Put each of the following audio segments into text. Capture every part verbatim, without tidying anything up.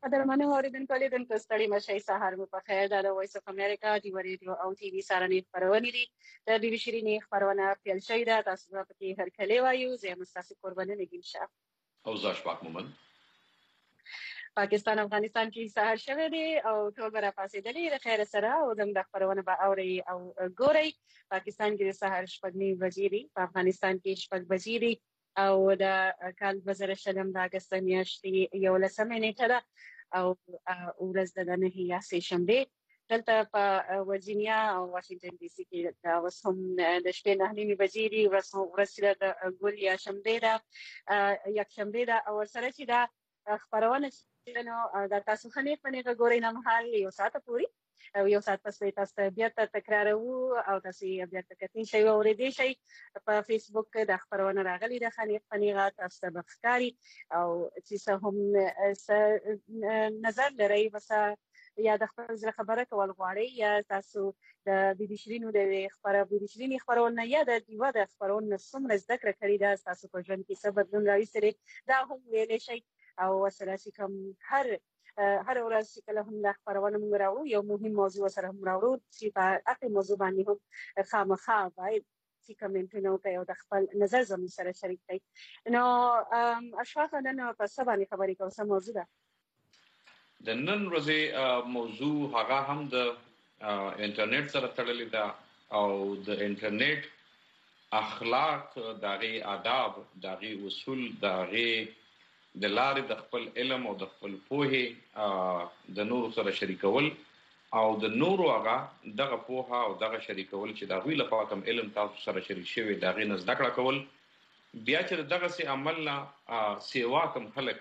قدرمنو اوریدونکو لیدونکو ستړي مشئ، سهار مو په خیر. دا د وایس اف امریکا ډیو ریډیو او ټي وي سارنې خپرونې دي. د بي بي شیرینې خپرونه پیل شوې ده. تاسو به پکې هرکلی وایو. زه یم ستاسو قرباني نګین شاه او زه اشفاق مومن. پاکستان افغانستان کې سهار شوی دی او ټول به راپاڅېدلي د خیر سره او زموږ د خپرونه به اورئ او ګورئ. پاکستان کې د سهار شپږ نیم بجې دي، په افغانستان کې شپږ بجې دي او د کال دوه زره شلم د اګست میاشتې یولسمه نیټه ده او ورځ د نهه یا سې شنبې. دلته په ورجینیا او واشنگټن ډي سي کې دا اوس هم د شپې نهه نیمې بجې دي. ورځ ورځ چې د ګل یا شنبې ده، یکشنبې ده او ورسره چې دا خپرونه نو دا تاسو ښه نیغ په نیغه ګورئ نه مهال یو ساعته پورې او یو ساعت پس به تاسو ته بیرته تکراروو او تاسو یې بیرته کتلی شئ او اورېدی شئ. په فیسبوک کې دا خپرونه راغلې ده ښه نیغ په نیغه تاسو ته به ښکاري او چې څه هم څه نظر لرئ څه یا د خپل زړه خبره کول غواړئ یا تاسو د بي بي شیرینو د خپره بي بي شیرینې خپرونه یا د ډیوه د خپرونه څومره زده کړه کړې ده، ستاسو په ژوند کې څه بدلون راوستلی دی، دا هم ویلی شئ. او ورسره چې کوم هر هر ورځ چې کله هم دا خپرونه موږ راوړو یو مهم موضوع سره هم راوړو چې په هغې موضوع باندې هم خامخا باید چې کمنټونه وکړئ او د خپل نظر زموږ سره شریک کړئ. نو اشفاق نن په څه باندې خبرې کوو، څه موضوع ده؟ د نن ورځې موضوع هغه هم د انټرنیټ سره تړلې ده او د انټرنیټ اخلاق، د هغې آداب، د هغې اصول، د هغې د لارې د خپل علم او د خپل پوهې د نورو سره شریکول او د نورو هغه دغه پوهه او دغه شریکول چې د هغوی لخوا کوم علم تاسو سره شریک شوی د هغې نه زده کړه کول. بیا چې د دغسې عمل نه سیوا کوم خلک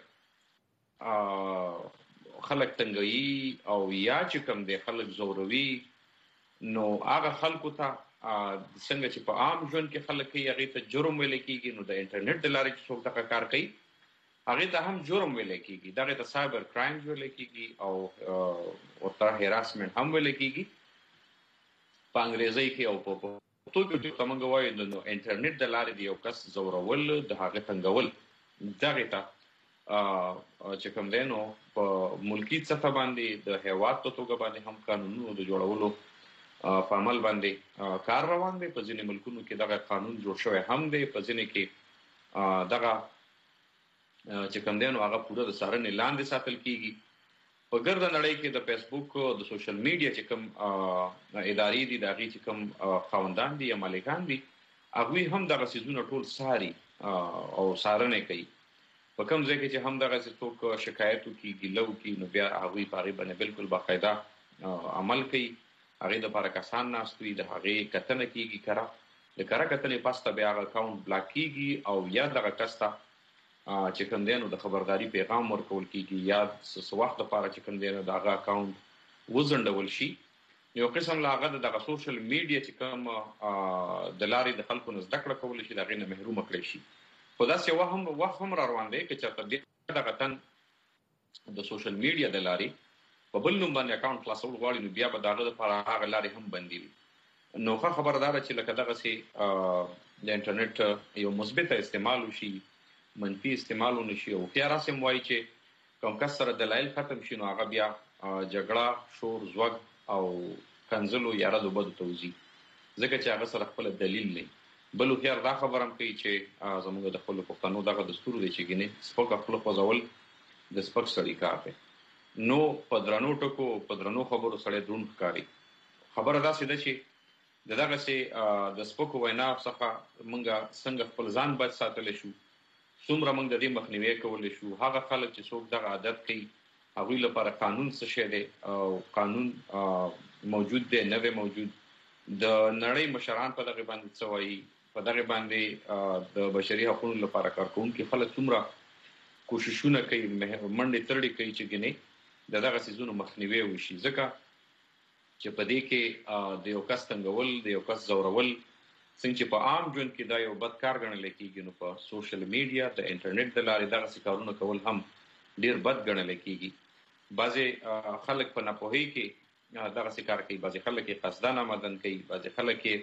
خلک تنګوي او یا چې کوم دی خلک زوروي، نو هغه خلکو ته څنګه چې په عام ژوند کې خلک کوي هغې ته جرم ویلی کېږي، نو د انټرنیټ د لارې چې څوک دغه کار کوي هغې ته هم جرم ویلی کېږي. دغې ته سایبر کرایمز ویلی کېږي او ورته هراسمنټ هم ویلی کېږي په انګریزۍ کې او په پښتو کې ورته موږ وایو نو انټرنیټ د لارې د یو کس زورول، د هغه تنګول، دغې ته چې کوم دی نو په ملکي سطح باندې د هیواد په توګه باندې هم قانونونو د جوړولو په عمل باندې کار روان دی. په ځینې ملکونو کې دغه قانون جوړ شوی هم دی، په ځینې کې دغه چې کوم دی نو هغه پوره د څارنې لاندې ساتل کېږي. په ګرده نړۍ کې د فیسبوک د سوشل میډیا چې کوم ادارې دي د هغې چې کوم خاوندان دي یا مالکان دي هغوی هم دغه څیزونه ټول څاري او څارنې کوي. په کوم ځای کې چې هم دغسې څوک شکایت وکړي، ګیله وکړي، نو بیا هغوی په هغې باندې بلکل باقاعده عمل کوي. هغې دپاره کسان ناست وي، د هغې کتنه کېږي کره، د کره کتنې پس ته بیا هغه اکاونټ بلاک کېږي او یا دغه کس ته چې کوم دی نو د خبرداري پیغام ورکول کېږي یا څه وخت لپاره چې کوم دی نو د هغه اکاونټ وځنډول شي. یو قسم له هغه د دغه سوشل میډیا چې کوم د لارې د خلکو نه زده کړه کولی شي د هغې نه محرومه کړی شي. خو داسې وخت وخت هم را روان دی که چېرته دغه تن د سوشل میډیا د لارې په بل نوم باندې اکاونټ خلاصول غواړي، نو بیا به د هغه دپاره هغه لارې هم بندي وي. نو ښه خبره دا ده چې لکه دغسې د انټرنیټ یو مثبته استعمال وشي، منفي استعمال ونه شي. او هوښیار هسې هم وایي چې کوم کس سره دلایل ختم شي نو هغه بیا جګړه، شور، زوږ او کنځلو یا ردو بدو ته وځي، ځکه چې هغه سره خپله دلیل نه. بل هوښیار دا خبره هم کوي چې زموږ د خپلو پښتنو دغه دستور دی چې ګینې سپکه خوله خوځول د سپک سړي کار دی. نو په درنو ټکو په درنو خبرو سړی دروند ښکاري. خبره داسې ده چې د دغسې د سپکو ویناو څخه موږ څنګه خپل ځان بچ ساتلی شو، څومره موږ د دې مخنیوی کولی شو. هغه خلک چې څوک دغه عادت کوي هغوی لپاره قانون څه شی دی او قانون موجود دی نه دی موجود. د نړۍ مشران په دغې باندې څه وایي، په دغې باندې د بشري حقونو لپاره کارکوونکي خلک څومره کوششونه کوي، منډې ترړې کوي چې ګینې د دغه څیزونو مخنیوی وشي. ځکه چې په دې کې د یو کس تنګول، د یو کس زورول، څنګه چې په عام ژوند کې دا یو بد کار ګڼلی کېږي، نو په سوشل میډیا د انټرنیټ د لارې دغسې کارونه کول هم ډېر بد ګڼلی کېږي. بعضې خلک په ناپوهۍ کې دغسې کار کوي، بعضې خلک یې قصدن آمدن کوي، بعضې خلک یې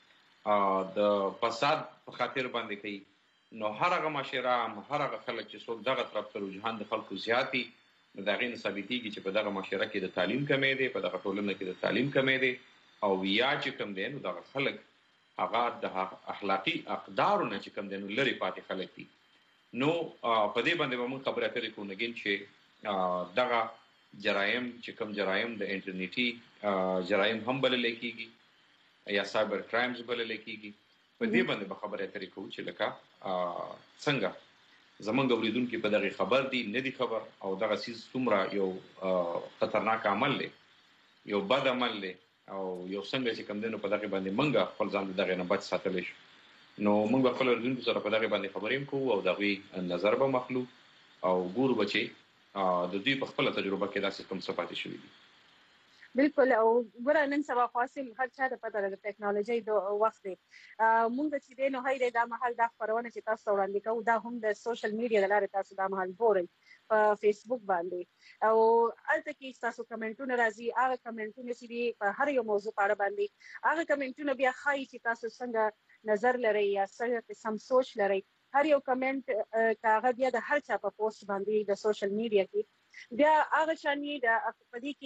د فساد په خاطر باندې کوي. نو هر هغه معاشره، هر هغه خلک چې څوک دغه طرف ته رجحان د خلکو زیات وي نو دا غي ثابتيږي چې په دغه معاشره کې د تعلیم کمی دی، په دغه ټولنه کې د تعلیم کمی دی، او یا چې کوم دی نو دغه خلک هغه د اخلاقی اقدارو نه چې کوم دی نو لري پاتې خلک دي. نو په دې باندې به موږ خبرې اترې کوو نګین چې دغه جرایم چې کوم جرایم د انټرنیټي جرایم هم بلل کېږي یا سایبر کرایمز بلل کېږي، په دې باندې به خبرې اترې کوو چې لکه څنګه زمونږ اوریدونکي په دغه خبر دي نه دي خبر، او دغه سیز څومره یو خطرناک عمل دی، یو بد عمل دی، او یو څنګه چې کوم دی نو په دغه باندې موږ خپل ځان دغه نه بچ ساتلی شو. نو موږ به خپل اوریدونکو سره په دغه باندې خبرې کوو او دغه نظر به مخلو او ګورو به چې د دوی په خپل تجربه کې داسې کوم څه پاتې شوي دي. بالکل. او ګوره نن سبا خاصم هر چا د پته د ټیکنالوژي د وخت دی، موږ چې دی نو هاي دا محل دا خبرونه چې تاسو وړاندې کوو دا هم د سوشل میډیا د لارې تاسو دا محل ګورئ په فیسبوک باندې، او الته کې تاسو کمنټونه راځي، هغه کمنټونه چې دي په هر یو موضوع په اړه باندې هغه کمنټونه بیا ښایي چې تاسو څنګه نظر لري یا څنګه قسم سوچ لري. هر یو کمنټ کاغه بیا د هر چا په پوسټ باندې د سوشل میډیا کې بیا هغه شانی د په دې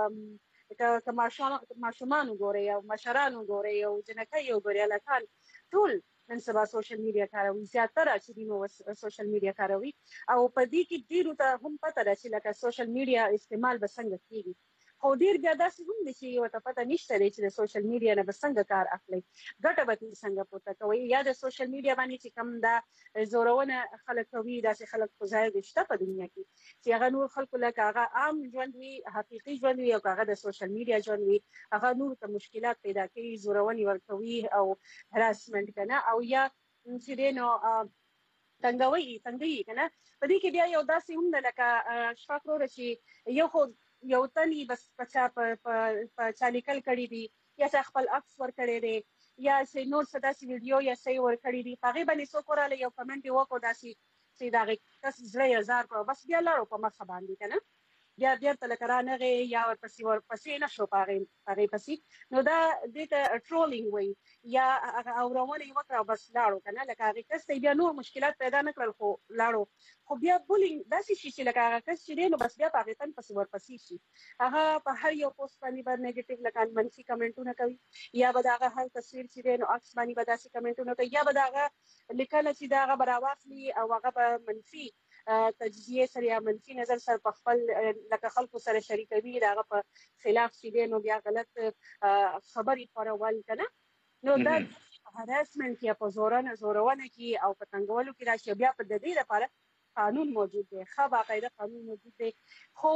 کې که ماشومان وګورئ او مشران وګورئ او جنکۍ وګورئ هلکان ټول نن سبا سوشل میډیا کاروي، زیاتره چې دي نو سوشل میډیا کاروي، او په دې کې ډېرو ته هم پته ده چې لکه سوشل میډیا استعمال به څنګه کېږي، خو ډېر بیا داسې هم دي چې ورته پته نشته دی چې د سوشل میډیا نه به څنګه کار اخلي، ګټه به ترې څنګه پورته کوئ، یا د سوشل میډیا باندې چې کوم دا زورونه خلک کوي، داسې خلک خو ظاهر شته په دنیا کې چې هغه نور خلکو لکه هغه عام ژوند وي، حقیقي ژوند وي، او که هغه د سوشل میډیا ژوند وي هغه نور ته مشکلات پیدا کوي، زورونې ورکوي او هراسمنټ که نه، او یا چې دی نو تنګوي تنګوي که نه. په دې کې بیا یو داسې هم ده لکه اشفاق وروره چې یو خو یو تنی بس بچا په چا لیکل کړي دي یا چا خپل عکس ورکړی دی یا چې نور څه داسې ویډیو یا څه یې ورکړي دي، په هغې باندې څوک ورغلی یو کمنټ یې وکړو داسې چې د هغې کس زړه یې ازار کړو، بس بیا لاړو په مخه باندې که نه، بیا بیرته لکه رانغې یا ورپسې ورپسې نه شو په هغې پسې، نو دا دې ته ټرولینګ وایي، یا هغه اورونه یې وکړه او بس لاړو که نه، لکه هغې کس ته بیا نور مشکلات پیدا نه کړل خو لاړو، خو بیا بولینګ داسې شي چې لکه هغه کس چې دی نو بس بیا په هغې تن پسې ورپسې شي، هغه په هر یو پوسټ باندې به نیګیټیو لکه منفي کمنټونه کوي، یا به د هغه هر تصویر چې دی نو عکس باندې به داسې کمنټونه کوي، یا به د هغه لیکنه چې د هغه به راواخلي او هغه به منفي تجزیه سره یا منفي نظر سره په خپل لکه خلکو سره شریکوي، د هغه په خلاف چې دی نو بیا غلط خبرې خپرول که نه، نو دا هراسمنټ یا په زورونه زورونه کې او په تنګولو کې راشي، بیا په د دې لپاره قانون موجود دی، ښه باقاعده قانون موجود دی، خو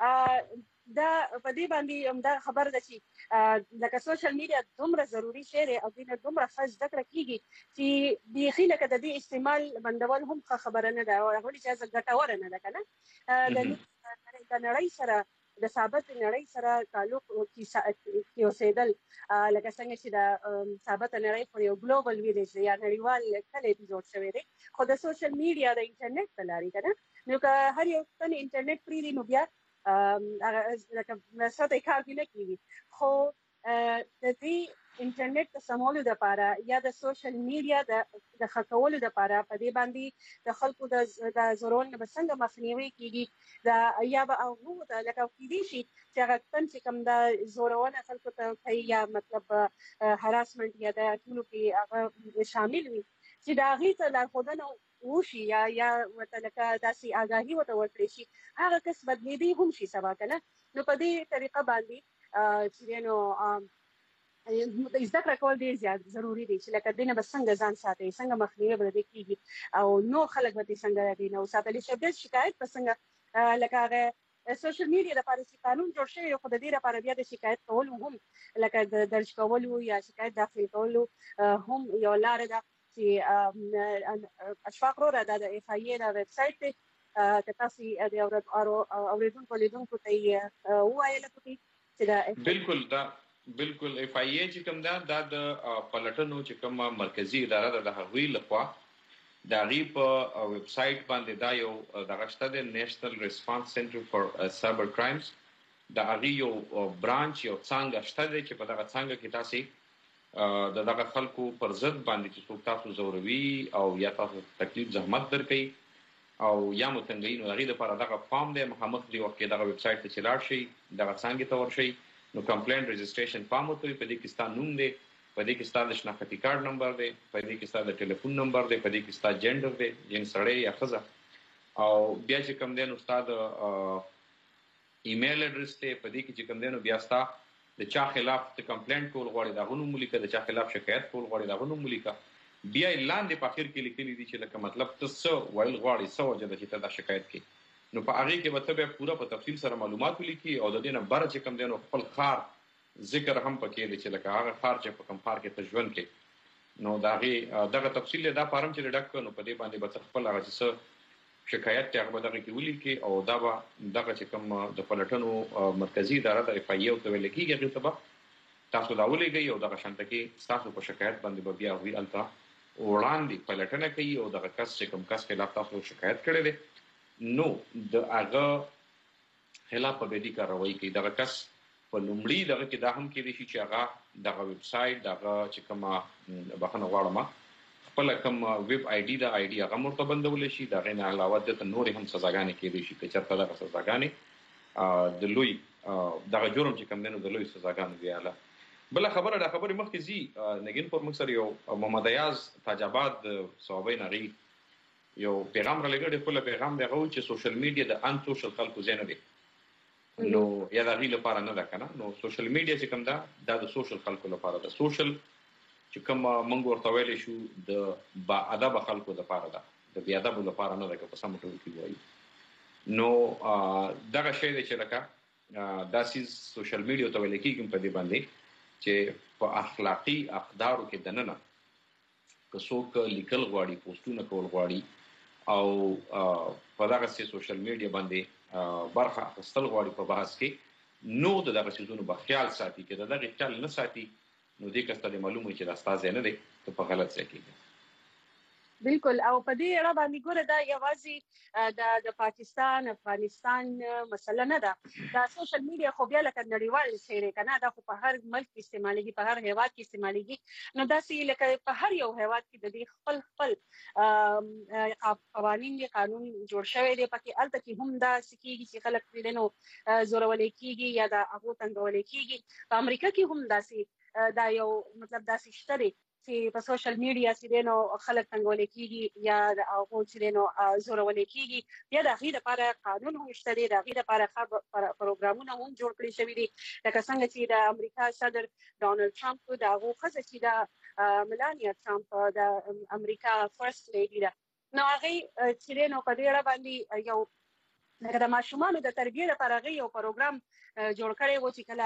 دا په دې باندې همدا خبره ده چې لکه سوشل میډیا دومره ضروري شی دی او دې نه دومره ښه زده کړه کېږي چې بیخي لکه د دې استعمال بندول هم ښه خبره نه ده، ولې چې ګټوره نه ده که نه، د نړۍ سره د ثابت نړۍ سره تعلق کې اوسېدل، لکه څنګه چې د ثابت نړۍ خو یو ګلوبل ویلیج دی یا نړیوال کلی جوړ شوی دی، خو د سوشل میډیا د انټرنیټ په لارې که نه، نو که هر یو تن انټرنیټ پرېږدي نو بیا لکه ساته کار دې نه کېږي، خو د دې انټرنیټ د سمولو دپاره یا د سوشل میډیا د ښه کولو دپاره په دې باندې د خلکو د زورونو به څنګه مخنیوی کېږي، یا به هغو ته لکه کېدای شي چې هغه تن چې کوم د زورونه خلکو ته کوي یا مطلب هراسمنټ یا د ټولو کې هغه شامل وي، چې د هغې ته لارښودنه وشي یا یا ورته لکه داسې آګاهي ورته ورکړی شي، هغه کس بدلېدی هم شي سبا که نه، نو په دې طریقه باندې چې دی نو زده کړه کول ډېر زیات ضروري دی چې لکه دې نه به څنګه ځان ساتئ، څنګه مخنیوی به د دې کېږي او نور خلک به دې څنګه د دې نه وساتلی شي، بیا شکایت به څنګه لکه هغه سوشل میډیا لپاره چې قانون جوړ شوی خو د دې لپاره بیا د شکایت کولو هم لکه د درج کولو یا شکایت داخل کولو هم یو لاره ده چې اشفاق وروره دا د اف آی اې دا ویب سایټ دی، که تاسې د اورېدونکو لیدونکو ته یې ووایله پکې چې دا بالکل دا بالکل اف آی اې چې کوم ده دا د پلټنو چې کومه مرکزي اداره ده د هغوی لخوا د هغې په ویب سایټ باندې دا یو دغه شته دی نیشنل ریسپانس سنټر فار سایبر کرایمز، د هغې یو برانچ یو څانګه شته دی چې په دغه څانګه کې تاسې د دغه خلکو پر ضد باندې چې څوک تاسو زوروي او یا تاسو تکلیف زحمت درکوي او یا متنګي نو هغه لپاره دغه فارم دی مخامخ دی وخت کې دغه ویب سټ ته چلاړ شي دغه څنګه ته ورشي نو کمپلینټ رجسټریشن فارم ته په دې کې ستاسو نوم دی په دې کې ستاسو شناختی کارت نمبر دی په دې کې ستاسو ټلیفون نمبر دی په دې کې ستاسو جندر دی جن سړی یا ښځه او بیا چې کوم دی نو ستاسو ایمیل اډرس ته په دې کې چې کوم دی نو بیا ستاسو د چا خلاف ته کمپلینټ کول غواړي دا غونو ملیکه د چا خلاف شکایت کول غواړي دا غونو ملیکه بیا لاندې په اخر کې لیکلي دي چې لکه مطلب تاسو ویل غواړي سو وجه د چې ته دا شکایت کې نو په هغه کې به ته پوره په تفصیل سره معلومات ولیکي او د دې نه بره چې کوم دی نو خپل خار ذکر هم پکې دی چې لکه هغه خار چې په کوم خار کې ته ژوند کې نو دا هغه دغه تفصیل دا فارم چې ډک نو په دې باندې به خپل هغه څه شکایت ته هغه دغه کې ولیکي او دا به دغه چې کوم د پلټنو مرکزی اداره د اف ای او ته ولیکي هغه ته تاسو دا ولېږئ او دغه شانته کې تاسو په شکایت باندې به بیا وی الته وړاندې پلټنه کوي او دغه کس چې کوم کس خلاف تاسو شکایت کړی دی نو د هغه خلاف په بدی کاروایی کوي دغه کس په لومړي دغه کې دا هم کېدای شي چې هغه دغه ویب سټ دغه چې کومه بخښنه غواړم خپل کوم ویب آی ډي د آی ډي هغه مرته بندول شي دغه نه علاوه د نور هم سزاګانې کېدای شي چې چرته دغه سزاګانې د لوی دغه جرم چې کوم نه د لوی سزاګانې ویاله بل خبره دا خبره مخکې زی نګین پر مکسر یو محمد ایاز تاجاباد صوبې نغي یو پیغام را لګړې خپل پیغام دی غو چې سوشل میډیا د ان سوشل خلکو زینه دی نو یا د غی لپاره نه ده کنه نو سوشل میډیا چې کوم دا د سوشل خلکو لپاره ده سوشل چې کوم منګ ورته ویل شو د با ادب خلکو لپاره ده د بیا ادب لپاره نه ده که په سم ټول کې وایي نو دغه شی دی چې لکه دا سیز سوشل میډیا ته ویل کېږي په دې باندې چې په اخلاقی اقدارو کې دننه که څوک لیکل غواړي پوسټونه کول غواړي او په دغه سوشل میډیا باندې برخه اخیستل غواړي په بحث کې نو دغه سيزونو په خیال ساتي کې دغه خیال نه ساتي نو دې کسته د معلومه چې راستازه نه دي ته په غلط ځای کې بالکل او په دې اړه باندې ګوره دا یوازې د د پاکستان افغانستان مسله نه ده دا سوشل میډیا خو بیا لکه نړیوال شی کنه دا خو په هر ملک کې استعمالېږي په هر هیواد کې استعمالېږي نو دا سي لکه په هر یو هیواد کې د دې خپل خپل قوانين دي قانون جوړ شوی دی پکې الته کې هم دا سکیږي چې خلک دې نو زورول کېږي یا دا هغه تنګول کېږي په امریکا کې هم دا سي دا یو مطلب دا سي شته چې په سوشل میډیا کې نو خلک څنګه لیکيږي یا هغه چې نو زورول کېږي یا د غیر لپاره قانون هم شته دی د غیر لپاره پروګرامونه هم جوړ کړی شوی دي لکه څنګه چې د امریکا صدر ډونالد ټرمپ دا هغه خزه چې د ملانیا ټرمپ د امریکا فرست لیډي ده نو هغه چې نو په دې اړه باندې یو لکه د ماشومانو د تربیې لپاره هغه یو پروګرام جوړ کړی و چې کله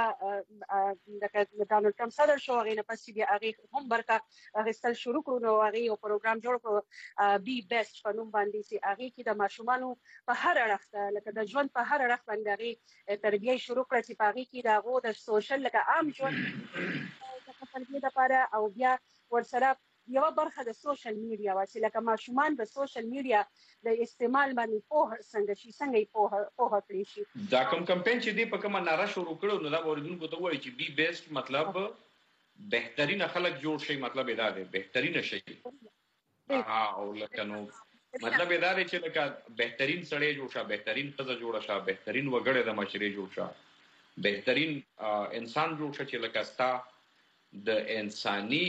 هغه د ډونالد ټرمپ صدر شو هغه نه پس بیا هغه هم برکه اخیستل شروع کړو نو هغه یو پروګرام جوړ کړو بی بیسټ په نوم باندې چې هغه کې د ماشومانو په هر اړخ لکه د ژوند په هر اړخ باندې هغه تربیه شروع کړه چې هغه کې د هغه د سوشل لکه عام ژوند د تربیې لپاره او بیا ورسره یو برخه د سوشل میډیا واسي لکه ماشومان د سوشل میډیا د استعمال باندې په څنګه شي څنګه په په کړی شي دا کوم کمپاین چې دی په کومه ناره شروع کړو نو دا اوریدونکو ته وایي چې بی بیسټ مطلب بهترین خلک جوړ شي مطلب دا دی بهترین شي ها او لکه نو مطلب دا دی چې لکه بهترین سړی جوړ شه بهترین خزه جوړ شه بهترین وګړی د مشري جوړ شه بهترین انسان جوړ شه چې لکه ستا د انساني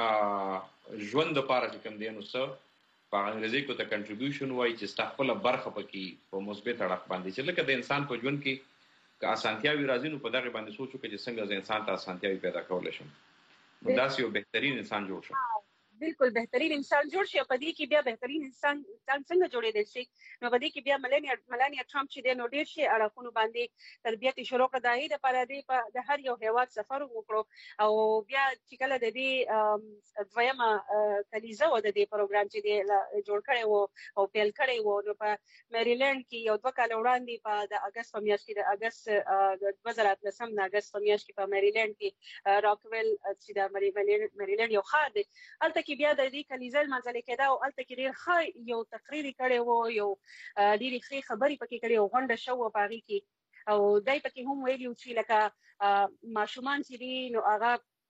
ژوند لپاره چې کوم دی نو څه په انګریزي کې ته کنټریبیوشن وایي چې ستا خپل برخه پکې په مثبت اړخ باندې چې لکه د انسان په ژوند کې که اسانتیاوي راځي نو په دغه باندې سوچو چې څنګه ز انسان ته اسانتیاوي پیدا کولای شم نو دا یو بهترین انسان جوړ شي بالکل بهترین انسان جوړ شي په دې کې بیا بهترین انسان انسان څنګه جوړېدل شي نو په دې کې بیا ملانیا ملانیا ټرمپ چې د نو ډیر شي اړخونو باندې تربیت شروع کړه د هغې لپاره دی په د هر یو هیواد سفر وکړو او بیا چې کله د دې دویمه کلیزه و د دې پروګرام چې دی جوړ کړی و او پیل کړی و نو په میریلند کې یو دوه کال وړاندې په د اګست په میاشت کې د اګست د دوه زره اتلسم د اګست په میاشت کې په میریلند کې راکویل چې د میریلند یو ښار دی هلته کې بیا د دې کلیزه منځل کېده او هلته کې ډېر ښه یو تقریر کړی و یو ډېرې ښې خبرې پکې کړې او غونډه شو په هغې کې او دی پکې هم ویلي و چې لکه ماشومان چې دي نو هغه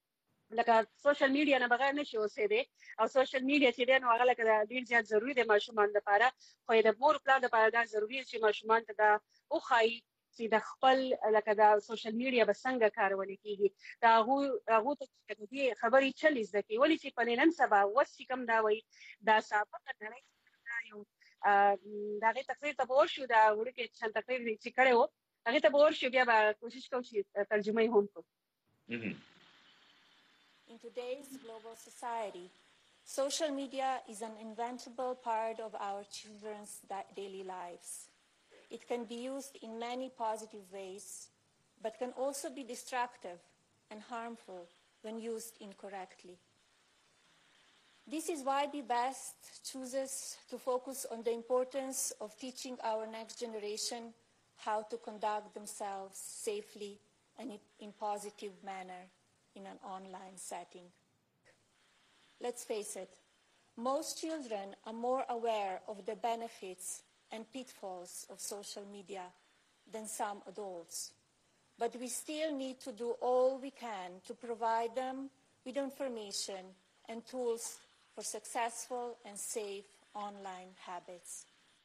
لکه سوشل میډیا نه بغیر نشي اوسېدی او سوشل میډیا چې دی نو هغه لکه ډېر زیات ضروري دی ماشومان لپاره خو د مور پلار لپاره دا ضروري چې ماشومان ته دا وښایي چې د خپل لکه د سوشل میډیا به څنګه کارول کېږي دا هغه هغه ته چې د دې خبرې چلی زده کوي ولې چې په نن سبا وس چې کوم دا وایي دا سابقه نړۍ یو دا غي تقریر ته ورشو دا ورکه چې تقریر چې کړو هغه ته ورشو بیا به کوشش کوو چې ترجمه هم کوو. In today's global society, social media is an inevitable part of our children's daily lives. It can be used in many positive ways, but can also be destructive and harmful when used incorrectly. This is why B BEST chooses to focus on the importance of teaching our next generation how to conduct themselves safely and in a positive manner in an online setting. Let's face it, most children are more aware of the benefits and pitfalls of social media than some adults. But we still need to do all we can to provide them with information and tools for successful and safe online habits.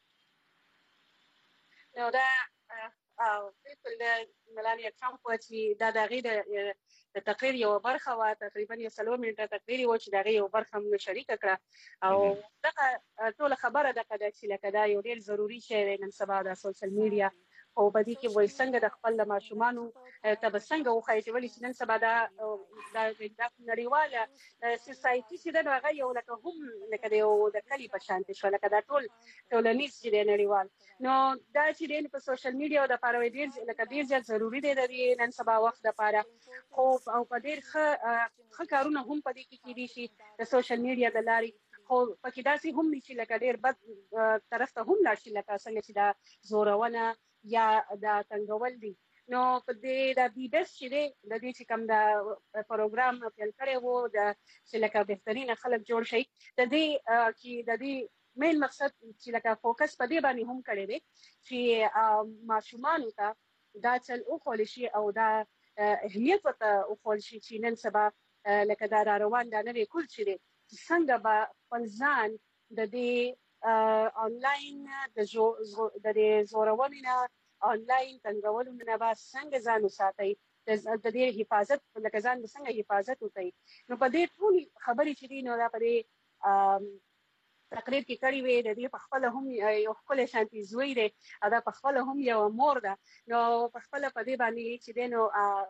نو دا بالکل ملانیا ټرمپ چې دا د غي د تقریر یو برخه وا تقریبا یو څلور منټه تقریر و چې دا غي یو برخه موږ شریک کړه او دا ټول خبره ده چې لکه دا یو ډیر ضروری شی دی نن سبا د سوشل میډیا او په دې کې وای څنګه د خپل ماشومانو ته به څنګه وخایي چې ولې نن سبا دا د نړیواله سوسایټي چې دا هغه یو لکه هم لکه یو د کلی په شان شو لکه دا ټول ټولنیز چې دی نړیوال نو دا چې دی په سوشل میډیا او د پاره ډیر لکه ډیر ځل ضروری دی د نن سبا وخت لپاره خو او په ډیر ښه کارونه هم په دې کې کېدي شي د سوشل میډیا د لارې خو پکې داسې هم نشي لکه ډیر بد طرف ته هم لاړ شي لکه څنګه چې دا زورونه یا دا څنګهول دي نو په دې د بي بس چې دی د دې چې کوم دا پروګرام پیل کړی وو د چې لکه بهترینه خلک جوړ شي د دې چې د دې مین مقصد چې لکه فوکس په دې باندې هم کړی دی چې ماشومان ته دا چل او خول شي او دا اهمیت ورته او خول شي چې نن سبا لکه دا روان دا نوې کول چې دی څنګه به خپل ځان د دې آنلاین د د زورونې نه آنلاین څنګهولو نه به څنګه ځان وساتئ د دې حفاظت لکه ځان به څنګه حفاظت وکړي نو په دې ټول خبرې چې دي نو دا په دې تقریر کې کړي وي د دې په خپل هم یو خپل شانتي زوی دی دا په خپل هم یو مور ده نو په خپل په دې باندې چې دی نو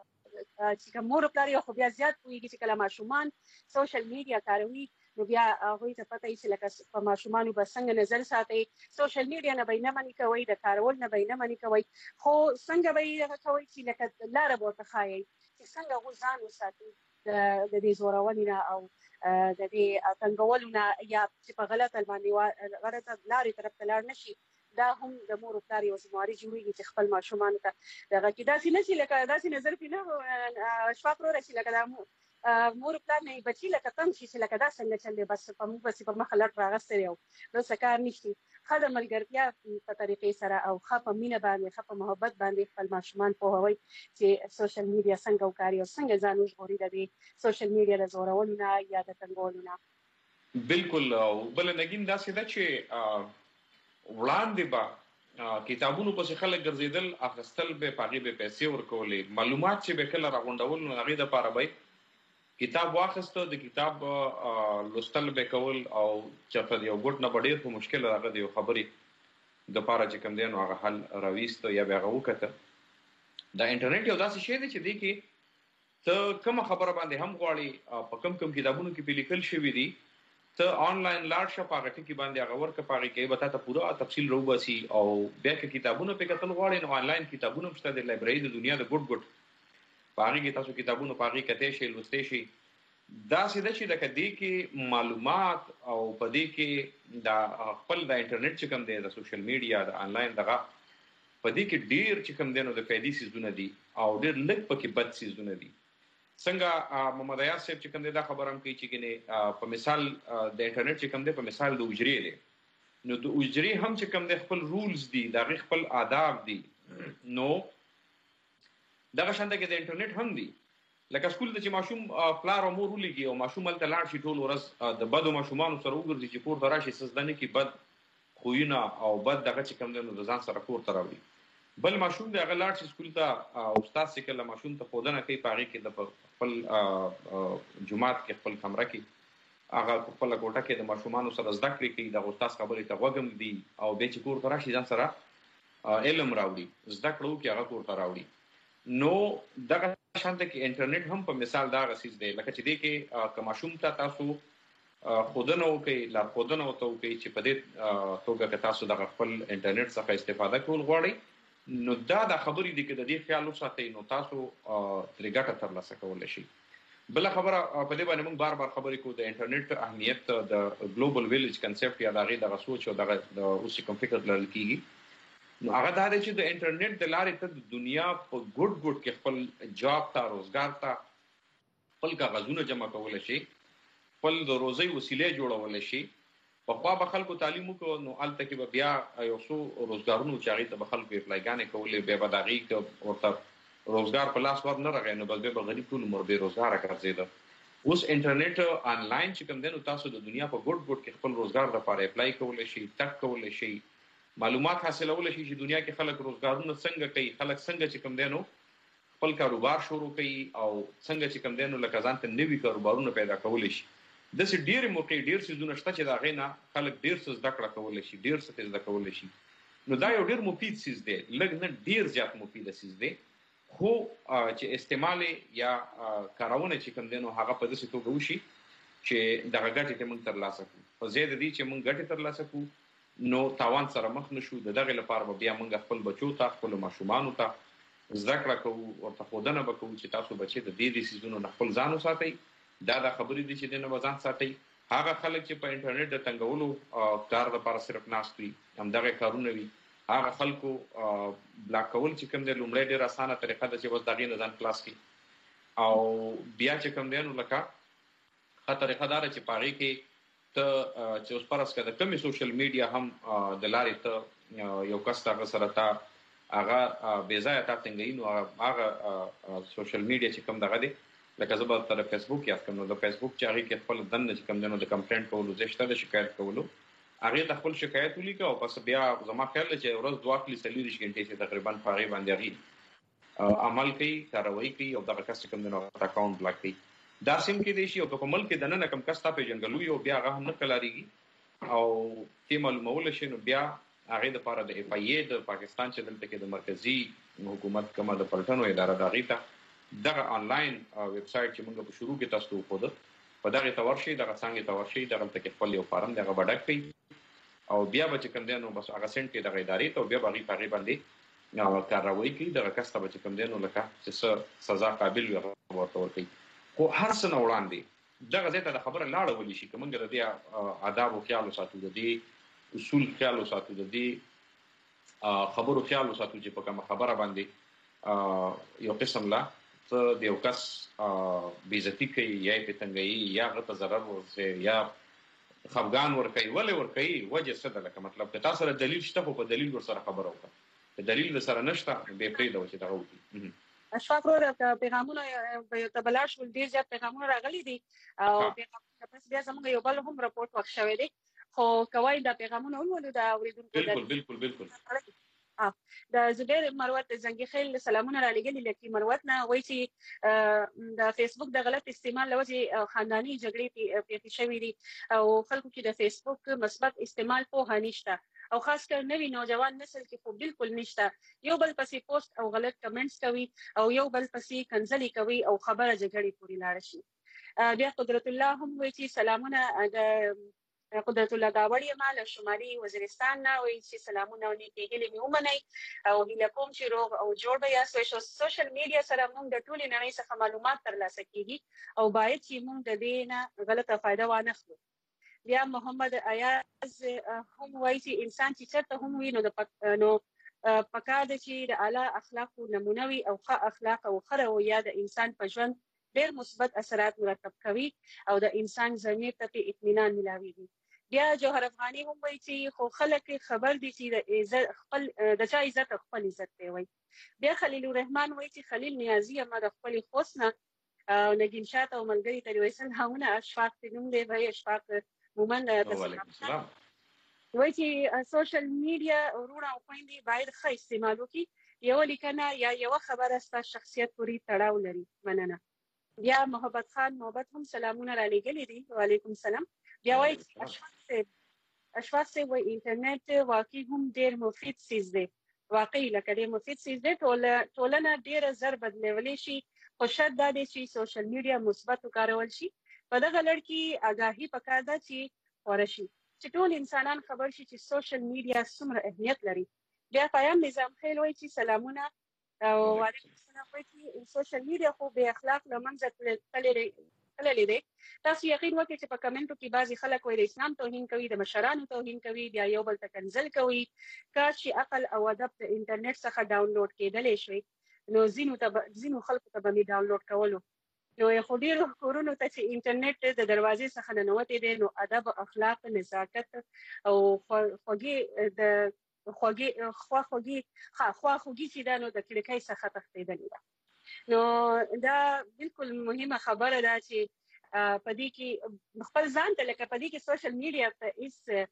چې کوم مور پلار یو خو بیا زیات پوهېږي چې کله ماشومان سوشل میډیا کاروي نو بیا هغوی ته پته وي چې لکه په ماشومانو به څنګه نظر ساتئ سوشل میډیا نه به یې نه منې کوئ د کارول نه به یې نه منې کوئ خو څنګه به یې هغه کوئ چې لکه لاره به ورته ښایئ چې څنګه هغوی ځان وساتي د دې زورونې نه او د دې څنګهولو نه یا چې په غلطه باندې غلطه لارې طرف ته لاړ نه شي دا هم د مور او پلار یو ذمهواري جوړېږي چې خپل ماشومانو ته دغه کې داسې نه شي لکه داسې نظر پرې نه شفاق وروره شي لکه دا مور پلار نه بچي لکه تم شي چې لکه دا څنګه چل دی بس په موږ بس په مخه لټ راغستې یو نو څه کار نشي ښه د ملګرتیا په طریقې سره او ښه په مینه باندې ښه په محبت باندې خپل ماشومان پوهوئ چې سوشل میډیا څنګه وکاري او څنګه ځان وژغوري د دې سوشل میډیا د زورولو نه یا د تنګولو نه بالکل او بل نګین داسې ده چې وړاندې به کتابونو پسې خلک ګرځېدل اخیستل به په هغې به پیسې ورکولې معلومات چې به کله راغونډول نو هغې دپاره به کتاب واخیسته د کتاب لوستل به کول او چې یو ګوټ نه به ډېر په مشکل هغه د یو خبرې دپاره چې کوم دی نو هغه حل راویسته یا به هغه وکته د انټرنیټ یو داسې شی دی چې دی کې ته کومه خبره باندې هم غواړې په کوم کوم کتابونو کې پې لیکل شوي دي ته آنلاین لاړ شه په هغه ټکي باندې هغه ورکه په هغې کې به تا ته پوره تفصیل راوباسي او بیا که کتابونه پې کتل غواړې نو آنلاین کتابونه هم شته د لایبرري د دنیا د ګوټ ګوټ په هغې کې تاسو کتابونه په هغې کتی شئ لوستی شئ داسې ده چې لکه دې کې معلومات او په دې کې دا خپل د انټرنیټ چې کوم دی د سوشل میډیا د آنلاین دغه په دې کې ډېر چې کوم دی نو د فایدې څیزونه دي او ډېر لږ پکې بد څیزونه دي څنګه محمد ایاز صاحب چې کوم دی دا خبره هم کوي چې ګنې په مثال د انټرنیټ چې کوم دی په مثال د حجرې دی نو د حجرې هم چې کوم دی خپل رولز دي د هغې خپل آداب دي نو دغه شانته کې د انټرنیټ هم دي لکه سکول د چې ماشوم پلار او مور ولګي او ماشوم هلته لاړ شي ټول ورځ د بدو ماشومانو سره وګرځي چې کور ته راشي څه زده نه کړي، بد خویونه او بد دغه چې کوم دی نو د ځان سره کور ته راوړي. بل ماشوم دی هغه لاړ شي سکول ته، استاد چې کله ماشوم ته ښودنه کوي په هغې کې د خپل جومات کې خپل کمره کې هغه په خپله کوټه کې د ماشومانو سره زده کړې کوي، دغه استاد خبرې ته غوږ هم ږدي او بیا چې کور ته راشي ځان سره علم راوړي، زده کړه وکړي هغه کور ته راوړي. نو دغه شانته کې انټرنیټ هم په مثال دا غسیز دی لکه چې دی کې که ماشوم ته تاسو ښودنه وکړئ، لارښودنه ورته وکړئ چې په دې توګه که تاسو دغه خپل انټرنیټ څخه استفاده کول غواړئ، نو دا د خبرې دي که د دې خیال وساتئ نو تاسو ترې ګټه ترلاسه کولی شي. بله خبره په دې باندې موږ بار بار خبرې کوو د انټرنیټ اهمیت، د ګلوبل ویلیج کنسپټ یا د هغې دغه سوچ او دغه اوس چې کوم فکر لرل کېږي، نو هغه دا دی چې د انټرنیټ د لارې ته د دنیا په ګوټ ګوټ کې خپل جاب ته، روزګار ته، خپل کاغذونه جمع کولی شي، خپل د روزۍ وسیلې جوړولی شي. پخوا به خلکو تعلیم وکړو نو هلته کې به بیا یو څو روزګارونو چې هغې ته به خلکو اپلایګانې کولې، بیا به د هغې که ورته روزګار په لاس ور نه راغی نو بس بیا به غریب ټول عمر بې روزګاره ګرځېده. اوس انټرنیټ آنلاین چې کوم دی نو تاسو د دنیا په ګوټ ګوټ کې خپل روزګار دپاره اپلای کولی شي، تګ کولی شي، معلومات حاصلولی شي چې دنیا کې خلک روزګارونه څنګه کوي، خلک څنګه چې کوم دی نو خپل کاروبار شروع کوي او څنګه چې کوم دی نو لکه ځان ته نوي کاروبارونه پیدا کولی شي. داسې ډېرې موقعې ډېر څیزونه شته چې د هغې نه خلک ډېر څه زده کړه کولی شي، ډېر څه زده کولی شي. نو دا یو ډېر مفید څیز دی، لږ نه ډېر زیات مفیده څیز دی، خو چې استعمال یا کارونه چې کوم دی نو هغه په داسې توګه وشي چې دغه ګټې ته موږ ترلاسه کړو. په ځای د دې چې موږ ګټې ترلاسه کړو نو تاوان سره مخ نشو. د دغې لپاره به بیا موږ خپل بچو ته، خپلو ماشومانو ته زده کړه کوو، ورته ښودنه به کوو چې تاسو بچې د دې دې څیزونو نه خپل ځان وساتئ، دا دا خبرې دي چې دې نه به ځان ساتئ. هغه خلک چې په انټرنیټ د تنګولو کار دپاره صرف ناست وي، همدغې کارونه وي، هغه خلکو بلاک کول چې کوم دی لومړی ډېره اسانه طریقه ده چې بس د هغې نه ځان خلاص کړي. او بیا چې کوم دی نو لکه ښه طریقه دا ده چې په هغې کې ته چې اوس فرض کړه د کومې سوشل میډیا هم د لارې ته یو کس ته هغه سره تا هغه بې ځایه تا تنګوي نو هغه سوشل میډیا چې کوم دغه دی لکه زه به ورته د فیسبوک یاد کړم، نو د فیسبوک چې هغې کې خپل دنده چې کوم دی نو د کمپلینټ کولو ځای شته د شکایت کولو، هغې ته خپل شکایت ولیکه او پس بیا زما خیال دی چې ورځ دوه اخلي څلېرویشت غنټې چې تقریبا په هغې باندې هغې عمل کوي، کاروایي کوي او دغه کس چې کوم دی نو هغه اکاونټ بلاک کوي. دا سیم کېدی شي او که په ملک کې دننه کوم کس تا پېژندګلوي او بیا هغه هم نه کلاریږي او کې معلومولی شي نو بیا هغې دپاره د اف آی اے د پاکستان چې دلته کې د مرکزي حکومت کومه د پلټنو اداره ده هغې ته دغه آنلاین ویب سایټ چې موږ په شروع کې تاسو ته وښوده په دغې ته ورشئ، دغه څانګې ته ورشئ، دغلته کې خپل یو فارم دی هغه به ډک کړئ او بیا به چې کوم دی نو بس هغه سینډ کړئ دغه ادارې ته او بیا به هغې په هغې باندې کارروایي کوي، دغه کس ته به چې کوم دی نو لکه چې څه سزا قابل وي هغه ورته ورکوي. خو هر څه نه وړاندې دغه ځای ته د خبره لاړه ولی شي که موږ د دې آدابو خیال وساتو، د دې اصول خیال وساتو، د دې خبرو خیال وساتو چې په کومه خبره باندې یو قسم لا ته د یو کس بېعزتي کوي یا یې پرې تنګوي یا هغه ته ضرر ورسوي یا خفګان ورکوي. ولې ورکوي؟ وجه څه ده؟ لکه مطلب که تا سره دلیل شته خو په دلیل ورسره خبره وکړه، که دلیل درسره نشته بیا پرېږده چې دغه وکړي. اشفاق وروره پیغامونه ته به لاړ شول، ډېر زیات پیغامونه راغلي دي او پیغامونه پس بیا زموږ یو بل هم راپورټ وخت شوی دی، خو که وایي دا پیغامونه ولولو د اورېدونکو بالکل بالکل بالکل د زبیر مروت زنګي خیل سلامونه را لېږلي لکي مروت نه، وایي چې د فیسبوک د غلط استعمال له وجې خانداني جګړې پیښې شوي دي او خلکو کې د فیسبوک مثبت استعمال پوهه نشته او خاص کر نوي نوجوان نسل کې خو بالکل نشته، یو بل پسې پوسټ او غلط کمنټس کوي او یو بل پسې کنځلې کوي او خبره جګړې پورې لاړه شي. بیا قدرت الله هم وایي چې سلامونه د قدرت الله داوړ یم له شمالي وزیرستان نه، وایي چې سلامونه او نیکې هیلې مې ومنئ او هیله کوم چې روغ او جوړ به یاست. سوشل میډیا سره موږ د ټولې نړۍ څخه معلومات ترلاسه کېږي او باید چې موږ د دې نه غلطه فایده وانخلو. بیا محمد ایاز هم وایي چې انسان چې چېرته هم وي نو د نو پکار ده چې د اعلی اخلاقو نمونه وي او ښه اخلاق او ښه رویه د انسان په ژوند ډېر مثبت اثرات مرتب کوي او د انسان ضمیر ته پرې اطمینان میلاویږي. بیا جوهر افغاني هم وایي چې خو خلک خبر دي چې د عزت خپل د چا عزت خپل عزت دی. وایي بیا خلیل الرحمن وایي چې خلیل نیازي یم د خپلې خوست نه نگین شات او ملګری ته وایي سلامونه اشفاق نوم دی بھائی اشفاق مومن وعلیکم السلام. وایي چې سوشل میډیا وروڼه او خویندې باید ښه استعمال وکړي. یو لیکنه یا یو خبره ستا شخصیت پورې تړاو لري. مننه. بیا محبت خان محبت هم سلامونه را لېږلي دي. وعلیکم السلام. بیا وایي اشفاق صاحب اشفاق صاحب وایي انټرنیټ واقعي هم ډېر مفید څیز دی. واقعي لکه ډېر مفید څیز دی. ټولنه ډېره زر بدلولی شي، خو شرط دا دی چې سوشل میډیا مثبت وکارول شي. په دغه لړ کې آګاهي پکار ده چې خوره شي، چې ټول انسانان خبر شي چې سوشل میډیا څومره اهمیت لري. بیا پیام نظام خیل وایي چې سلامونه او وعلیکم السلام. وایي چې سوشل میډیا خو بې اخلاق له منځه تللی دی. تاسو یقین وکړئ چې په کمنټو کې بعضې خلک وایي د اسلام توهین کوي، د مشرانو توهین کوي، بیا یو بل ته کنځل کوي. کاش چې عقل او ادب د انټرنیټ څخه ډاونلوډ کېدلی شوی نو ځینو ته ځینو خلکو ته به مې ډاونلوډ کولو. نو خو ډېرو کورونو ته چې انټرنیټ د دروازې څخه ننوتی دی نو ادب، اخلاق، نزاکت او خوږې د خوږې خواخوږي خواخوږي چې ده نو د کړکۍ څخه تښتېدلې ده. نو دا بالکل مهمه خبره ده چې په دې کې خپل ځان ته لکه په دې کې سوشل میډیا ته هېڅ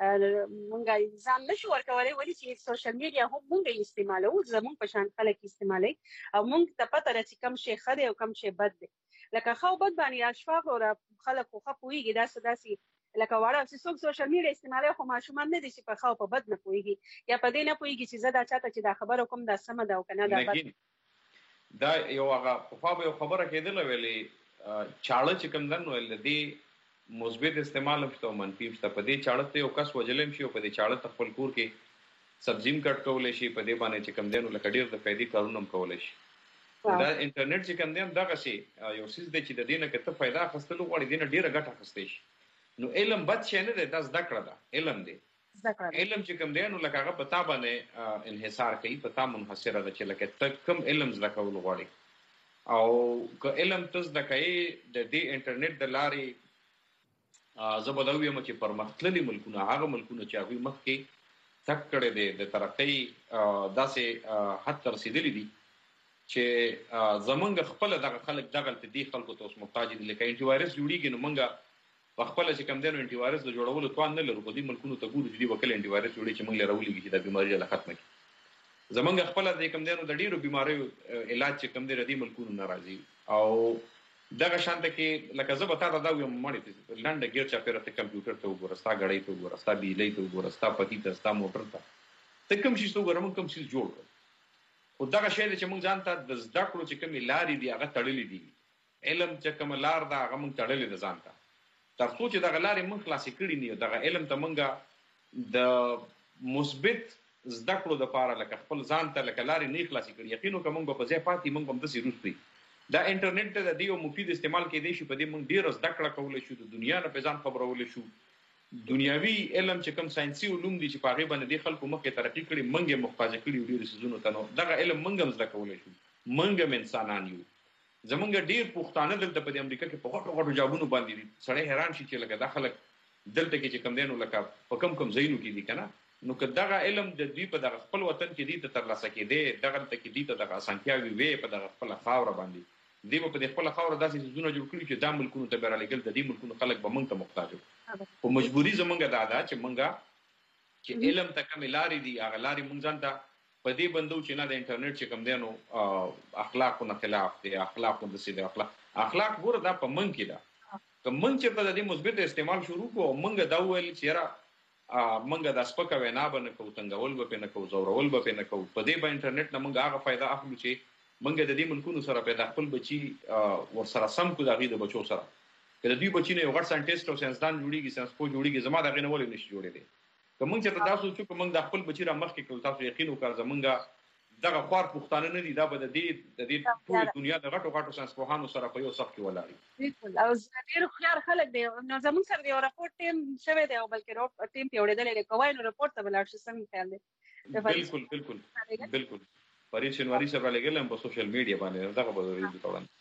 مونږ ځان نشو ورکولی، ولې چې سوشل میډیا هم مونږ یې استعمالوو، زمونږ په شان خلک یې استعمالوي او مونږ ته پته ده چې کوم شی ښه دی او کوم شی بد دی. لکه ښه او بد باندې اشفاق او خلک خو ښه پوهېږي. داسې داسې لکه واړه چې څوک سوشل میډیا استعمالوي خو ماشومان نه دي چې په ښه او په بد نه پوهېږي، یا په دې نه پوهېږي چې زه دا چاته چې دا خبره کوم دا سمه ده او که نه دا بد. دا یو هغه پخوا به یو خبره کېدله ویلې چاړه چې کوم ده نو د دې مثبت استعمال هم شته او منفي هم شته. په دې چاړه ته یو کس وژلی هم شي او په دې چاړه ته خپل کور کې سبزي هم کټ کولی شي. په دې باندې چې کوم دی نو لکه ډېر د فایدې کارونه هم کولی شي. دا انټرنیټ چې کوم دی هم دغسې یو څیز دی چې د دې نه که ته فایده اخیستل وغواړې دې نه ډېره ګټه اخیستی شي. نو علم بد شی نه دی، دا زده کړه ده. علم دی علم چې کوم دی نو لکه هغه په تا باندې انحصار کوي، په تا منحصره ده چې لکه ته کوم علم زده کول غواړې. او که علم ته زده کوې د دې انټرنیټ د لارې زه به دا ووایم چې پرمختللي ملکونه هغه ملکونه چې هغوی مخکې تګ کړی دی د ترقۍ داسې حد ته رسېدلي دي چې زمونږ خپله دغه خلک دغلته دې خلکو ته اوس محتاج دي. لکه انټي وایرس جوړېږي نو موږ په خپله چې کوم دی نو انټي وایرس د جوړولو توان نه لرو. په دې ملکونو ته ګورو چې دوی به کله انټي وایرس جوړوي چې موږ له راولېږي چې دا بیماري له ختمه کړي. زمونږ خپله د کوم دی نو د ډېرو بیماریو علاج چې کوم دی د دې ملکونو نه راځي. او دغه شانته کې لکه زه به تا ته دا ووایم مړې لنډه ګیر چاپېره ته کمپیوټر ته وګوره، ستا ګړۍ ته وګوره، ستا بجلۍ ته وګوره، ستا پتي ته، ستا موټر ته، ته کوم شي ته وګوره موږ کوم شي جوړ کړو. خو دغه شی دی چې موږ ځان ته د زده کړو چې کومې لارې دي هغه تړلې دي. علم چې کومه لار ده هغه موږ تړلې ده ځان ته، تر څو چې دغه لارې موږ خلاصې کړي نه یو. دغه علم ته موږ د مثبت زده کړو دپاره لکه خپل ځان ته لکه لارې نه خلاصې کړي، یقین وکړه موږ به په ځای پاتې موږ به همداسې وروسته وي. دا انټرنیټ ته د دې یو مفید استعمال کېدی شي، په دې موږ ډېره زده کړه کولی شو، د دنیا نه پې ځان خبرولی شو. دنیاوي علم چې کوم ساینسي علوم دي چې په هغې باندې دې خلکو مخکې ترقي کړي موږ یې محتاجه کړي یو ډېرو څیزونو ته. نو دغه علم موږ هم زده کولی شو، موږ هم انسانان یو. زمونږ ډېر پښتانه دلته په دې امریکا کې په غټو غټو جابونو باندې دي. سړی حیران شي چې لکه دا خلک دلته کې چې کوم دی نو لکه په کم کم ځایونو کې دي که نه. نو که دغه علم د دوی په دغه خپل وطن کې دي ته ترلاسه کېدی، دغلته کې دي ته دغه اسانتیاوې وې په دغه خپله خاوره باندې، دوی به په دې خپله خاوره داسې څیزونه جوړ کړي چې دا ملکونو ته به رالېږل د دې ملکونو خلک به موږ ته محتاج وو. خو مجبوري زمونږ دا ده چې موږ چې علم ته کومې لارې دي هغه لارې موږ ځان ته په دې بندو چې نه د انټرنیټ چې کوم دی نو اخلاقو نه خلاف دی، اخلاقو داسې دی. اخلاق اخلاق ګوره دا په موږ کې ده. که موږ چېرته د دې مثبت استعمال شروع کړو او موږ دا وویل چې یاره موږ دا سپکه وینا به نه کوو، تنګول به پرې نه کوو، زورول به پرې نه کوو، په دې به انټرنیټ نه موږ هغه فایده اخلو چې موږ د دې ملکونو سره پیدا خپل بچي ورسره سم کړو د هغې د بچو سره. که د دوی بچي نه یو غټ ساینټسټ او ساینسدان جوړېږي، ساینسپوه جوړېږي، زما د هغې نه ولې نشي جوړېدی. که موږ چېرته دا سوچو که موږ د خپل بچي را مخکې کړو، تاسو یقین وکړه زمونږ دغه خوار پښتانه نه دي، دا به د دې د دې ټولې دنیا د غټو غټو ساینسپوهانو سره په یو صف کې ولاړ وي. بالکل. او ډېر هوښیار خلک دی. نو زمونږ سره د یو راپورټ ټیم شوی دی او بلکې ټیم پیاوړېدلی دی. که وایو نو راپورټ ته به لاړ شي. څنګه خیال دی؟ بالکل بالکل بالکل. فرید شنواري صاحب رالیږلی هم په سوشل میډیا باندې دغه به ورېږي ته وړاندې.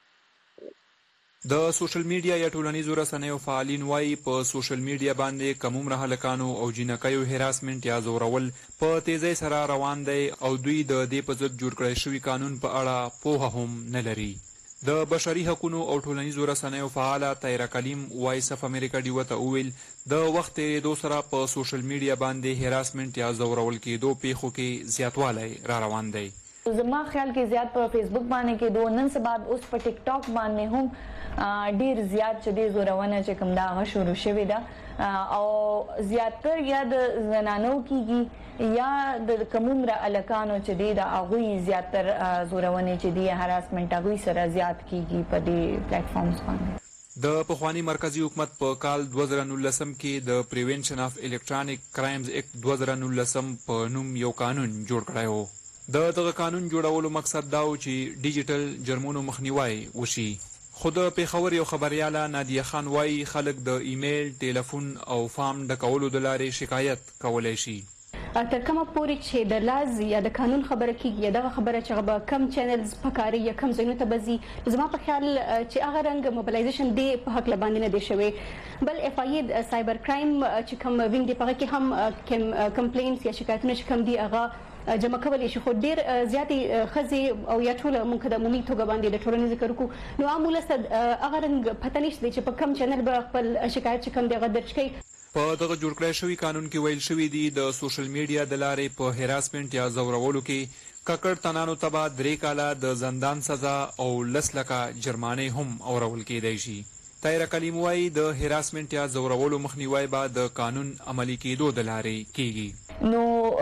د سوشل میډیا یا ټولنیزو رسنیو فعالین وایي په سوشل میډیا باندې کمومره هلکانو او جینکیو هراسمنټ یا زورول په تیزۍ سره روان دی او دوی د دې په ضد جوړ کړی شوي قانون په اړه پوهه هم نه لري. د بشري حقوقو او ټولنیزو رسنیو فعاله طاهره کلیم وایس اف امریکا ډیو ته وویل د وخت تېرېدو سره په سوشل میډیا باندې هراسمنټ یا ځورول کېدو پیښو کې زیاتوالی را روان دی. زما خیال کې زیات په فیسبوک باندې کېدو، نن سبا اوس په ټیک ټاک باندې هم ډیر زیات چې د زورونه چې کوم دا هغه شروع شوې ده او زیاتر یا د زنانو کېږي یا د کومره الکانو چې دی د هغوی زیاتر زورونه چې دی هراسمنټ هغوی سره زیات کېږي په دې پلیټ فارمز باندې. د پخوانی مرکزی حکومت په کال دوه زره نولسم کې د پریونشن اف الکترونیک کرایمز اکټ دوه زره نولسم په نوم یو قانون جوړ کړی و. د دغه قانون جوړولو مقصد دا و چې ډیجیټل جرمونو مخنیوی وشي. خو د پېښور یو خبریاله نادیه خان وایي خلک د ایمیل، ټیلیفون او فارم ډکولو د لارې شکایت کولی شي. تر کومه پورې چې د لاز یا د قانون خبره کېږي یا دغه خبره چې به کم چینلز پکاري یا کم ځایونو ته به ځي، زما په خیال چې هغه رنګ موبلایزیشن دی په حق باندې نه دی شوی. بل اف آی سایبر کرایم چې کوم وینګ دی په هغه کې هم کمپلینټس یا شکایتونه چې کوم دي هغه جمع کولی شي، خو ډیر زیاتې ښځې او یا ټوله موږ د عمومي توګه باندې د ټولنې ذکر وکړو نو عام ولس هغه رنګ پته نشته چې په کم چینل به خپل شکایت چې کوم دی هغه درج کوي. په دغه جوړ کړی شوي قانون کې ویل شوي دي د سوشل میډیا د لارې په هراسمنټ یا ځورولو کې ککړ تنانو ته به درې کاله د زندان سزا او لس لکه جرمانې هم اورول کېدی شي. طاهره کلیم وایي د هراسمنټ یا ځورولو مخنیوی به د قانون عملي کېدو د لارې کېږي. نو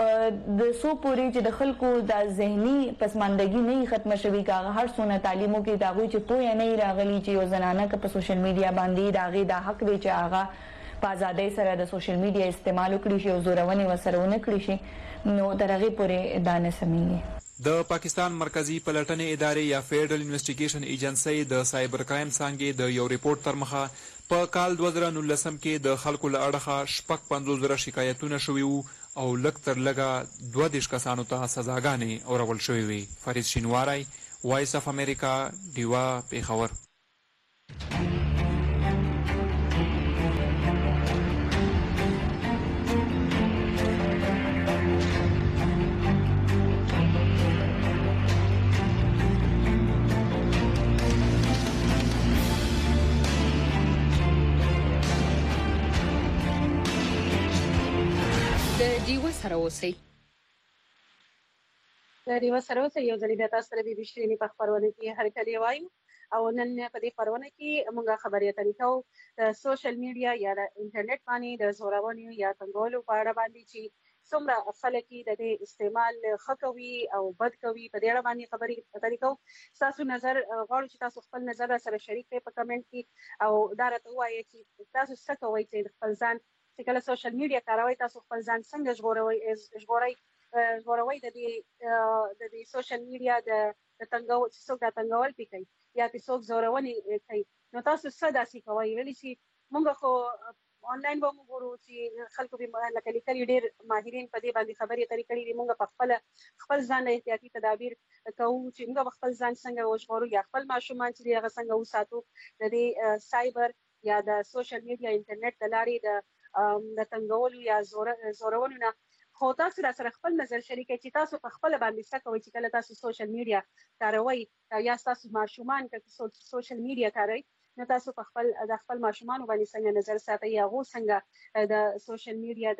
د سو پورې چې د خلکو د ذهني پسماندګي نه ختم شوي، کاغه هر څونه تعلیمو کې دا غوي چې پوهه نه راغلي چې یو زنانه که په سوشل میډیا باندې دا غي د حق دی چې هغه په ازادۍ سره د سوشل میډیا استعمال وکړي شي او زورونه وسره ونه کړي شي، نو تر هغې پورې دا نه سمېږي. د پاکستان مرکزی پلټنې ادارې یا فیډرل انویسټیګیشن ایجنسی د سایبر کرایم څانګې د یو ریپورت تر مخه په کال دوه زره نولسم کې د خلکو له اړخه شپږ پنځوس زره شکایتونه شوي وو او لږ تر لږه دوه دېرش کسانو ته سزاګانې اورول شوې وې. فریض شینواری، وایس اف امریکا، ډیوا، پېښور. ډیوه سره اوسئ. د ډیوه سره اوسئ. یو ځل بیا تاسو سره بي بي شیریني په خپرونه کې هرکلی وایو او نن په دې خپرونه کې موږ خبرې اترې کوو د سوشل میډیا یا د انټرنیټ باندې د زورونې یا تنګولو په اړه باندې چې څومره خلک د دې استعمال ښه کوي او بد کوي، په دې اړه باندې خبرې اترې کوو. ستاسو نظر غواړو چې تاسو خپل نظر سره شریک کړئ په کمنټ کې او دا راته ووایئ چې تاسو څه کوئ چې خپل ځان چې کله سوشل میډیا کاروئ تاسو خپل ځان څنګه ژغورئ ژغورئ ژغورئ د دې د دې سوشل میډیا د تنګول چې څوک دا تنګول پې کوي یا چې څوک زورونې کوي، نو تاسو څه داسې کوئ؟ ولې چې موږ خو آنلاین به موږ ګورو چې خلکو به لکه لیکلي ډېر ماهرین په دې باندې خبرې اترې کړي دي. موږ په خپله خپل ځان له احتیاطي تدابیر کوو چې موږ به خپل ځان څنګه وژغورو یا خپل ماشومان چې دي هغه څنګه وساتو د دې سایبر یا د سوشل میډیا انټرنیټ د لارې د د تنګولو یا زورونو نه. خو تاسو را سره خپل نظر شریکئ چې تاسو په خپله باندې څه کوئ چې کله تاسو سوشل میډیا کاروئ یا ستاسو ماشومان که سوشل میډیا کاروئ نو تاسو په خپل د خپل ماشومانو باندې څنګه نظر ساتئ یا هغو څنګه د سوشل میډیا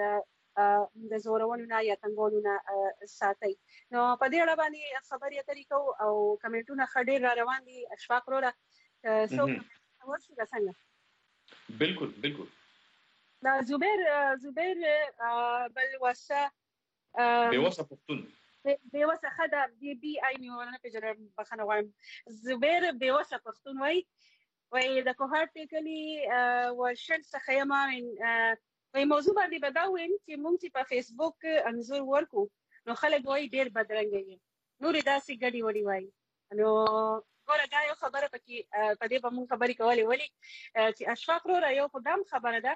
د د زورونو نه یا تنګولو نه ساتئ. نو په دې اړه باندې خبرې اترې کوو او کمنټونه ښه ډېر را روان دي. اشفاق وروره څوک ورشو که څنګه؟ بالکل بالکل. دا زبیر زبیر بلوسه بېوسه پښتون بېوسه ښه ده بي بي آی مې ونه پېژنم، بخښنه غواړم. زبیر بېوسه پښتون وایي وایي د کوهاټ کلي ورشن څخه یم. وایي موضوع باندې به دا وویم چې موږ چې په فیسبوک انځور ورکو نو خلک وایي ډېر بدرنګه یې، نورې داسې ګډې وډې وایي. نو ګوره دا یو خبره پکې په دې به موږ خبرې کولې. ولې چې اشفاق وروره یو خو دا هم خبره ده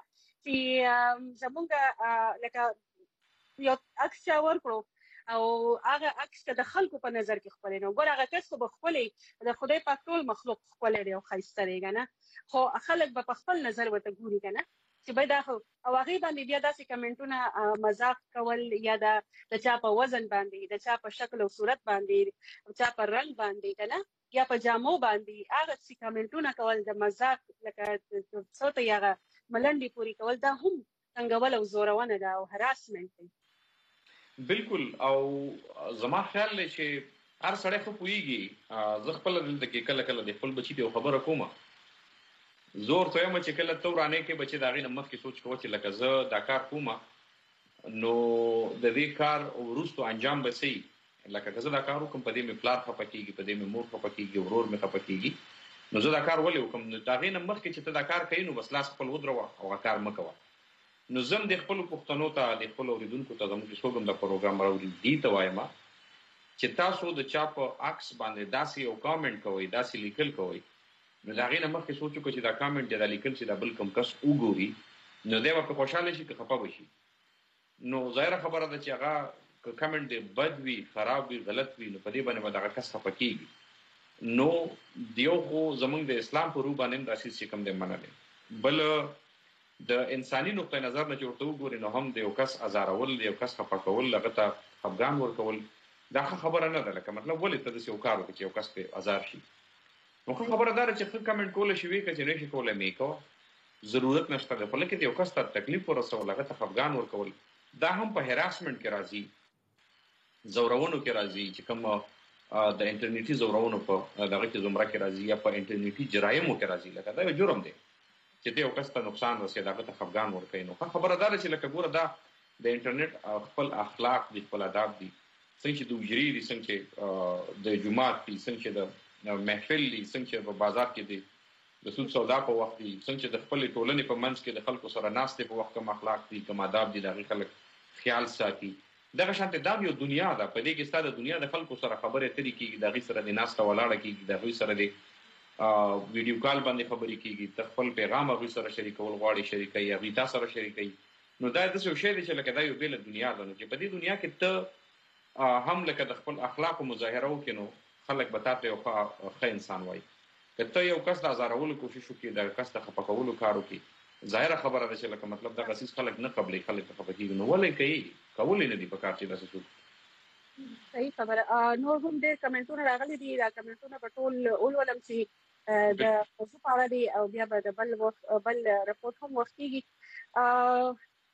چې زمونږ لکه یو عکس چا ورکړو او هغه عکس که د خلکو په نظر کې ښکلی نه، ګوره هغه کس خو به ښکلی د خدای پاک ټول مخلوق ښکلی دی او ښایسته دی که نه، خو خلک به په خپل نظر ورته ګوري که نه. چې باید او هغه باندې بیا داسې کمنټونه مزاق کول یا د چا په وزن باندې د چا په شکل او صورت باندې چا په رنگ باندې کنه یا په جامو باندې هغه څه کمنټونه کول د مزاق لکه څه ته هغه ملنډي پوری کول دا هم څنګه ول او زورونه ده او هراسمنت دی. بالکل او زما خیال دی چې هر سړی خو پوهیږي زه خپل دلته کې کله کله د خپل بچي دی خبره کوم زور ته یم چې کله تورانه کې بچي دا غي نمخ کې سوچ کوو چې لکه زه دا کار کوم نو د دې کار ورستو انجام به سي لکه که زه دا کار وکم په دې مې پلار خپه کېږي په دې مې مور خپه کېږي ورور مې خپه کېږي نو زه دا کار ولې وکم نو دا غي نمخ کې چې ته دا کار کوي نو بس لاس خپل ودروه او کار مکوه. نو زم د خپل پښتنو ته د خپل اوریدونکو ته زموږ څوګم د پروګرام راوړي دي ته وایم چې تاسو د چا په عکس باندې داسې یو کامنټ کوئ داسې لیکل کوئ نو دا غي نمخ کې سوچو چې دا کامنټ دا لیکل چې دا بل کوم کس وګوري نو دا به خوشاله شي که خپه وشي. نو ظاهر خبره ده چې هغه کامنټ دی بد وی خراب وی غلط وی نو په دې باندې دا کس خپه کیږي نو دیو خو زمونږ د اسلام په روح باندې داسې څه کم دی منل بل د انساني نقطه نظر نه جوړته وګوري نو هم د یو کس ازارول یو کس خپه کول لغه ته افغان ور کول دا خبره نه ده لکه مطلب ولې ته د یو کار وکړي یو کس په ازار شي نو خبره دار چې خپل کمنټ کول شي وی کچې نشي کولای میکو ضرورت نشته ده په لکه یو کس ته تکلیف ورسول لغه ته افغان ور کول دا هم په هراسمنت کې راځي زورونو کې راځي چې کوم د انټرنیټي زورونو په دغه کې زمره کې راځي یا په انټرنیټي جرایمو کې راځي لکه دا یو جرم دی چې ته یو کس ته نقصان رسېږي دغه ته افغان ور کوي نو خبره دار چې لکه ګوره دا د انټرنیټ خپل اخلاق دي خپل آداب دي څنګه چې د وجري دي څنګه چې د جمعات دي څنګه چې د محفل دي څنګه چې په بازار کې دي د سود سودا په وخت دي څنګه چې د خپل ټولنې په منځ کې د خلکو سره ناستې په وخت کوم اخلاق دي کوم آداب دي دغه خلک خیال ساتي دغه شانته دا یو دنیا ده په دې کې ستاسو د دنیا د خلکو سره خبرې اترې کیږي دغه سره د ناسته ولاړه کیږي دغه سره د ویډیو کال باندې خبرې کیږي ته خپل پیغام هغه سره شریکول غواړي شریکي هغه تاسو سره شریکي نو دا د څه شی دی چې لکه دا یو بل دنیا ده چې په دې دنیا کې ته هم لکه د خپل اخلاق مظاهره وکړو خلک به تاسو یو ښه انسان وایي که ته یو کس د ازارولو کوشش وکړي د کس ته خپه کولو کار وکړي ظاهره خبره ده چې لکه مطلب دا غسیس خلک نه قبلې خلک ته خپه کیږي نو ولې کوي کولې نه دی په کار چې داسې څه صحیح خبره نو هم د کمنټونو راغلي دي دا کمنټونه په ټول اول ولم چې د موضوع په اړه دی او بیا به د بل بل رپورټ هم وختيږي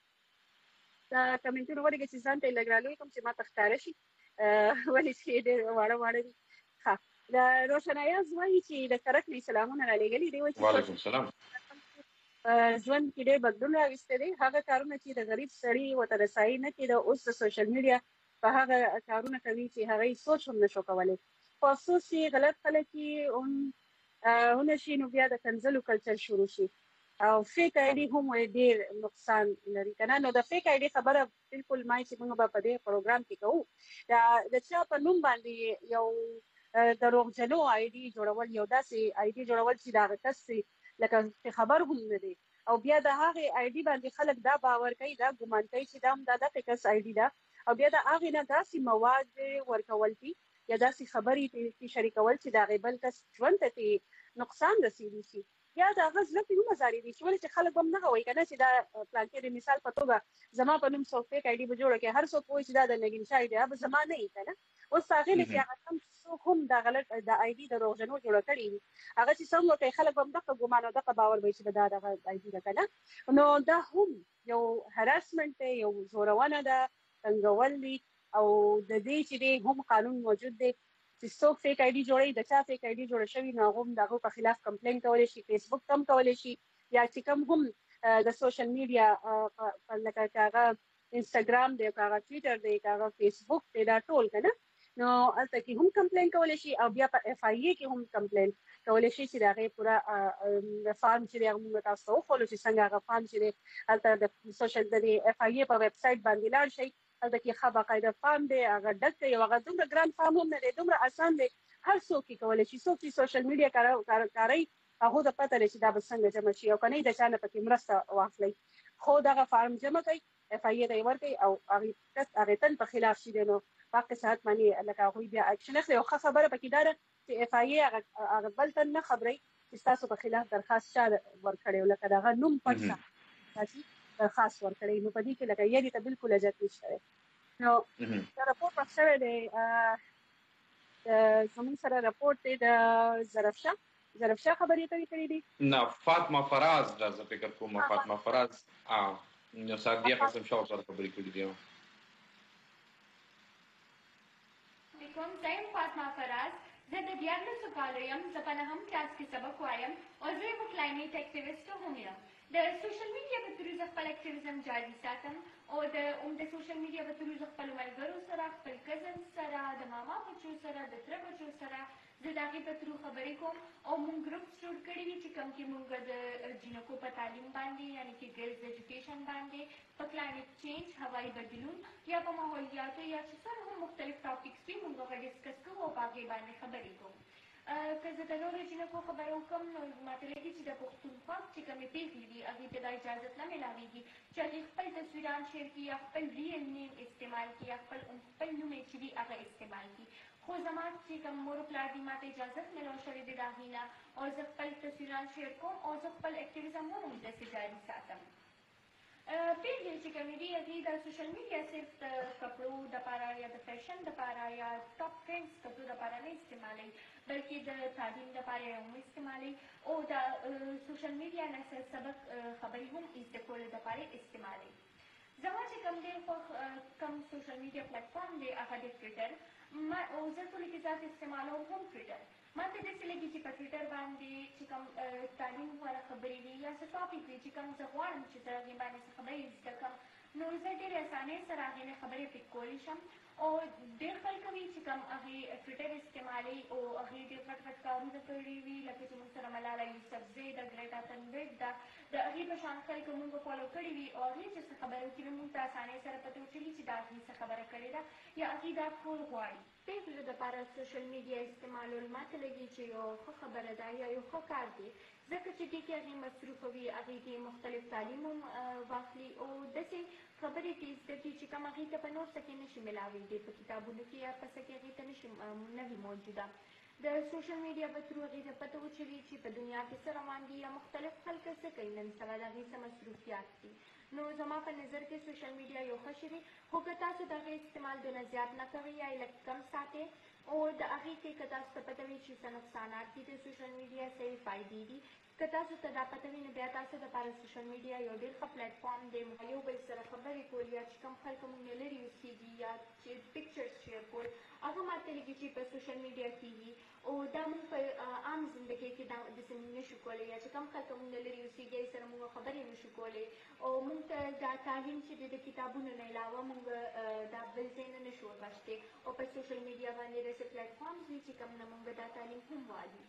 دا کمنټونه ورګه چې ځان ته لګرالوي کوم چې ما تختار شي ولې چې ډېر واړه واړه دي ها دا روشنايي زوی چې د کرک سلامونه علیګلی دی و علیکم السلام ژوند کې ډېر بدلون راوستي دي هغه کارونه چې د غریب سړي وته رسایي نه کېده اوس د سوشل میډیا په هغه کارونه کوي چې هغه سوچ هم نشو کولای په افسوس چې غلط خلک یې هم هونه شي نو بیا د کنزلو کلچر شروع شي او فیک آی ډي هم ډېر نقصان لري کنه نو د فیک آی ډي خبره بالکل ما چې موږ په دې پروګرام کې کوو دا د چا په نوم باندې یو دروغجنو آی ډي جوړول یو داسې آی ډي جوړول چې دا غتسي لکه خبر هم نه دی او بیا د هغه آی ډي باندې خلک دا باور کوي دا ګمان کوي چې دا هم دا د فیکس آی ډي دا او بیا د هغه نه داسې مواد ورکول دي یا داسې خبرې چې شریکول چې دا غیبل کس ژوند ته نقصان رسیدي شي یا دا غزله په نوم زاري دي چې ولې چې خلک هم نه وایي کنه چې دا پلان کې د مثال په توګه زما په نوم څوک فیک آی ډي به جوړ کړي هر څوک وایي چې دا د نګین شای دی به زما نه یې کنه اوس هغه لکه هغه هم څوک هم دا غلط د آی ډي د روغجنو جوړ کړي هغه چې څنګه کوي خلک هم دغه ګمان او دغه باور وایي چې دا د آی ډي ده کنه نو دا هم یو هراسمنت یو زورونه ده څنګه ولي او د دې چې هم قانون موجود دی چې څوک فیک آی ډي جوړي د چا فیک آی ډي جوړ شوی نو هم دغه په خلاف کمپلین کولای شي فیسبوک تم کولای شي یا چې کوم هم د سوشل میډیا په لکه هغه انستګرام دی هغه ټویټر دی هغه فیسبوک دی دا ټول کنه نو البته کې هم کمپلین کولای شي او بیا په اف آی ای کې هم کمپلین کولای شي چې دغه پورا فارم چې هغه تاسو خو له څنګه هغه فارم چې البته د سوشل د اف آی ای په ویب سټ باندې لاړ شي د کې خبره قاعده فارم دی هغه ډک یو هغه دومره ګران فارم هم نه دی دومره آسان دی هر څوک کولای شي څوک چې سوشل میډیا کاروي هغه د پته لري چې دا به څنګه جمع شي او کني د چانه پکې مرسته واخلي خو دغه فارم جمع کوي اف آی ای دی ورکي او هغه هغه تن په خلاف شي نو پاکه سات معنی لکه هغه بیا اکشن اخلي او خبره پکې دار چې اف آی ای هغه بل تن نه خبري چې تاسو په خلاف درخواست شاده ورکړي لکه دغه نوم پټه تاسو خاص ورکړی نو په دې کې لکه یادي ته بالکل اجازه نشته نو دا راپور پخ شوی دی زموږ سره راپور دی د ظرفشاه ظرفشاه خبرې اترې کړې دي نه فاطمه فراز دا زه فکر کوم فاطمه فراز نو سعدیه قسم شاه سره خبرې کړې دي کوم ټایم فاطمه فراز زه د دیارلسو کالو یم زه په نهم کلاس کې سبق وایم او زه یو کلایمیټ اکټیویسټ هم یم د سوشل میډیا په تور زه خپل اکټیویزم جاري ساتم او د اوم د سوشل میډیا په تور زه خپل ملګرو سره خپل کزن سره د ماما بچو سره د تره بچو سره زه د هغې په ترو خبرې کوم او موږ ګروپس جوړ کړي وي چې کوم کې موږ د جینکو په تعلیم باندې یعنې کې ګرلز ایجوکیشن باندې په کلایمیټ چینج هوایي بدلون یا په ماحولیاتو یا چې سره هم مختلف ټاپکس وي موږ هغه ډسکس کوو او په هغې باندې خبرې کوو که زه د نورو جینکو خبره وکړم نو ماته لګي چې د پښتونخوا چې کومې پېښې دي هغې ته دا اجازت نه میلاویږي چې هغې خپل تصویران شیر کړي یا خپل ریل نیم استعمال کړي یا خپل خپل نوم یې چې وي هغه استعمال کړي خو زما چې کوم مور و پلار دي ماته اجازت میلاو شوې دی د هغې نه او زه خپل تصویران شیر کوم او زه خپل اکټیویزم هم همداسې جاري ساتم پیږي چې کومې دي هغې د سوشل میډیا صرف د کپړو دپاره یا د فیشن دپاره یا ټاپ ټرینډز کپړو دپاره نه استعمالوي بلکې د تعلیم دپاره یې هم استعمالوي او د سوشل میډیا نه سبق خبرې هم زده کولو دپاره استعمالوي زما چې کوم ډېر خوښ کوم سوشل میډیا پلیټفارم دی هغه دی ټویټر او زه ټولې کې ذات استعمالوم هم ټویټر ما ته داسې لګي چې په ټویټر باندې چې کوم تعلیم والا خبرې وي یا څه ټاپک وي چې کوم زه غواړم چې زه هغې باندې څه خبرې زده کړم نو زه ډېرې اسانۍ سره هغې نه خبرې پک کولی شم او ډېر خلک وي چې کوم هغې ټویټر استعمالوي او هغې ډېر غټ غټ کارونه کړي وي لکه چې موږ سره ملاله یوسفزۍ ده ګریټا تنبیګ ده د هغې په شان خلک موږ فالو کړي وي او هغې چې څه خبرې وکړي موږ ته اسانۍ سره پته وچلي چې دا هغې څه خبره کړې ده یا هغې دا کول غواړي پېغلو دپاره سوشل میډیا استعمالول ماته لګي چې یو ښه خبره ده یا یو ښه کار دی ځکه چې دې کې هغې مصروفه وي هغې کې مختلف تعلیم هم واخلي او داسې خبرې کې زده کړي چې کوم هغې ته په نور څه کې نشي میلاویږي په کتابونو کې یا په څه کې هغې ته نشي نه وي موجوده د سوشل میډیا په ترو هغې ته پته وچوي چې په دنیا کې څه روان دي یا مختلف خلک څه کوي نن سبا د هغې څه مصروفیات دي نو زما په نظر کې سوشل میډیا یو ښه شی دی خو که تاسو د هغې استعمال دونه زیات نه کوئ یا یې لږ کم ساتئ او د هغې کې که تاسو ته پته وي چې څه نقصانات دي د سوشل میډیا څه فایدې دي که تاسو ته دا پته وي نو بیا تاسو دپاره سوشل میډیا یو ډېر ښه پلیټفارم دی یو بل سره خبرې کول یا چې کوم خلک مونږ نه لرې اوسېږي یا چې پکچرز شیر کول هغه ماته لګي چې په سوشل میډیا کېږي او دا مونږ په عام زندګۍ کې دا داسې مونږ نشو کولی یا چې کوم خلک مونږ نه لرې اوسېږي هغې سره مونږ خبرې نشو کولی او مونږ ته دا تعلیم چې دی د کتابونو نه علاوه مونږ دا بل ځای نه نشو ورغښتی او په سوشل میډیا باندې داسې پلیټفارمز وي چې کوم نه مونږ دا تعلیم هم والي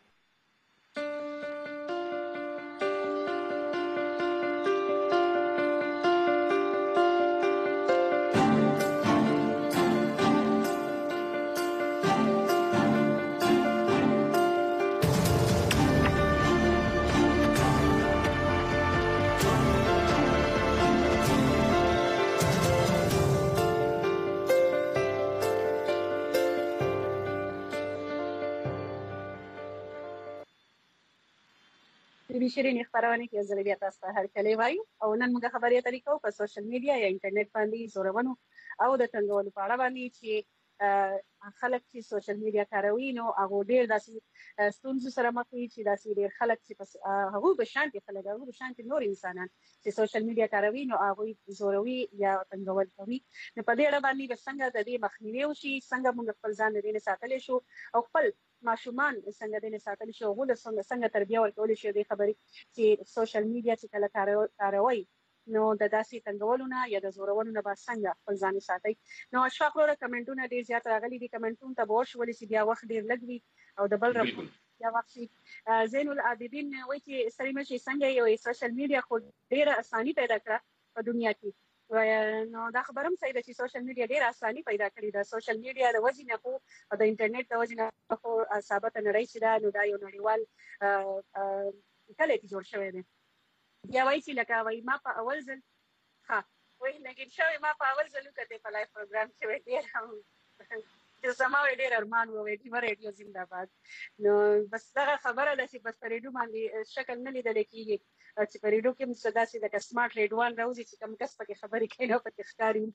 د شیرین خبرونه کې زه بیا تاسو ته هرکلی وایو او نن موږ خبرې اترې کوو په سوشل میډیا یا انټرنیټ باندې زورونو او د تنګولو په اړه باندې چې خلک چې سوشل میډیا کاروي نو هغه ډېر داسې ستونزو سره مخ وي چې داسې ډېر خلک چې هغوی به شانتې خلک هغوی به شانتې نور انسانان چې سوشل میډیا کاروي نو هغوی زوروي یا تنګول کوي نو په دې اړه باندې به څنګه د دې مخنیوی وشي څنګه موږ خپل ځان د دې نه ساتلی شو او خپل ماشومان څنګه د نه ساتل شي او له څنګه څنګه تربیه ورکول شي د خبرې چې سوشل میډیا چې کله کاروي نو د داسې تنګولو نه یا د زورولو نه به څنګه خپل ځان ساتي نو اشفاق وروره کمنټونه ډېر زیات راغلي دي کمنټونو ته به وشولې چې بیا وخت ډېر لږ وي او د بل رقم بیا وخت شي زین العابدین وایي چې ستړي مه شئ څنګه یو سوشل میډیا خو ډېره اساني پیدا کړه په دنیا کې نو دا خبره هم صحیح ده چې سوشل میډیا ډېره اساني پیدا کړې ده سوشل میډیا د وجې نه خو د انټرنیټ د وجې نه خو ثابته نړۍ چې ده نو دا یو نړیوال کلی کې جوړ شوی دی بیا وایي چې لکه وایي ما په اول ځل ښه وایي لګین شوی ما په اول ځل وکتې په لایف پروګرام کې وایي ډېر زما ډېر ارمان و وې چې ریډیو زنده‌باد. نو بس دغه خبره ده چې بس په ریډیو باندې شکل نه لیدل کېږي چې په ریډیو کې مڅ داسې د سمارټ ریډوان راوځي چې کوم کس پکې خبرې کوي نو پکې ښکاري.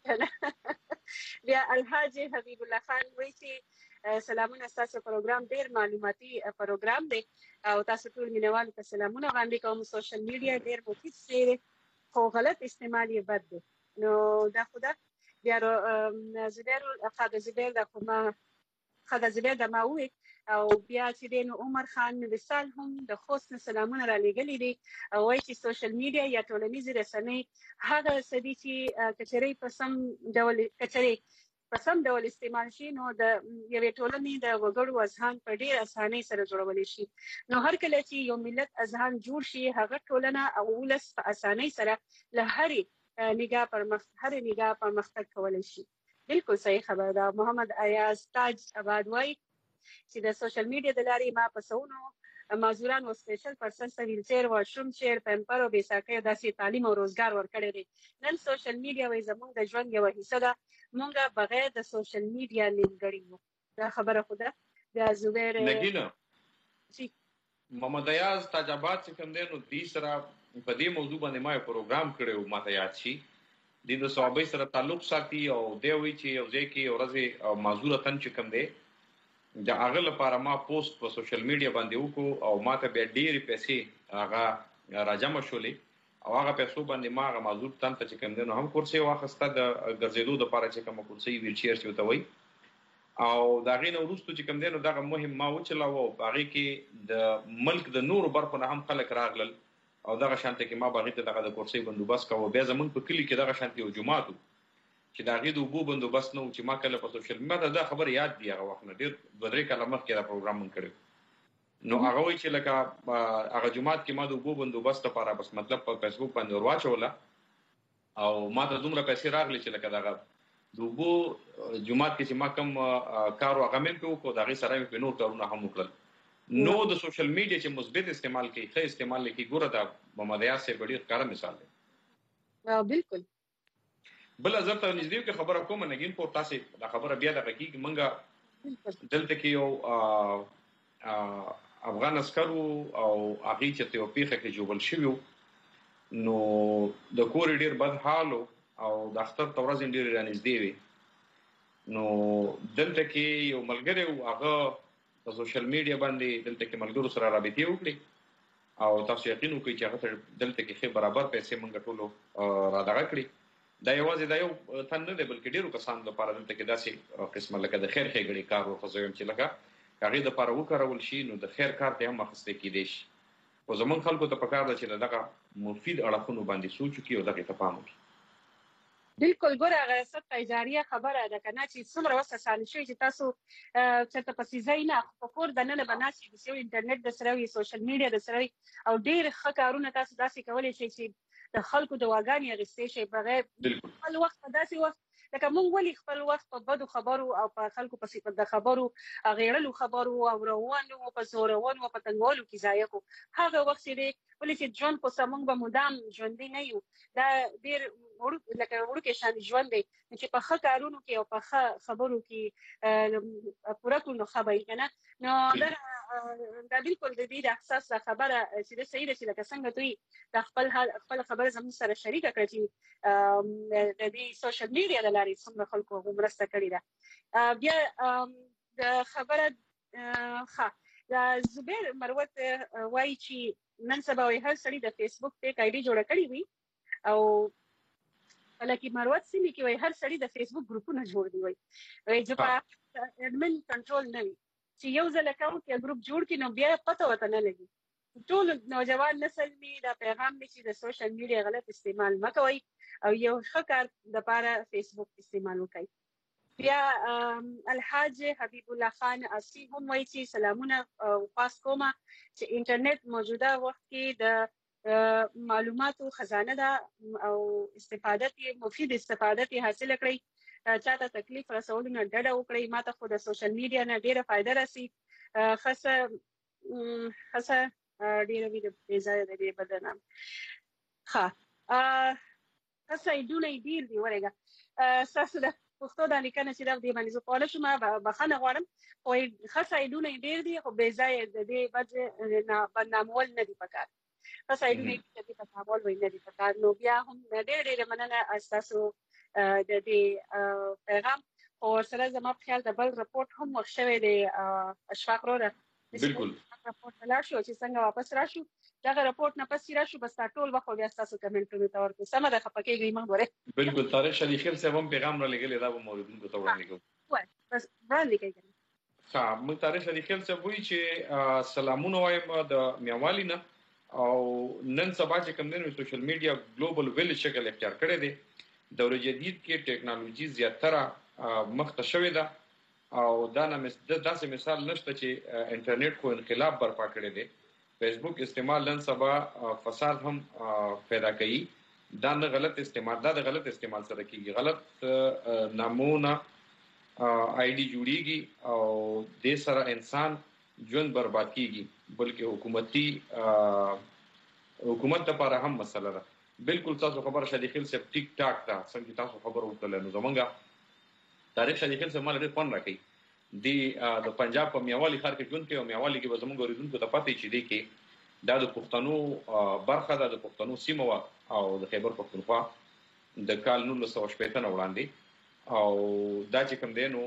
بیا الحاج حبیب الله خان وایي چې سلامونه، ستاسو پروګرام ډېر معلوماتي پروګرام دی او تاسو ټول مینوالو ته سلامونه وړاندې کوم. سوشل میډیا ډېر مفید دی خو غلط استعمال یې بد دی. نو دا خو ده. بیا زبیر خاده زبیر د خو ما خاده زبیر د ما وویل او بیا چې دی نو عمر خان وصال هم د خوست نه سلامونه را لېږلي دي او وایي چې سوشل میډیا یا ټولنیزې رسنۍ هغه څه دي چې کچرۍ په سم ډول کچرۍ په سم ډول استعمال شي نو د یوې ټولنې د وګړو اذهان په ډېر اسانۍ سره جوړولی شي. نو هر کله چې یو ملت اذهان جوړ شي هغه ټولنه او ولس په اسانۍ سره له هرې نگاه پر مخ هر نگاه پر مختګ کولای شي. بالکل صحیح خبر ده. محمد ایاز تاج آباد وای چې د سوشل میډیا د لارې ما په سونو معذوران او سپیشل پرسن ته ویلچیر واشروم چیر پمپر او بیساکه داسې تعلیم او روزګار ورکړی دی. نن سوشل میډیا وای زموږ د ژوند یو حصہ ده. مونږ بغیر د سوشل میډیا نیمګړي یو. دا خبره خو ده. بیا زبیر نګینه جی محمد ایاز تاج آباد چې کوم دی نو دې سره په دې موضوع باندې ما یو پروګرام کړی و ماته یاد شي. د د صحابه سره تعلق ساتي او دی وی چې یو ځای کې ورځې معذوره تن چې کوم دی د هغه لپاره ما پوسټ په سوشل میډیا باندې وکړو او ماته بیا ډېرې پیسې هغه راجمع شولې او هغه پیسو باندې ما هغه معذور تن ته چې کوم دی نو هم کورسۍ واخیسته د ګرځېدو دپاره چې کومه کورسۍ ویلچیر چې ورته وایي او د هغې نه وروستو چې کوم دی نو دغه مهم ما وچلاوه او په هغې کې د ملک د نورو برخو نه هم خلک راغلل او دغه شانته کې ما باغې ته دغه د کورسۍ بندوبست کوو. بیا زمونږ په کلي کې دغه شانته یو جومات و چې د هغې د اوبو بندوبست نه و چې ما کله په سوشل میډیا دا خبر یاد دی هغه وخت نه ډېر دوه درې کاله مخکې دا پروګرام مونږ کړی نو هغه وایي چې لکه هغه جومات کې ما د اوبو بندوبست لپاره بس مطلب په فیسبوک باندې ور واچوله او ما ته دومره پیسې راغلې چې لکه دغه د اوبو جومات کې چې ما کوم کار و هغه مې پرې وکړو د هغې سره مې پرې نور کارونه هم وکړل. نو د سوشل میډیا چې مثبت استعمال کوي ښه استعمال کوي ګوره دا محمد ایاز صاحب ډېر ښکاره مثال دی. بالکل. بله زه ته نږدې کې خبره کوم نګین پور تاسې دا خبره بیا دغه کېږي موږ دلته کې یو افغان عسکر و او هغې چې ته یو پېښه کې ژوبل شوي وو نو د کور یې ډېر بد حال و او د اختر ته ورځې ډېرې رانږدې وې نو دلته کې یو ملګری و هغه په سوشل میډیا باندې دلته کې ملګرو سره رابطې وکړي او تاسو یقین وکړئ چې هغه ته دلته کې ښې برابر پیسې موږ ټولو را دغه کړي. دا یوازې دا یو تن نه دی بلکې ډېرو کسانو لپاره دلته کې داسې قسمه لکه د خیر ښېګړې کار ورته زه وایم چې لکه هغې دپاره وکارول شي نو د خیر کار ته هم اخیستی کېدی شي. خو زموږ خلکو ته پکار ده چې د دغه مفید اړخونو باندې سوچ وکړي او دغې ته پام وکړي. بالکل. ګوره هغه صدقه جاریه خبره ده که نه چې څومره وس اسانه شوي چې تاسو چېرته پسې ځئ نه خو په کور دننه به ناست یې یو انټرنیټ درسره وي سوشل میډیا درسره وي او ډېر ښه کارونه تاسو داسې کولی شئ چې د خلکو دواګانې اخیستی شئ بغیر خپل وخت په داسې وخت لکه موږ ولې خپل وخت په بدو خبرو او په خلکو پسې د خبرو غیړلو خبرو او روانو په زورونو او په تنګولو کې ضایع کړو. هغه وخت چې دی ولې چې ژوند خو موږ به مدام ژوندي نه یو. دا ډېر لکه وړوکی شان ژوند دی چې په ښه کارونو کې او په ښه خبرو کې پوره کړو نو ښه به وي که نه. نو دا بالکل د دې د احساس دا خبره چې ده صحیح ده چې لکه څنګه دوی دا خپل خپله خبره زموږ سره شریکه کړه چې د دې سوشل میډیا له لارې څومره خلکو مرسته کړې ده. بیا د خبره ښه د زبیر مروت وایي چې نن سبا وایي هر سړي د فیسبوک پیک آی ډي جوړه کړې وي او لکه مروت سیمې کې وایي هر سړي د فیسبوک ګروپونه جوړ دي وایي چې په اډمن کنټرول نه وي چې یو ځل اکاونټ یا ګروپ جوړ کړي نو بیا پته ورته نه لګي. ټول نوجوان نسل مې دا پیغام دی چې د سوشل میډیا غلط استعمال مه کوئ او یو ښه کار دپاره فیسبوک استعمال وکړئ. بیا الحاج حبیب الله خان اسی هم وایي چې سلامونه پاس کومه چې انټرنیټ موجوده وخت کې د معلوماتو خزانه ده او استفاده مفید استفاده حاصل کړئ. چاته تکلیف رسولو نه ډډه وکړئ. ماته خو د سوشل میډیا نه ډېره فایده رسي. خاصه خاصه ډېره وي د بې ځایه د دې بدنام ښه خاصه ایډونه یې ډېر دي ورېږه ستاسو د پښتو د لیکنه چې د دې باندې زه کولای شم بخښنه غواړم خو ښه سایډونه یې ډېر دي خو بې ځایه د دې وجې نه بدنامول نه دي پکار ښه سایډونه یې د دې بدنامول وایي نه دي پکار نو بیا هم ډېر ډېره مننه ستاسو د دې پیغام او سره زما په خیال د بل رپورټ هم وخت شوی دی اشفاق وروره بالکل رپورټ ته لاړ شو چې څنګه واپس راشو دغه رپورټ نه پس راشو بس ټول وخت بیا تاسو کمنټونه ته ورکړئ سمه ده خفه کېږئ مه ګورئ بالکل طارق شریف خیل صاحب هم پیغام را لګلی دا به موردونکو ته وړاندې کوو بس وړاندې کوئ ښه موږ طارق شریف خیل صاحب وایي چې سلامونه وایم د میوالي نه او نن سبا چې کوم دی نو سوشل میډیا ګلوبل ویلیج شکل اختیار کړی دی دور جدید کې ټیکنالوژي زیاتره مخته شوې ده او دا نه داسې مثال نشته چې انټرنیټ خو انقلاب برپا کړی دی فیسبوک استعمال نن سبا فساد هم پیدا کوي دا نه غلط استعمال دا د غلط استعمال سره کیږي غلط نامونه آی ډي جوړیږي او د سره انسان ژوند برباد کیږي بلکې حکومتي حکومت لپاره هم مسله ده بالکل تاسو خبر شدي خل سپ ټیک ټاک دا څنګه تاسو خبر وکړل نو زمونږه تاریخ شدي خل سپ مال ډېر پن راکې دی د پنجاب په میوالي ښار کې ژوند کوي او میوالي کې به زمونږ اوریدونکو ته پاتې چې دی کې دا د پښتنو برخه ده د پښتنو سیمه او د خیبر پښتونخوا د کال نولس سوه شپېته نه وړاندې او دا چې کوم دی نو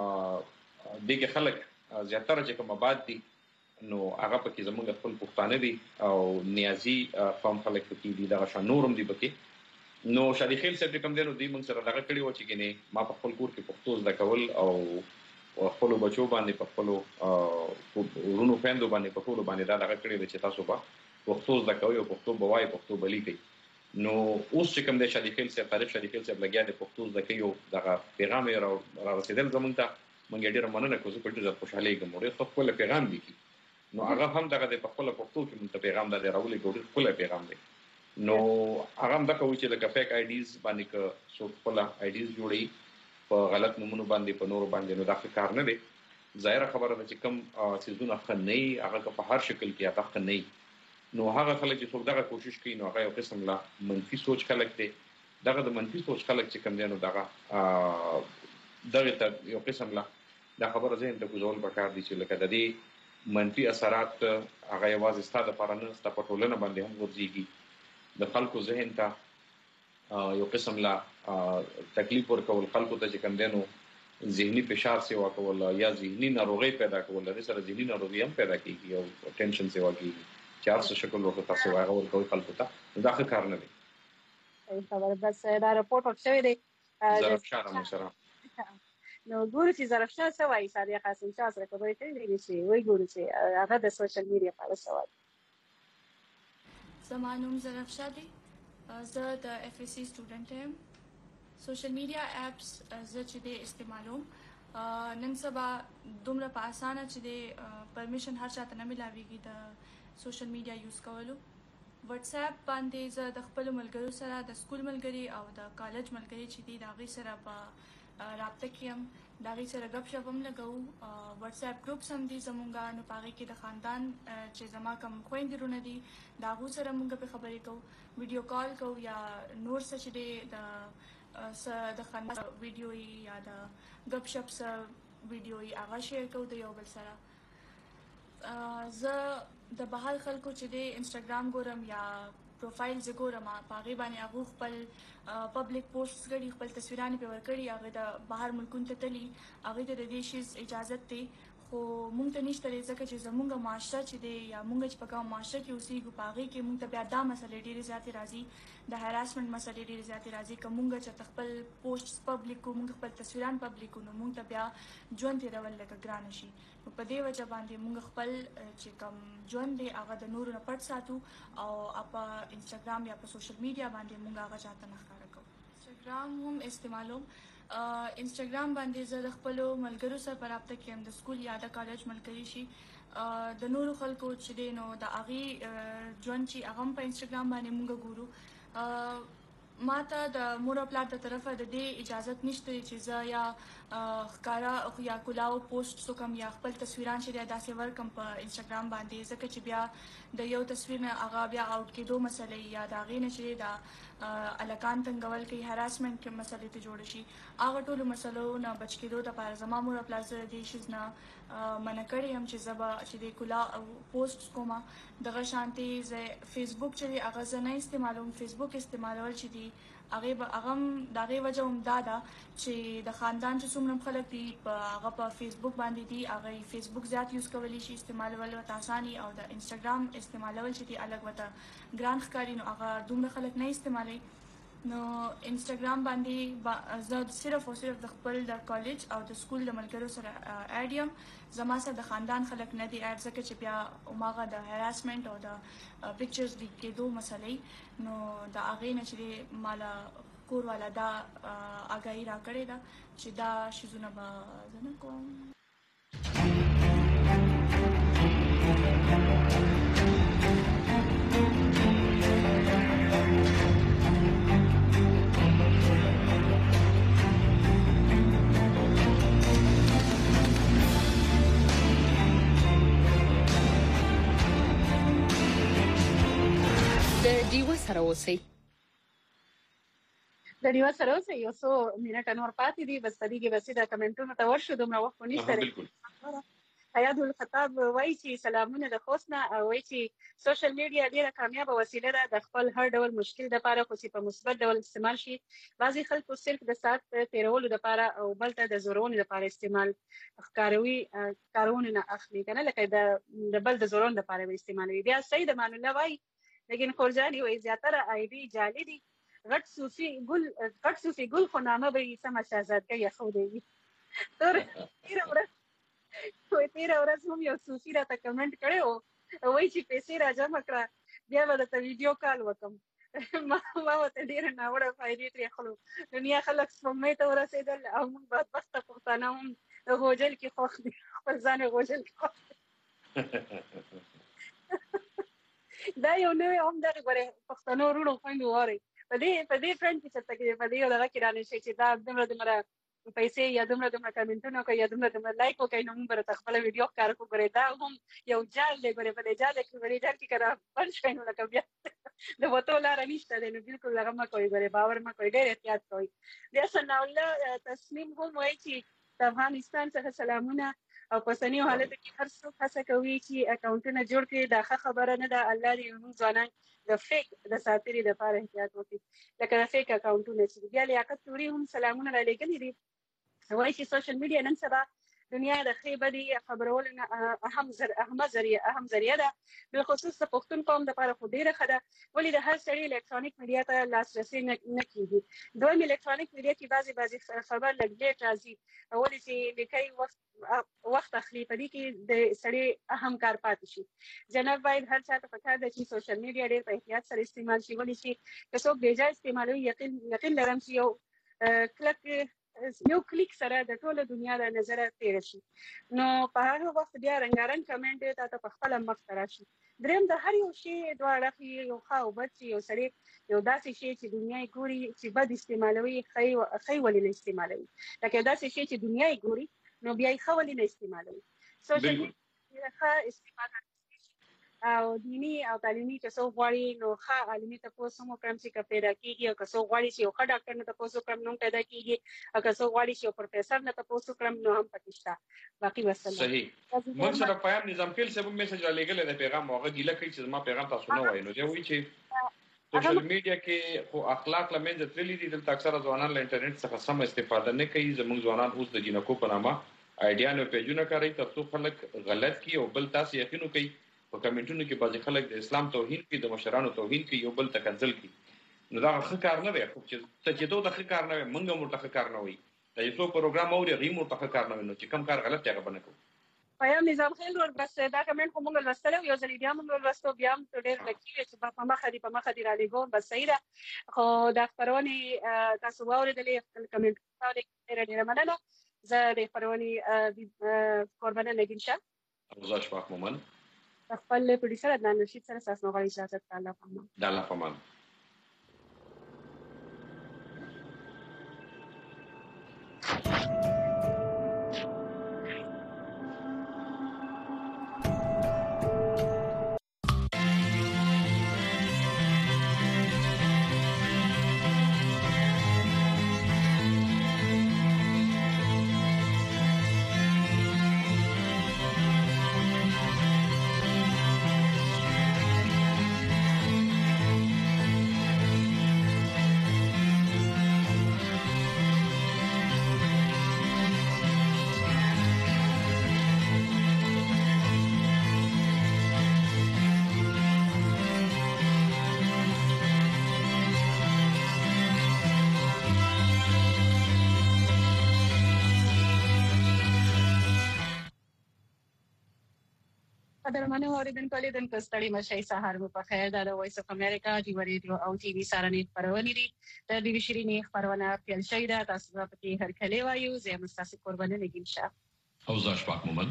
دې کې خلک زیاتره چې کوم آباد دي نو هغه پکې زمونږ خپل پښتانه دي او نیازي قوم خلک پکې دي دغه شان نورم دي پکې نو شادي خیل صاحب کوم دی نو دوی موږ سره دغه کړي و چې ګنې ما په خپل کور کې پښتو زده کول او خپل بچو باندې په خپل ورونو خويندو باندې په ټول باندې دا دغه کړي چې تاسو به پښتو زده کوئ او پښتو بوای پښتو بلی کوي نو اوس چې کوم دی شادي خیل صاحب تاریخ شادي خیل صاحب لګیا دی پښتو زده کوي او دغه پیغام یې را رسیدل زمونږ ته موږ ډېر مننه کوو په ډېر خوشحالي کوم ډېر خپل پیغام لیکي نو هغه هم دغه د خپل پښتو کې موږ پیغام د راولې ډېر خپل پیغام دی نو هغه هم دا کوي چې لکه فیک آی ډیز باندې که څو خپل آی ډیز جوړي په غلط نمونه باندې په نور باندې نو دا کار نه دی ظاهره خبره ده چې کم سيزونه ښه نه هغه په هر شکل کې هغه ښه نه نو هغه خلک چې څوک دغه کوشش کوي نو هغه یو قسم لا منفي سوچ خلک دي دغه د منفي سوچ خلک چې کم دي نو دغه دغه ته یو قسم لا دا خبره زين ته کوزول پکار دي چې لکه د دې منفي اثرات هغه یوازې ستاسو لپاره نه ستاسو په ټولنه باندې هم ورځيږي د خلکو ذهن ته یو قسم لا تکلیف ورکول خلکو ته چې کم دي نو ذهني فشار سیوا کول یا ذهني ناروغي پیدا کول د سره ذهني ناروغي هم پیدا کیږي او ټینشن سیوا کیږي چار څه شکل ورته تاسو هغه ورکوي خلکو ته دا ښه کار نه دی خبر بس دا رپورټ ورشوي دی زرفشار هم سره نو ګورو چې زرفشار څه وایي ساده قاسم شاه سره خبرې کوي دی چې وایي ګورو چې هغه د سوشل میډیا په اړه څه وایي زما نوم زرفشار دی زه د اف اس سی سټوډنټ یم سوشل میډیا اپس زه چې د استعمالوم نن سبا دومره په اسانه چې د پرمیشن هر چاته نه ملاويږي د سوشل میډیا یوز کولو واتس اپ باندې زه د خپل ملګرو سره د سکول ملګري او د کالج ملګري چې دي دا غي سره په رابطه کې هم دا غي سره غپ شپ هم لګو واتس اپ ګروپس هم دي زمونږه نو پاره کې د خاندان چې زما کوم خويندرونه دي دا غو سره مونږ په خبرې کوو ویډیو کال کوو یا نور څه چې دي د س د خاندان ویډیو یا د غپ شپ سره ویډیو یې هغه شیر کوو د یو بل سره زه د بهر خلکو چې د انستګرام ګورم یا پروفایل ز ګورم پاغي باندې هغه خپل پبلک پوسټ کړي خپل تصویرونه په ور کړي هغه د بهر ملکونو ته تلي هغه د دې شي اجازه ته خو مونږ ته نشته ځکه چې زمونږه معاشره چې دی یا مونږ چې په کوم معاشره کې اوسېږو پاغي کې مونږ ته بیا دا مسلې ډېرې زیاتې راځي د هراسمنت مسلې ډېرې زیاتې راځي کوم مونږ چې خپل پوسټ پبلک کو مونږ خپل تصویرونه پبلک کو نو مونږ ته بیا ژوند تیرول لکه ګران شي نو په دې وجه باندې مونږ خپل چې کوم ژوند دی هغه د نورو نه پټ ساتو او په انستګرام یا په سوشل میډیا باندې مونږ هغه چاته نه ښکاره کوو انستګرام هم استعمالوم انستګرام باندې زه د خپل ملګرو سره په رابطه کې هم د سکول یا د کالج ملګري شي د نورو خلکو چې دي نو د اغي ژوند چې هغه په انستګرام باندې مونږ ګورو ماته د مور او پلار د طرفه د دې اجازه نشته چې زه یا ښکارا یا کلاو پوسټ وکم یا خپل تصویران چې داسې ورکم په انسټاګرام باندې، ځکه چې بیا د یو تصویر نه هغه بیا آوټ کېدو مسلې یا د هغې نه چې د الکان تنګول کوي هراسمنټ کې مسلې ته جوړ شي، هغه ټولو مسلو نه بچ کېدو دپاره زما مور او پلار زه د دې شیز نه منع کړې یم چې زه به چې د کلا پوسټ کومه. دغه شانتې زه فیسبوک چې دی هغه زه نه استعمالوم. فیسبوک استعمالول چې دي هغې به هغه هم د هغې وجه هم دا ده چې د خاندان چې څومره خلک دي په هغه په فیسبوک باندې دي، هغه فیسبوک زیات یوز کولی شي، استعمالول ورته اساني، او د انسټاګرام استعمالول چې دي الګ ورته ګران ښکاري، نو هغه دومره خلک نه استعمالوي. نو انسټاګرام باندې زه صرف او صرف د خپل د کالج او د سکول د ملګرو سره اډ یم. زما سره د خاندان خلک نه دي اډ، ځکه چې بیا هماغه د هراسمنټ او د پکچرز لیک کېدو مسلې، نو د هغې نه چې مالا کور والا دا آګاهي راکړې ده چې دا شیزونه به زه نه کوم. د ډیوه سره اوسئ د ډیوه سره اوسئ یو څو منټه نور پاتې دي، بس په دې کې بس د کمنټونو ته ورشو، دومره وخت خو نشته دی. حیات الخطاب وایي چې سلامونه د خوست نه، او وایي چې سوشل میډیا ډېره کامیابه وسیله ده د خپل هر ډول مشکل دپاره، خو چې په مثبت ډول استعمال شي. بعضې خلکو صرف د ساعت تېرولو دپاره او بل ته د زورونې دپاره استعمال ښکاروي کارونو نه اخلي که نه، لکه د بل د زورونو دپاره به استعمالوي. بیا سید امان الله وایي لیکن خورجاني وایي زیاتره آیډي جعلي دي، غټ صوفي ګل غټ صوفي ګل خو نامه به یې سمه شهزادګۍ ایښودی تر تېره ورځ وایي تېره ورځ هم یو صوفي راته کمنټ کړی و، وایي چې پیسې را جمع کړه بیا به درته ویډیو کال وکړم. ما ما ورته ډېره ناوړه فایدې ترې اخلو. دنیا خلک سپوږمۍ ته ورسېدل او موږ بدبخته پښتانه هم د غوجل کې خوښ دي، خپل ځان یې غوجل کې خوښ دي. دا یو نوی هم دغه ګورې پښتنو وروڼو خویندو واورئ په دې په دې فرنټ کې چېرته کې په دې یو دغه کې رانشئ چې دا دومره دومره پیسې یا دومره دومره کمنټونه کوي یا دومره دومره لایک وکړئ، نو موږ به راته خپله ویډیو ښکاره کړو. ګورې دا هم یو جال دی، ګورې په دې جال کې په دې جال کې که را بند شوئ نو لکه بیا د وتو لاره نشته دی، نو بلکل هغه مه کوئ، ګورې باور مه کوئ، ډېر احتیاط کوئ. بیا ثناالله تسنیم هم وایي چې د افغانستان څخه سلامونه، او په اوسنیو حالتو کې هر څوک هڅه کوي چې اکاونټونه جوړ کړي. دا ښه خبره نه ده. الله دې زموږ ځوانان د فیک د ساترې لپاره احتیاط وکړي، لکه د فیک اکاونټونه چې بیا لیاقت توري هم سلامونه رالیږلي دي. وایي چې سوشل میډیا نن سبا دنیا د ښې بدې خبرولو نه اهم اهمه ذریعه اهم ذریعه ده، بالخصوص د پښتون قوم دپاره خو ډېره ښه ده، ولې د هر سړي الکترونیک میډیا ته لاسرسی نه کېږي. دویم الکترونیک میډیا کې بعضې بعضې خبر لږ لیټ راځي، ولې چې لیکئ وخت وخت اخلي، په دې کې د سړي اهم کار پاتې شي. جناب باید هر چا ته پکار ده چې سوشل میډیا ډېر په احتیاط سره استعمال شي، ولې چې که څوک بېجا استعمالوي یقین یقین لرم چې یو کلک یو کلیک سره د ټوله دنیا د نظره تېره شي، نو په هغه وخت بیا رنګارنګ کمنټ تا ته په خپله مخ ته راشي. درېیم د هر یو شی دوه اړخې یو ښه او بد چې یو سړی یو داسې شی چې دنیا یې ګوري چې بد استعمالوي، ښه ولې نه استعمالوي، لکه یو داسې شی چې دنیا یې ګوري نو بیا یې ښه ولې نه استعمالوي. سوشل میډیا ښه استعمال او دینی او تعلیمي که څوک غواړي نو ښه عالمي تپوس هم وکړم چې که پیدا کېږي، او که څوک غواړي چې یو ښه ډاکټر نه تپوس وکړم نو هم پیدا کېږي، او که څوک غواړي چې یو پروفیسر نه تپوس وکړم نو هم پکې شته. باقي وسلام. صحیح. موږ سره پیام نظام فیل صاحب میسج رالیږلی دی، پیغام هغه ګیله کوي چې زما پیغام تاسو نه وایي، نو دی وایي چې سوشل میډیا کې خو اخلاق له منځه تللي دي. دلته اکثره ځوانان له انټرنیټ څخه سم استفاده نه کوي. زموږ ځوانان اوس د جینکو په نامه آیډیان او پیجونه کاروي تر څو خلک غلط کړي، او بل تاسو یقین وکړئ په کمنټونو کې بعضې خلک د اسلام توهین کوي، د مشرانو توهین کوي، یو بل ته کنځل کوي. نو دا ښه کار نه دی. خو چې ته چې تو ته ښه کار نه وي، موږ هم ورته ښه کار نه وایي. دا یو څوک پروګرام اوري هغوی هم ورته ښه کار نه وي، نو چې کوم کار غلط دی هغه به نه کوو. پیام نظام خیل ور بس دا کمنټ خو موږ لوستلی و، یو ځلې بیا موږ ولوستو، بیا هم ډېر لږ کېږي چې په مخه دي په مخه دي رالیږو، بس صحیح ده. خو دا خپرونې تاسو واورېدلې، خپل کمنټونه واورېدلې، ډېره ډېره مننه. زه د خپرونې قربانه نګین شاه رضا اشفاق مومن خپل پروډوسر عدنان رشید سره ستاسو غواړي اجازه ته. الله پامان. د الله پامان. قدرمنو اوریدونکو لیدونکو ستړي مشي سهار مو په خیر. دا د وایس اف امریکا ټي وی ریډیو او ټي وی سارنې خبرونه دي. د دې شيرینې خبرونه پیل شوې ده. تاسو په دې هر کله وایو زه مستاسو قربانه نگیم شه او زاش پاک مومن.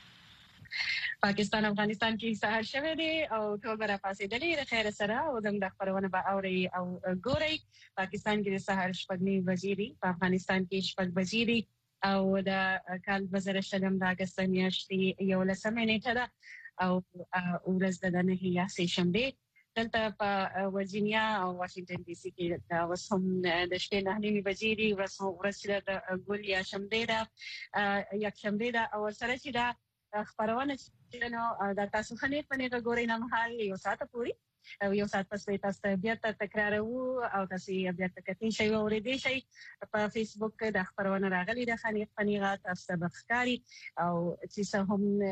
پاکستان افغانستان کې سهار شوه دی او ټول برا پاسېدلې د خیر سره او د خبرونه به اوري او ګوري. پاکستان کې سهار شپږ نیمه بجې دي، په افغانستان کې شپږ بجې دي او د کال دوه زره شلم د اگست میاشتې یو لسمه نیټه ده او ورځ د نهه یا سه شنبه. دلته په ورجینیا او واشنگټن ډي سي کې دا اوس هم د شپې نه نیمه بجې دي. ورځ د ګول یا شنبه ده یک شنبه ده او سره چې دا خبرونه چې نو د تاسو خنې په نه ګوري نه محل یو ساعت پوری او یو ساعت پس تاسو بیا تکرارو او تاسو بیا تکتین شي او ورې شي په فیسبوک کې د خبرونه راغلي د خنې پنیغه تاسو بخکاری او چې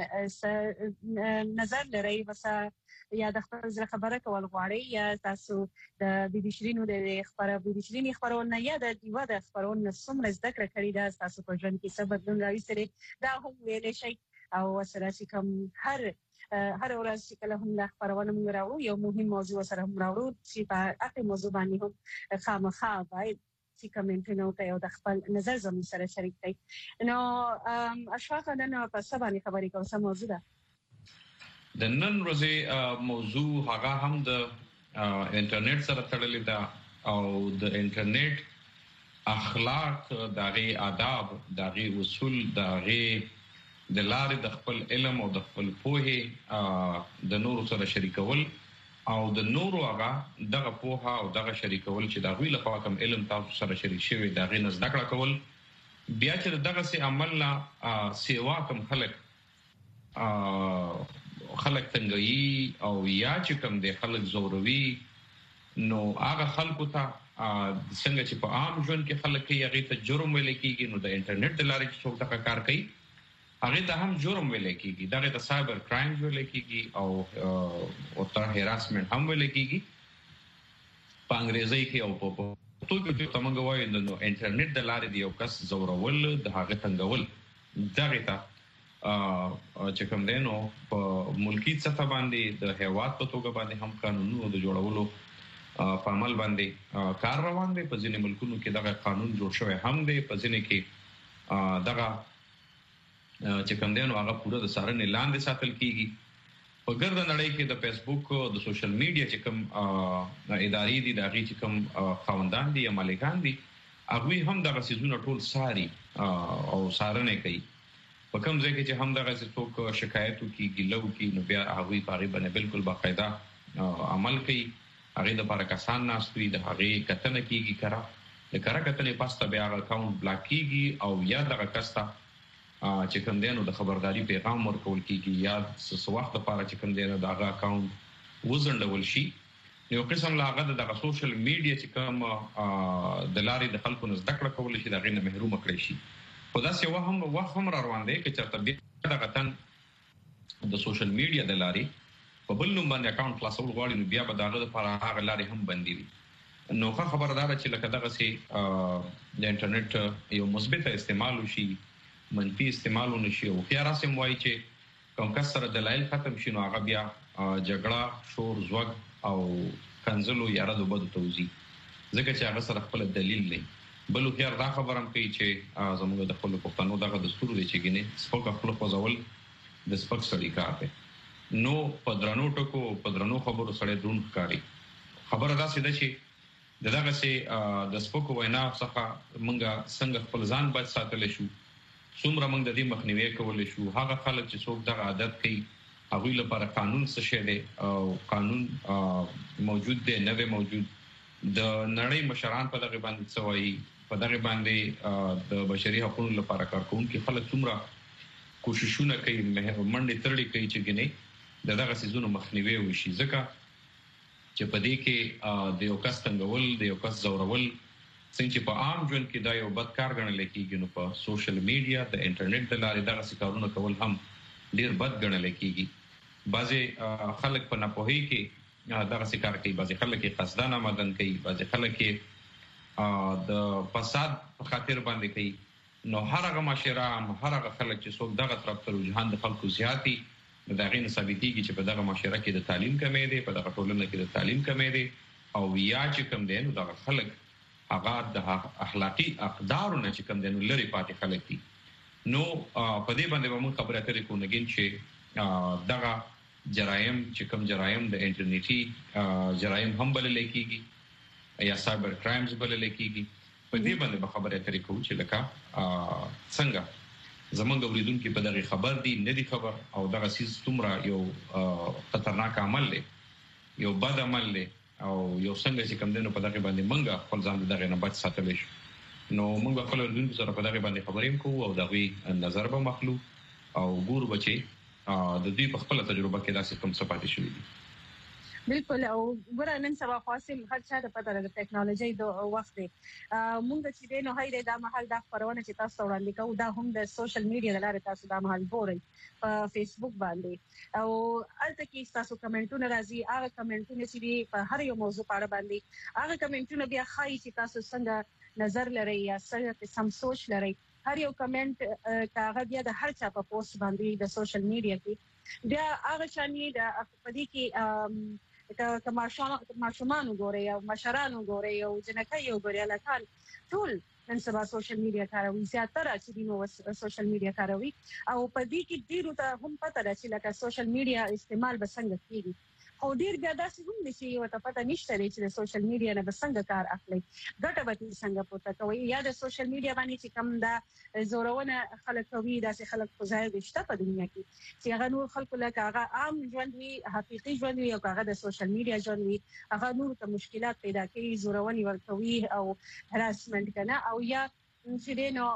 هم نظر لري وسه یا د خبره کول غواړي یا تاسو د بي بي شيرینو د خبره بي بي شيرینی خبرونه یا د دیوا د خبرونه څومره ذکر کړی دا تاسو په ژوند کې څه بدلون راوستي دا هم ویل شي او سره چې کوم هر هر ورځ چې کله هم د خبرونه موږ راوړو یو مهم موضوع سره هم راوړو چې په اته موضوع باندې هم خامخا باید چې کومنټونه کوي او د خپل نظر زموږ سره شریک کړي. نو اشفاق نن په څه باندې خبرې کوو؟ څه موضوع ده د نن ورځې موضوع؟ هغه هم د انټرنیټ سره تړلې ده او د انټرنیټ اخلاق، دغه آداب، دغه اصول، دغه د لارې د خپل علم او د خپل پوهې د نورو سره شریکول او د نورو هغه دغه پوهه او دغه شریکول چې د غوی له خوا کوم علم تاسو سره شریک شوی دغه نه زده کړه کول. بیا چې دغه سي عمل لا سیوا کوم خلک خلک تنګي او یا چې کوم د خلک زوروي نو هغه خلکو ته څنګه چې په عام ژوند کې خلک یې هغه ته جرم ویل کېږي نو د انټرنیټ د لارې څوک دغه کار کوي هغه ته هم جرم ویل کېږي. دغه ته سایبر کرایمز ویل کېږي او او تر هراسمنت هم ویل کېږي په انګریزي کې او په پښتو کې ته موږ وایو نو انټرنیټ د لارې دی یو کس زورول د هغه تنګول دغه ته چې کوم دینو په ملکی سطح باندې د هیواد په توګه باندې هم قانونونو د جوړولو په عمل باندې کار روان دی. په ځینې ملکونو کې دغه قانون جوړ شوی هم دی، په ځینې کې دغه چې کوم دینو هغه پوره د سارنې لاندې ساتل کیږي. په ګرد نړۍ کې د فیسبوک د سوشل میډیا چې کوم ادارې دي د هغه چې کوم خاوندان دي یا مالکان دي هغه هم دغه سيزونه ټول ساري او سارنې کوي. په کوم ځای کې چې هم دغه څوک شکایت کوي ګلو کوي نو بیا هغه په باندې بالکل باقاعده عمل کوي. هغه د لپاره کسان ناشوي د هغه کتنه کیږي کرا د کرا کتنې پاسته بیا اکاونټ بلاک کیږي او یا دغه کستا چې کوم دینو د خبرداري پیغام ورکول کیږي یا څه وخت لپاره چې کوم دینو دغه اکاونټ وزندول شي. یو قسم لاغه د سوشل میډیا چې کوم د لارې د خلکو نزد کړه کول شي دغه نه محروم کړي شي. خو دا څه وهم وهم را روان دي چې چرته بیا دغه تن د سوشل میډیا د لارې په بل نوم باندې اکاونټ خلاصول غواړي نو بیا به دغه لپاره هغه لارې هم بندي وي. نو خبردار چې لکه دغه سي د انټرنیټ یو مثبت استعمال وشي منفي استعمال ونشي او خیا راسم وایي چې کوم کس سره دلایل ختم شي نو هغه بیا جګړه شور زوګ او کنزلو یا رد وبد توزیع ځکه چې هغه سره خپل دلیل نه. بل خو دا خبرم کوي چې زموږ د خپل پښتنو دغه دستور دی چې ګینه سپک خپل خوځول د سپک سړی کار دی. نو په درنو ټکو په درنو خبرو سره درون ښکاری. خبره دا سیده شي دغه سي د سپکو وینا څخه مونږه څنګه خپل ځان بچ ساتل شو څومره مونږ د دې مخنیوي کول شو هغه خلک چې څوک دغه عادت کوي هغه لپاره قانون څه شی دی او قانون موجود دی نه موجود د نړۍ مشران په دغه باندې څه وایي په دغه باندې د بشري حقوقو لپاره کارکونکو خلک څومره کوششونه کوي منډه ترړي کوي چې ګنې دغه سيزونو مخنیوي وشي ځکه چې په دې کې د یو کس څنګهول د یو کس زورول څنګه په عام ژوند کې دا یو بد کار ګڼل کېږي نو په سوشل میډیا د انټرنیټ د لارې دغه سکارونه کول هم ډیر بد ګڼل کېږي بعضي خلک په ناپوهي کې دغه سکار کوي بعضي خلک یې قصدانه مدن کوي بعضي خلک یې د فساد په خاطر باندې کوي نو هر هغه معاشره هر هغه خلک چې څوک دغه طرف ته رجحان د خلکو زیاتی دا غین ثابتېږي چې په دغه معاشره کې د تعلیم کمی دی په دغه ټولنه کې د تعلیم کمی دی او یا چې کم دی نو دغه خلک هغه د اخلاقی اقدارونه چې کم دی نو لري پاتې خلک دي نو په دې باندې موږ خبرې اترې کوو نګین چې دغه جرایم چې کم جرایم د انټرنیټي جرایم هم بلل کېږي یا سایبر کرایمز بلل کېږي په دې باندې خبرې اترې کوو چې لکه څنګه زمونږ اوریدونکو په دغه خبر دي نه دي خبر او دغه سیس تومره یو خطرناک عمل دی یو بد عمل دی او یو څنګه چې کوم دنو په دغه باندې منګه خپل ځان دغه نه بچ ساتل شي نو موږ خپل اوریدونکو سره په دغه باندې خبرې کوو او دغه نظر به مخلو او ګور بچي د دې په خپل تجربه کې داسې کوم څه پاتې شوی دي بالکل او ګور نن سبا خاصم هر چا د پته د ټیکنالوژي د وخت دی مونږ چې دینو هاي د محل د خبرونه چې تاسو وړاندې کوو دا هم د سوشل میډیا د لارې تاسو د محل ګورئ په فیسبوک باندې او الته کې تاسو کمنټونه راځي هغه کمنټونه چې په هر یو موضوع په اړه باندې هغه کمنټونه بیا خای چې تاسو څنګه نظر لري یا څنګه سم سوچ لري هر یو کمنټ کاغه بیا د هر چا په پوسټ باندې د سوشل میډیا کې بیا هغه چاني د خپدي کې که ماشومان وګوري او مشران وګوري او جنکۍ وګوري لکان ټول نن سبا سوشل میډیا کاروي زیاتره چې دینو سوشل میډیا کاروي او په دې کې ډیرو ته هم پته ده چې لکه سوشل میډیا استعمال به څنګه کیږي خو ډیر بیا داسې هم نشي یو ته پته نشته چې د سوشل میډیا نه به څنګه کار اخلي ګټه به څنګه پورته کوي یا د سوشل میډیا باندې چې کم دا زورونه خلک کوي داسې خلک خو ځای دشته په دنیا کې چې هغه نور خلکو لکه هغه عام ژوند وي حقيقي ژوند وي او هغه د سوشل میډیا ژوند وي هغه نور ته مشکلات پیدا کوي زورونه ورکوي او هراسمنت کنه او یا چې دینو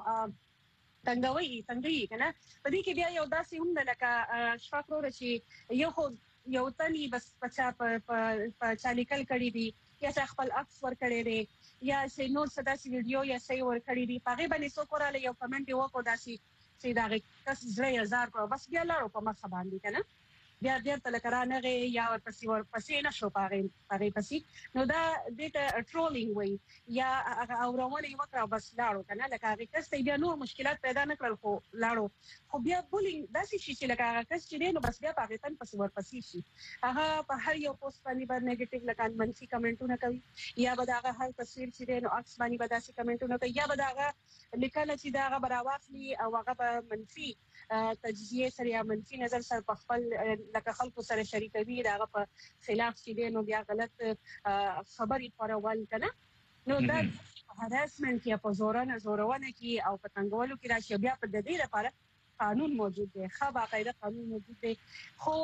څنګه وي څنګه کنه په دې کې بیا یو داسې هم د لکه شفاف ورو چې یو خو یو تني بس پچا په چالیکل کړی دی یا خپل عکس ور کړی دی یا سې نور صدا سي ویډیو یا سې ور کړی دی په غیبه نسو کوراله یو کمنټ وکړو داسي چې دا کس زړه هزار کو بس بیا لاړو په مخ باندې کنه بیا بیا تل کرانه یا ورپسې ورپسې نشو پاره پاره پسې نو دا د ټرولینګ وای یا اورونه یو کړو بس لاړو کنه لکه هغه کس ته بیا نور مشکلات پیدا نه کړل خو لاړو خو بیا بولینګ داسې شي چې لکه هغه کس چې نو بس بیا پاره تن پسې ورپسې شي هغه په هر یو پوسټ باندې باندې نیگیټیو لکه منفي کمنټونه کوي یا به هغه هر تصویر چې نو عکس باندې به داسې کمنټونه کوي یا به هغه لیکل چې دا هغه براوخلی او هغه به منفي تجزیه سره یا منفي نظر سره په خپل لکه خلکو سره شریکوي دا په خلاف چې نو بیا غلط خبري خورول کنه نو دا هراسمنت یا په زورانه زورونه کې او په څنګهولو کې راشي بیا په دې لپاره قانون موجود دی خو باقاعده قانون موجود دی خو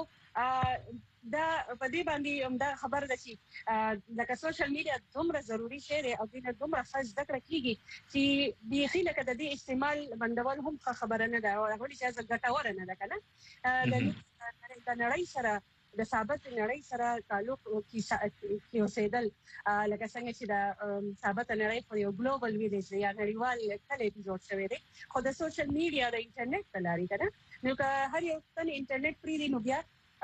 دا په دې باندې هم دا خبر ده چې لکه سوشل میډیا دومره ضروری شی دی او دینه دومره خاص ذکر کیږي چې بيخي لکه د دې استعمال بندول هم خبره نه ده او هغه چې ګټور نه ده کنه د نړۍ سره د ثابت نړۍ سره تعلق کې اوسېدل لکه څنګه چې د ثابت نړۍ په یو ګلوبل ویلیج یا نړیوال کلی جوړ شوی دی خو د سوشل میډیا د انټرنیټ په لارې کنه نو که هر یو تن انټرنیټ پری دی نو بیا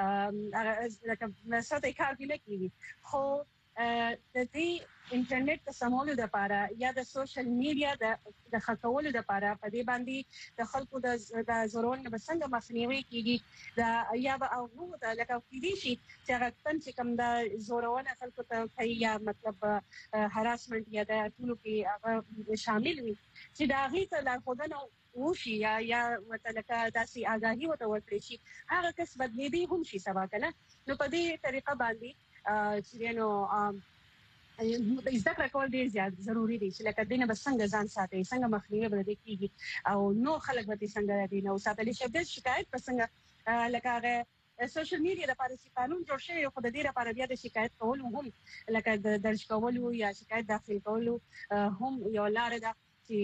لکه ساته کار دی لکه خو د دې انټرنیټ د سمولو لپاره یا د سوشل میډیا د د خکولو لپاره په دې باندې د خلکو د د زورون به څنګه مخنیوي کیږي دا یا به او نو د لکه کېدی شي چې هغه تن چې کوم د زورونه خلکو ته کوي یا مطلب هراسمنت یا د ټولو کې هغه شامل وي چې دا غي ته لارښودنه وشي یا یا متلکه داسي آگاهي وته ورکړي شي هغه کس بدلیدي هم شي سبا کنه نو په دې طریقه باندې چې نو زده کړه کول ډیر زیات ضروری دي چې لکه دینه بس څنګه ځان ساتي څنګه مخنیوي به د کیږي او نو خلک به څنګه دي نو ساتلې شي د شکایت په څنګه لکه هغه سوشل میډیا د پاره چې قانون جوړ شوی خو د دې لپاره بیا د شکایت کول هم لکه د درج کول یا شکایت داخل کول هم یو لار ده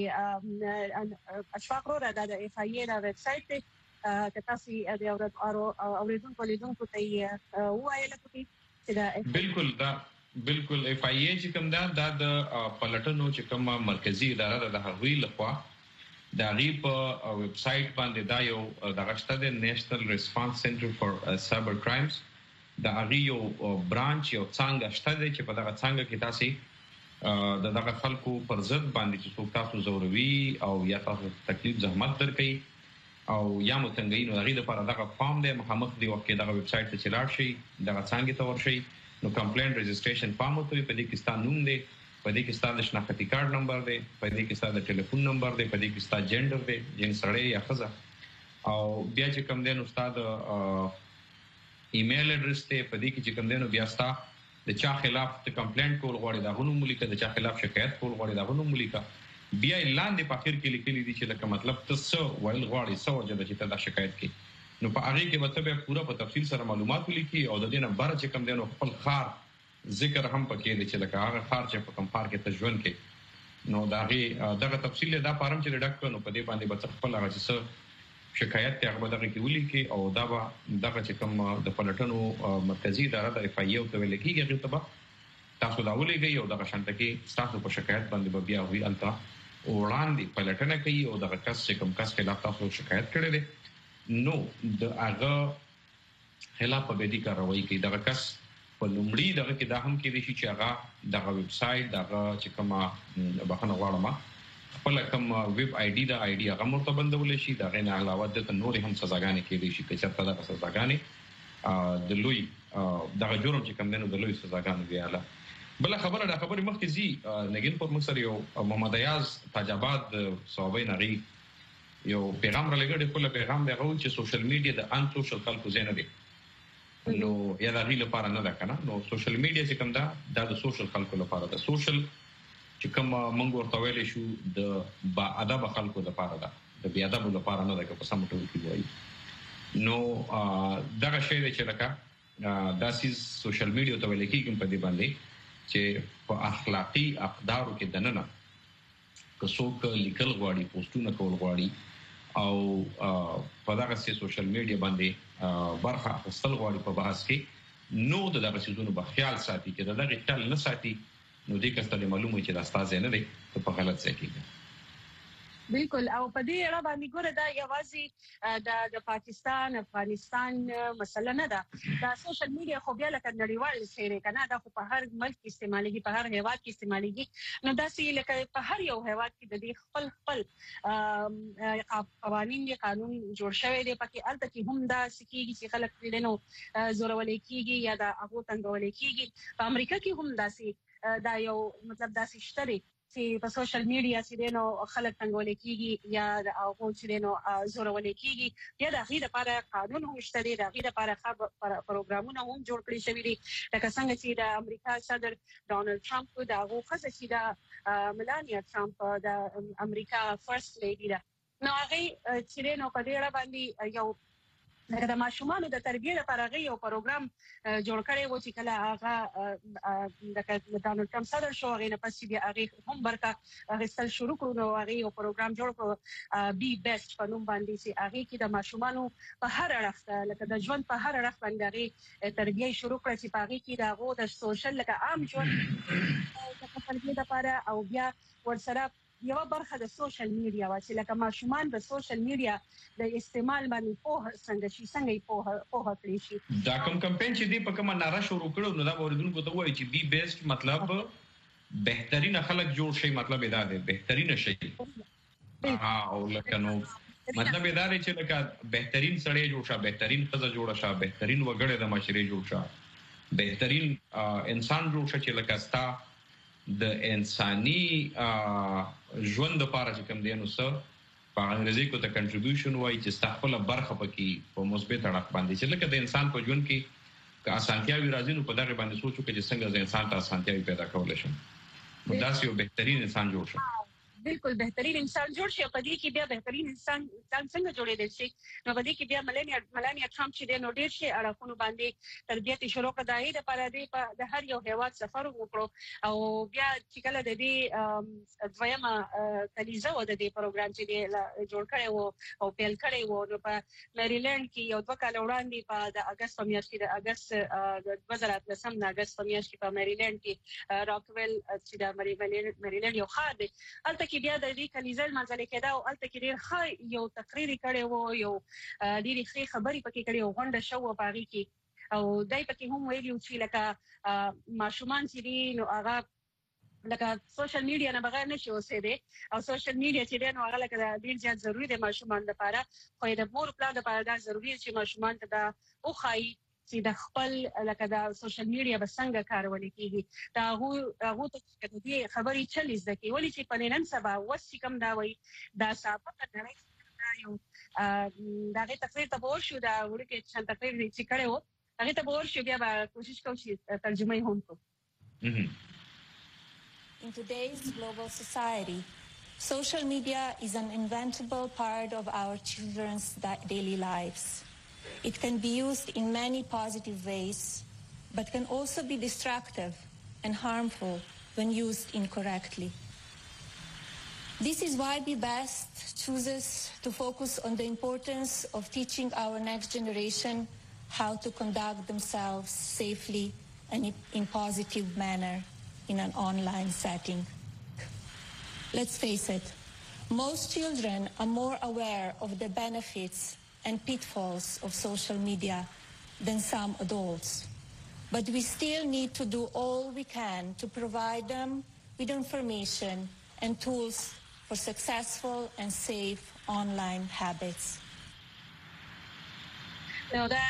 چې اشفاق رو د اف ای ای د ویب سټ ته تاسو د اوریدونکو لیدونکو ته وایي لکه بالکل دا بالکل اف ای ای چې کوم دا د پلټنو چې کوم مرکزی اداره د هغوی لخوا د غي په ویب سټ باندې دا یو د غشته د نېشنل ریسپانس سنټر فار سایبر کرایمز د هغه یو برانچ یو څنګه شته چې په دغه څنګه کې تاسو د دغه خلکو پر ضد باندې چې څوک تاسو زوروي او یا تاسو تکلیف زحمت درکړي او یا متنګي نو هغه لپاره دغه فارم د مخامخ دی وکړي دغه ویب سټ ته چلاړ شي دغه څنګه ته ورشي نو کمپلینټ رجسټریشن فارم ته په دې کې ستاسو نوم دی په دې کې ستاسو شناختی کارت نمبر دی په دې کې ستاسو ټلیفون نمبر دی په دې کې ستاسو جندر دی جن سړی یا ښځه او بیا چې کوم دی نو ستاسو ایمیل اډرس ته په دې کې چې کوم دی نو بیا ستاسو د چا خلاف ته کمپلینټ کول غواړي دا غوښنه ملي د چا خلاف شکایت کول غواړي دا غوښنه ملي بیا اعلان دی په اخر کې لیکلي دي چې لکه مطلب تاسو ویل غواړي سو چې د دا شکایت کې نو په هغه کې مطلب پورا په تفصیل سره معلومات لیکي او د دې نه بار چې کوم دی نو خپل خار ذکر هم پکې دی چې لکه هغه خار چې په کوم خار کې تجوین کې نو داغه دغه تفصیل دا فارم چې ډک نو په دې باندې به خپل هغه چې شکایت ته هغه دغه کې ولیکي او دا به دغه چې کوم د پلټنو مرکزی اداره د اف ای ای ته ولیکي هغه ته تاسو دا ولېږئ او دغه شانته کې تاسو په شکایت باندې به بیا وی التا وړاندې پلټنه کوي او دغه کس چې کوم کس خلاف تاسو شکایت کړی دی نو د هغه خلاف په بدی کاروي کوي دغه کس په لومړي دغه کې دا هم کې دي چې هغه دغه ویب سټ دغه چې کومه بخنه غواړم خپل کوم ویب آی ډي د آی ډي هغه مرتبندول شي دغه نه علاوه د نور هم سزاګانې کې دي چې چې په دغه سزاګانې د لوی دغه جرم چې کوم نه د لوی سزاګانې ویاله بل خبره د خبرې مخکې زی نګین پر مصر یو محمد ایاز تاجاباد صوبې نغي یو پیغام را لګړي خپل پیغام دی غوښتل چې سوشل میډیا د ان سوشل خلکو زینه دي نو یا د غي لپاره نه ده کنه نو سوشل میډیا چې کوم دا د سوشل خلکو لپاره ده سوشل چې کوم موږ ورته ویل شو د با ادب خلکو لپاره ده د بیا ادب لپاره نه ده که په سم ټول کې وایي نو دغه شی چې لکه دا سیس سوشل میډیا ته ویل کېږي په دې باندې چې په اخلاقی اقدارو کې دننه که څوک لیکل غواړي پوسټونه کول غواړي او په دغه سوشل میډیا باندې برخه اخیستل غواړي په بحث کې نو دغه سيزونو په خیال ساتي چې دغه خیال نه ساتي نو دې کسته معلومه چې دا ستاسو نه دی په غلط ځای کې بالکل او په دې اړه باندې ګوره دا یوازې د د پاکستان افغانستان مسله نه ده دا سوشل میډیا خو بیا لکه نړیوال سیره کنه دا خو په هر ملک استعمالېږي په هر هیواد کې استعمالېږي نو دا سې لکه په هر یو هیواد کې د دې خپل خپل قوانين یا قانون جوړ شوی دی پکې الته کې هم دا سکیږي چې خلک دې نو زورول کېږي یا دا هغه تنګول کېږي په امریکا کې هم دا سې دا یو مطلب دا سې شته چې په سوشل میډیا چې نو خلک څنګه ولیکيږي یا هغه چې نو زورول کېږي یا د غیر لپاره قانون هم شته دی د غیر لپاره پروګرامونه هم جوړ کړی شوی دي لکه څنګه چې د امریکا صدر ډونالد ټرمپ دا هغه خاصه چې د ملانیا ټرمپ د امریکا فرست لیډي ده نو هغه چې نو په دې اړه باندې یو لکه د ماشومان د تربیې لپاره غي یو پروګرام جوړ کړی و چې کله هغه د ډونالد ټرمپ صدر شو غي نه پسې بیا هغه هم برکه غسل شروع کړو نو هغه یو پروګرام جوړ کړو بي بیسټ په نوم باندې چې هغه کې د ماشومان په هر اړخ لکه د ژوند په هر اړخ باندې هغه تربیې شروع کړې چې هغه کې د هغه د سوشل لکه عام ژوند د تربیې لپاره او بیا ورسره یو برخه د سوشل میډیا وا چې لکه ماشومان د سوشل میډیا د استعمال باندې په څنګه شي څنګه په په کړی شي دا کوم کمپاین چې دی په کومه ناره شروع کړو نو دا اوریدونکو ته وایي چې بي بیسټ مطلب بهترین خلک جوړ شي مطلب دا دی بهترین شي ها او لکه نو مطلب دا دی چې لکه بهترین سړی جوړ شه بهترین خزه جوړ شه بهترین وګړی د معاشري جوړ شه بهترین انسان جوړ شه چې لکه ستا د انساني ژوند لپاره چې کوم دی نو څه په انګریزي کې ته کنټریبیوشن وایي چې خپل برخه پکې په مثبت اړخ باندې چې لکه د انسان په ژوند کې که اسانتیاوي راځي نو په دغه باندې سوچو کې چې څنګه ځ انسان ته اسانتیاوي پیدا کولای شي نو دا یو بهترین انسان جوړ شي بالکل بهترین انسان جوړ شي په دې کې بیا بهترین انسان انسان څنګه جوړېدل شي نو په دې کې بیا ملانیا ملانیا ټرمپ چې د نو ډیر شي اړخونو باندې تربیت شروع کړای د پر دې په د هر یو هیواد سفر وکړو او بیا چې کله د دې دویمه کلیزه و د دې پروګرام چې د جوړ کړي وو او پیل کړي وو نو په میریلند کې یو دوه کال وړاندې په د اگست په میاشت کې د اگست د دوه زره اتلسم د اگست په میاشت کې په میریلند کې راکویل چې د میریلند یو ښار دی البته کې بیا د دې کلیزل منځل کېدا او البته کې ډېر ښه یو تقریر کړي وو یو ډېری ښه خبرې پکې کړي او غونډه شو په هغه کې او دای پکې هم ویلي چې لکه ماشومان چې دي نو هغه لکه سوشل میډیا نه بغیر نشي اوسېدي او سوشل میډیا چې دی نو هغه لکه ډېر زیات ضروری دی ماشومان لپاره خو د مور پلان لپاره دا ضروری دی چې ماشومان ته دا وخایي چې د خپل لکه د سوشل میډیا به څنګه کارول کیږي دا هغه هغه ته د دې خبرې چلیز د کی ولې چې په نن سبا وسې کم دا وای دا سابقه نه یو دا غي تقریر ته ورشو دا ورکه چې تقریر چې کړو هغه ته ورشو بیا به کوشش کوو چې ترجمه هم کوو In today's global society, social media is an inventable part of our children's daily lives. It can be used in many positive ways, but can also be destructive and harmful when used incorrectly. This is why B Best chooses to focus on the importance of teaching our next generation how to conduct themselves safely and in positive manner in an online setting. Let's face it, most children are more aware of the benefits and pitfalls of social media than some adults. But we still need to do all we can to provide them with information and tools for successful and safe online habits. نو دا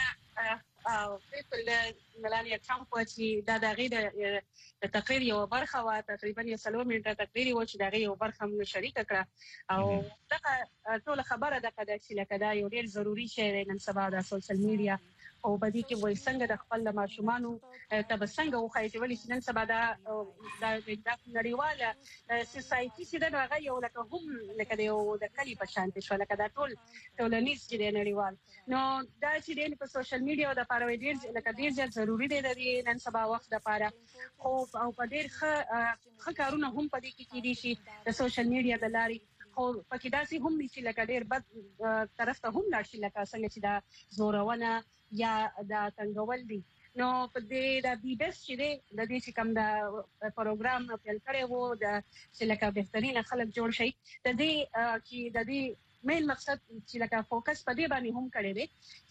بالکل ملانیا ټرمپ چې دا د غیډه د تقریر یو برخه وا تقریبا یو څلور منټه تقریر و چې دا یو برخه موږ شریک کړه او دا ټول خبره ده چې لکه دا یو ډیر ضروری شی دی نن سبا د سوشل میډیا او بدی کې وای څنګه د خپل ماشومانو ته څنګه وخایي چې ولې نن سبا دا د نړیواله سوسايټي چې دا هغه یو لکه هم لکه یو د کلی په شان دي شو لکه دا ټول ټولنیز چې د نړیوال نو دا چې د سوشل میډیا د لپاره ډیر لکه ډیر ځل ضروری دی د نن سبا وخت لپاره خو او په ډیر ښه کارونه هم پدې کې کېدي شي د سوشل میډیا د لارې خو پکې داسې هم نشي لکه ډیر بد طرف ته هم لاړ لکه څنګه چې دا زورونه یا دا څنګه دي نو په دې د بي بیس چې د دې چې کوم دا پروګرام پیل کړی وو د چې لکه بهترین خلک جوړ شي د دې چې د دې مین مقصد چې لکه فوکس په دې باندې هم کړی دی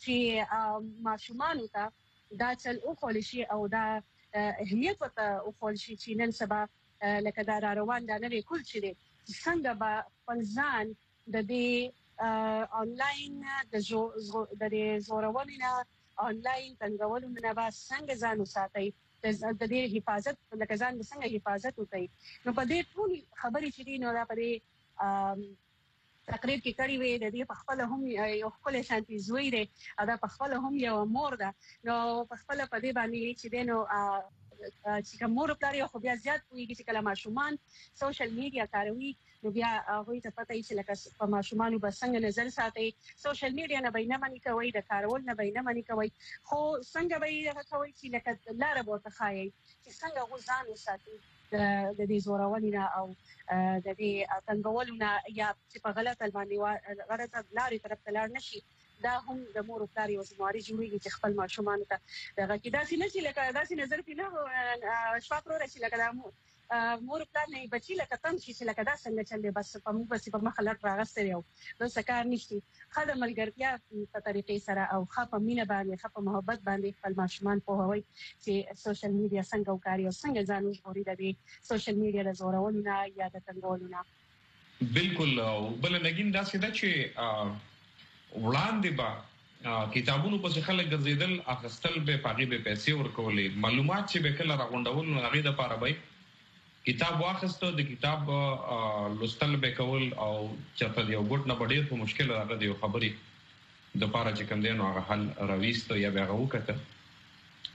چې ماشومان ته دا چل او خول شي او دا اهمیت ورته او خول شي چې نن سبا لکه دا روان دا نه کول شي څنګه به خپل ځان د دې آنلاین د د زورونې آنلاین څنګهولو نه با څنګه ځان وساتي د دې حفاظت لکه ځان څنګه حفاظت وکړي نو په دې ټول خبرې چې دي نو دا په دې تقریر کې کړي وي د دې په خپل هم یو خپل شانتي زوی دی دا په خپل هم یو مور ده نو په خپل په دې باندې چې دینو چې کوم مور پلار یو خو بیا زیات ویږي چې کله ماشومان سوشل میډیا کاروي نو بیا هغه ته پته یې چې لکه په ماشومان به څنګه نظر ساتي سوشل میډیا نه بینه منی کوي د کارول نه بینه منی کوي خو څنګه به هغه کوي چې لکه لار به تخایي چې څنګه غوځان وساتي د دې زورونې او د دې څنګهولونه یا چې په غلطه باندې غلطه لارې طرف ته لاړ نشي دا هم د مور او پلار یو ځمواري جوړیږي چې خپل ماشومان ته دغه کې داسې نه چې لکه داسې نظر پینه شپه پرو راشي لکه دا مور پلان نه بچی لکه تم چې لکه دا څنګه چلې بس په موږ بس په مخ لټ راغستې یو نو سکار نشي خاله ملګرتیا په طریقې سره او خاطر مینه باندې خاطر محبت باندې خپل ماشومان په هوي چې سوشل میډیا څنګه وکاري او څنګه ځان وژغوري د سوشل میډیا د زورولونه یا د څنګهولونه بالکل بل نګین دا څه ده چې وړاندې با کتابونو په خلک ګرځیدل اخستل به پاغي به پیسې ورکولې معلومات چې به کله راغونډول نو هغه د پاره به کتاب واخسته د کتاب لوستل به کول او چې یو ګټ نه بډیر په مشکل راغلی دی خبري د پاره چې کوم دی نو هغه حل راويست یا به هغه وکړه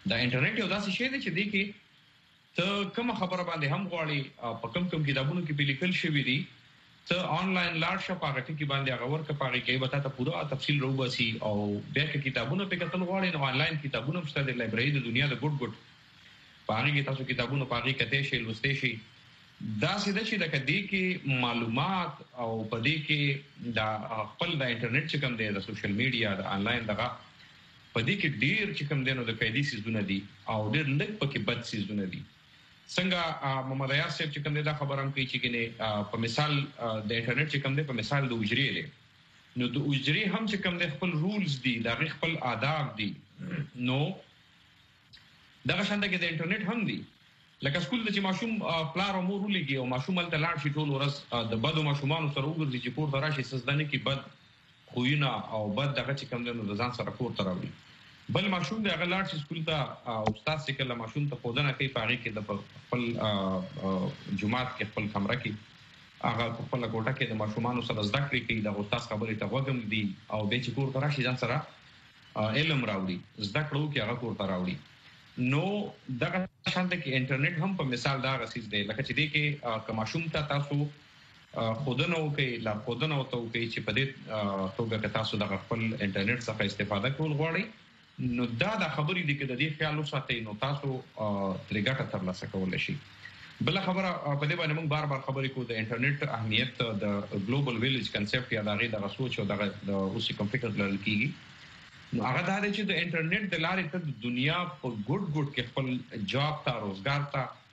دا انټرنیټ یو داسې شی دی چې دی کې ته کوم خبره باندې هم غواړي په کوم کوم کتابونو کې په لیکل شوی دي ته آنلاین لاړ شې په هغه کې باندې هغه ورکه پاره کې به تاسو پوره تفصیل روباسي او بیا کې کتابونه په کتل غواړي نو آنلاین کتابونه هم شته د لایبرری د دنیا د ګډ ګډ په هغه کې تاسو کتابونه په هغه کې کته شي لوستې شي دا سیده چې د کدی کې معلومات او په دې کې دا خپل د انټرنیټ چې کوم دی د سوشل میډیا د آنلاین دغه په دې کې ډیر چې کوم دی نو د قیدی سيزونه دي او ډیر لږ پکې بد سيزونه دي څنګه محمد ایاز صاحب چې کوم دی دا خبره هم کوي چې کنه په مثال د انټرنیټ چې کوم دی په مثال د اجري دی نو د اجري هم چې کوم دی خپل رولز دي دا خپل آداب دي نو دا شانته کې د انټرنیټ هم دي لکه سکول د چې ماشوم پلار او مور ولګي او ماشوم ته لاړ شي ټول ورځ د بدو ماشومان سره وګرځي چې کور ته راشي سزدنه کې بد خوینه او بد دغه چې کوم دی نو ځان سره کور ته راوړي بل ماشوم د هغه لاړ شي سکول ته او استاد چې کله ماشوم ته خودنه کوي پاره کې د خپل جمعات کې خپل کمره کې هغه خپل کوټه کې د ماشومان سره زده کړې کوي د استاد خبرې ته وګم دي او به چې کور ته راشي ځان سره علم راوړي زده کړو کې هغه کور ته راوړي نو دغه شانته کې انټرنیټ هم په مثال دا غسیز دی لکه چې دی کې کماشوم ته تاسو خودنه کوي لا خودنه او ته کوي چې په دې توګه کې تاسو د خپل انټرنیټ څخه استفاده کول غواړئ نو دا د خبرې دی کې د دې خیال وساتئ نو تاسو ترې ګټه ترلاسه کولای شئ بل خبره په دې باندې موږ بار بار خبرې کوو د انټرنیټ اهمیت د ګلوبل ویلیج کنسپټ یا د غي د سوچ او د اوسې کوم فکر لرل کیږي نو هغه دا چې د انټرنیټ د لارې ته د دنیا په ګډ ګډ کې خپل جاب ته روزګار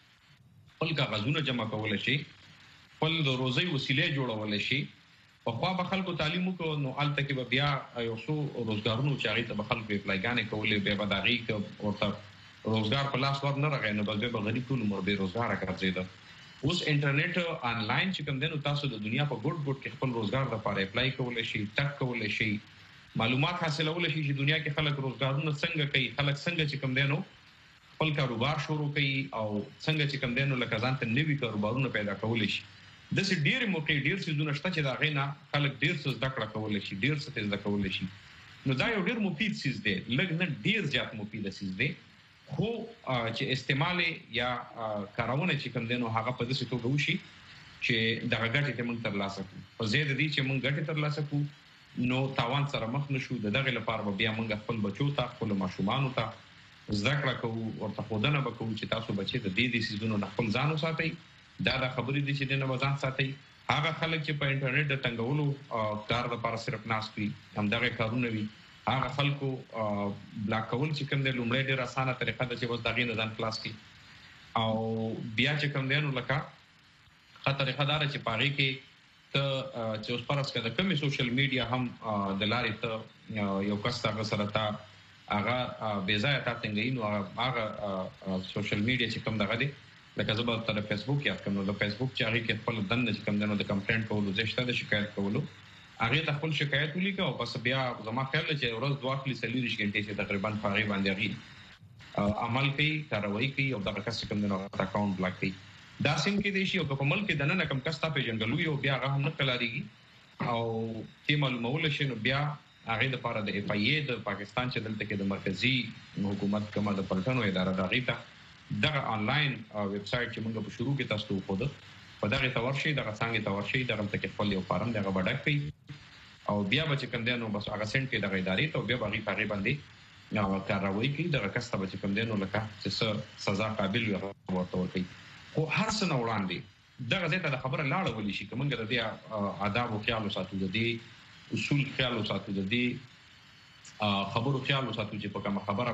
ته خپل کاغذونه جمع کول شي خپل د روزي وسیلې جوړول شي په خوا به خلکو تعلیم وکړو نو الته کې به بیا یو څو روزګارونو چې هغه ته به خلکو اپلایګانې کولې به به داغي کې ورته روزګار په لاس ور نه راغی نو به به غریب ټول مر به روزګار راځي اوس انټرنیټ آنلاین چې کوم دنو تاسو د دنیا په ګډ ګډ کې خپل روزګار لپاره اپلای کولای شي تک کولای شي معلومات حاصلول شي چې دنیا کې خلک روزګارونه څنګه کوي خلک څنګه چې کوم دینو خپل کاروبار شروع کوي او څنګه چې کوم دینو لکه ځان ته نوي کاروبارونه پیدا کول شي د سې ډیر موقع ډیر سيزونه شته چې دا غینا خلک ډیر څه زده کړه کول شي ډیر څه زده کول شي نو دا یو ډیر مفید سیز دی لږ نه ډیر زیات مفید سیز دی خو چې استعمال یا کارونه چې کوم دینو هغه په دې توګه وشي چې دا غټه ته موږ ترلاسه کوو په زیاده دي چې موږ غټه ترلاسه کوو نو تاوان سره مخ نشو د دغه لپاره بیا موږ خپل بچو ته خپل ماشومان ته زده کړه کوو او ته خودنه وکړو چې تاسو بچي د دې دي سيزونو نه خپل ځان وساتئ دا د خبرې دي چې د نوځان ساتئ هغه خلک چې په انټرنیټ د ټنګولو کار لپاره صرف ناس کوي هم دغه کارونه وي هغه خلکو بلاک کول چې کوم د لومړی ډیر اسانه طریقه ده چې بس دغه نه ځان خلاص کی او بیا چې کوم دی نو لکه خطر خدار چې پاره کې ته چې اوس پرس کده کومي سوشل میډیا هم د لارې ته یو کس هغه سره تا هغه بیزای تا څنګه نو هغه سوشل میډیا چې کوم دغه دی لکه زه به تر فیسبوک یا کوم نو فیسبوک چې هغه کې خپل دند چې کوم دنو د کمپلینټ کولو زشته د شکایت کولو هغه ته خپل شکایت ولیکو او پس بیا زما خیال چې ورځ دوه خپل سلیری شګنټې چې تقریبا فارغ باندې غي عمل کوي کاروایی کوي او دغه کس کوم دنو اکاونټ بلاک کوي دا څنګه کې دي شي او په ملک کې دنه کم کستا پیژنګلو یو بیا هغه هم نه کلاریږي او چې معلومول شي نو بیا هغه د لپاره د اف ای ای د پاکستان چې دلته کې د مرکزی حکومت کومه د پلټنو اداره دغه ته دغه آنلاین ویب سټ چې موږ په شروع کې تاسو ته خو په دغه تورشي دغه څنګه تورشي دغه ته کې خپل یو فارم دغه وډک کوي او بیا به چې کوم دینو بس هغه سنت کې دغه ادارې ته بیا باغی پاغي باندې نو کاروایی کوي دغه کسته به چې کوم دینو لکه چې سزا قابل وي ورته ورته خو هر څه نه وړاندې دغه ځای ته د خبره لاړه ولې شي کومګه د دې آداب او خیال ساتو د دې اصول خیال ساتو د دې خبرو خیال ساتو چې په کوم خبره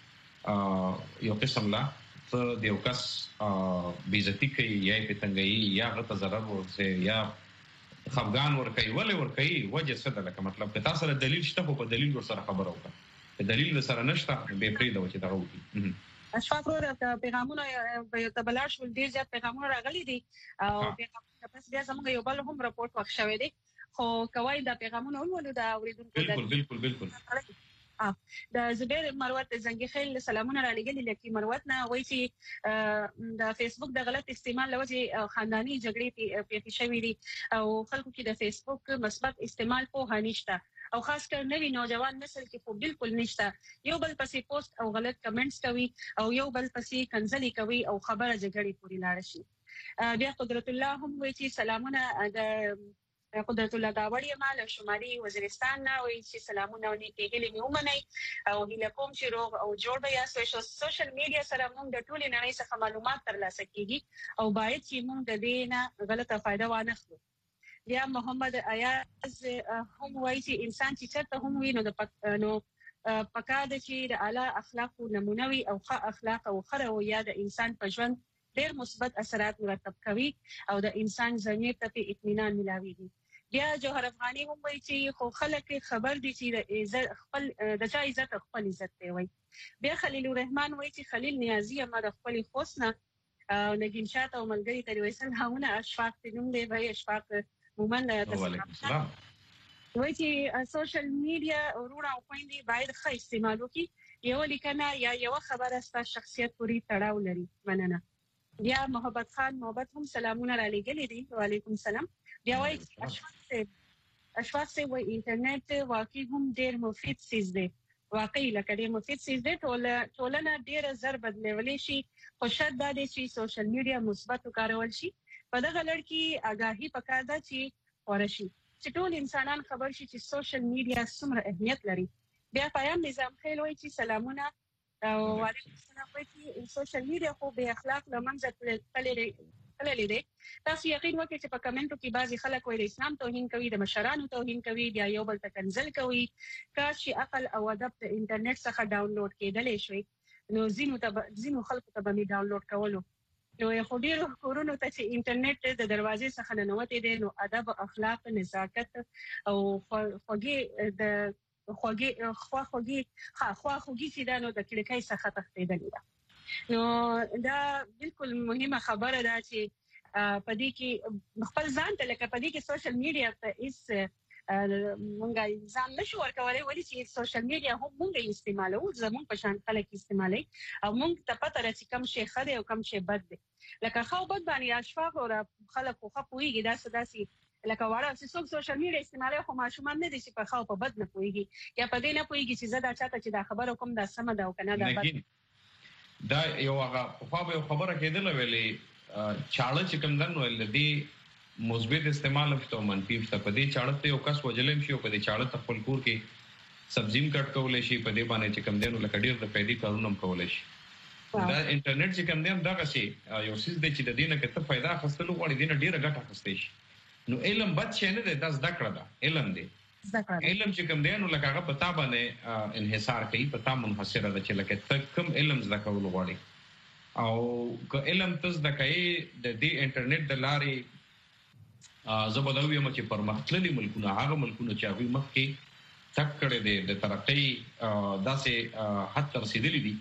باندې یو قسم لا ته د یو کس بیزتی کوي یا په تنګي یا غته ضرر ورسه یا خفغان ور کوي ولې ور کوي وجه څه ده لکه مطلب که تاسو سره دلیل شته په دلیل ور سره خبره وکړه دلیل سره نشته به پرې دا چې دا وکړي اشفاق ورو پیغامونه په تبلار شول ډیر زیات پیغامونه راغلي دي او پیغامونه پس بیا زموږ یو بل هم راپورټ وخت شوی دی خو کوي دا پیغامونه ولولو دا اوریدونکو بالکل بالکل بالکل د زبیر مروت زنګي خیل سلامونه را لګل لکه مروت نه وایي چې د فیسبوک د غلط استعمال لوجه خاندانی جګړې پیښې شوې دي او خلکو کې د فیسبوک مثبت استعمال په هانیشته او خاص کر نوی نوجوان نسل کې خو بالکل نشته. یو بل پسې پوسټ او غلط کمنټس کوي او یو بل پسې کنځلي کوي او خبره جګړې پورې لاړ شي. بیا قدرت الله هم وایي چې سلامونه د قدرت الله داوړی مال شمالي وزیرستان نه وایي چې سلامونه او نیکي هیلې مې ومنئ او هیله کوم چې روغ او جوړ به یاست. سوشل میډیا سره موږ د ټولې نړۍ څخه معلومات ترلاسه کیږي او باید چې موږ د دې نه غلطه فائدہ وانخلو. بیا محمد ایاز هم وایي چې انسان چې چرته هم وي نو د نو پکار ده چې د اعلی اخلاقو نمونه وي او ښه اخلاق او ښه رویه د انسان په ژوند ډېر مثبت اثرات مرتب کوي او د انسان ضمیر ته په اطمینان ملاويږي. بیا جوهر افغاني هم وایي چې خو خلک خبر دي چې د عزت خپل د چا عزت خپل عزت دی وایي. بیا خلیل الرحمن وایي چې خلیل نیازي ما د خپل خوسنه او نگین شات او ملګری ته وایي سلامونه. اشفاق تنوم دی وایي اشفاق مومن تاسو وایي چې سوشل میډیا ورونه او خويندې باید ښه استعمال وکړي. یو لیکنه یا یو خبره ستاسو شخصیت پوری تړاو لري. مننه. بیا محبت خان محبت هم سلامونه را لګلې دي. وعلیکم السلام. بیا وایي اشفاق اشفاق سي وایي انټرنیټ واقعي هم ډېر مفید سیز دی. واقعي لکه ډېر مفید سیز دی. ټولنه ډېره زر بدلولی شي خو شرط دا دی چې سوشل میډیا مثبت وکارول شي. په دغه لړ کې آګاهي پکار ده چې خپره شي چې ټول انسانان خبر شي چې سوشل میډیا څومره اهمیت لري. بیا پیام نظام خیل وایي چې سلامونه او وعلیکم السلام. وایي چې سوشل میډیا خو به اخلاق لمنځه تللی دی. تاسو یقین وکړئ چې په کمنټو کې بعضي خلک وایي د اسلام توهین کوي، د مشرانو توهین کوي، بیا یو بل ته کنځل کوي. کاش چې عقل او ادب د انټرنیټ څخه ډاونلوډ کېدلی شوی نو ځینو ته ځینو خلکو ته به مې ډاونلوډ کولو. نو خو ډېرو کورونو ته چې انټرنیټ د دروازې څخه ننوتی دی نو ادب، اخلاق، نزاکت او خوږې د خوږې خواخوږي خواخوږي چې دا نو د کړکۍ څخه تښتېدلې ده. نو دا بالکل مهمه خبره ده چې په دې کې خپل ځان ته لکه په دې کې سوشل میډیا ته هیڅ مونږه ځان نشو ورکولای ولې چې سوشل میډیا هم مونږ استعمالو زموږ په شان خلک استعمالي او مونږ ته پته راځي کوم شی ښه دی او کوم شی بد دی. لکه خو بد باندې اشفاق او خلک خو خپويږي دا څه داسي لکه وړه چې څوک سوشل میډیا استعمالي خو ماشومان نه دي چې په خو په بد نه پويږي یا په دې نه پويږي چې زدا چاته چې دا خبره کوم دا سم ده او کنه دا بد. دا یو هغه په خو خبره کېدل ویلې چاړه چې کوم دنو ولدي مثبت استعمال افته منفي افته په دې چاړه ته یو کس وجلم شي او په دې چاړه ته خپل کور کې سبزیم کټ کولای شي په دې باندې چې کم دینو لکه ډیر د پیدي کارونه کولای شي. دا انټرنیټ چې کم دین دا شي یو سیس د چې د دینه کې ته फायदा حاصلو غواړي دینه ډیره ګټه حاصلې شي. نو علم بد شي نه ده د زده کړه ده علم دی. علم چې کم دینو لکه هغه پتا باندې انحصار کوي پتا منحصره ده چې لکه ته کوم علم زده کول غواړي او که علم تز د کوي د دې انټرنیټ د لارې زبردوی هم چې پرمختللي ملکونه هغه ملکونه چې هغه مخکې تک کړي دي د ترقۍ داسې حد ته رسیدلي دي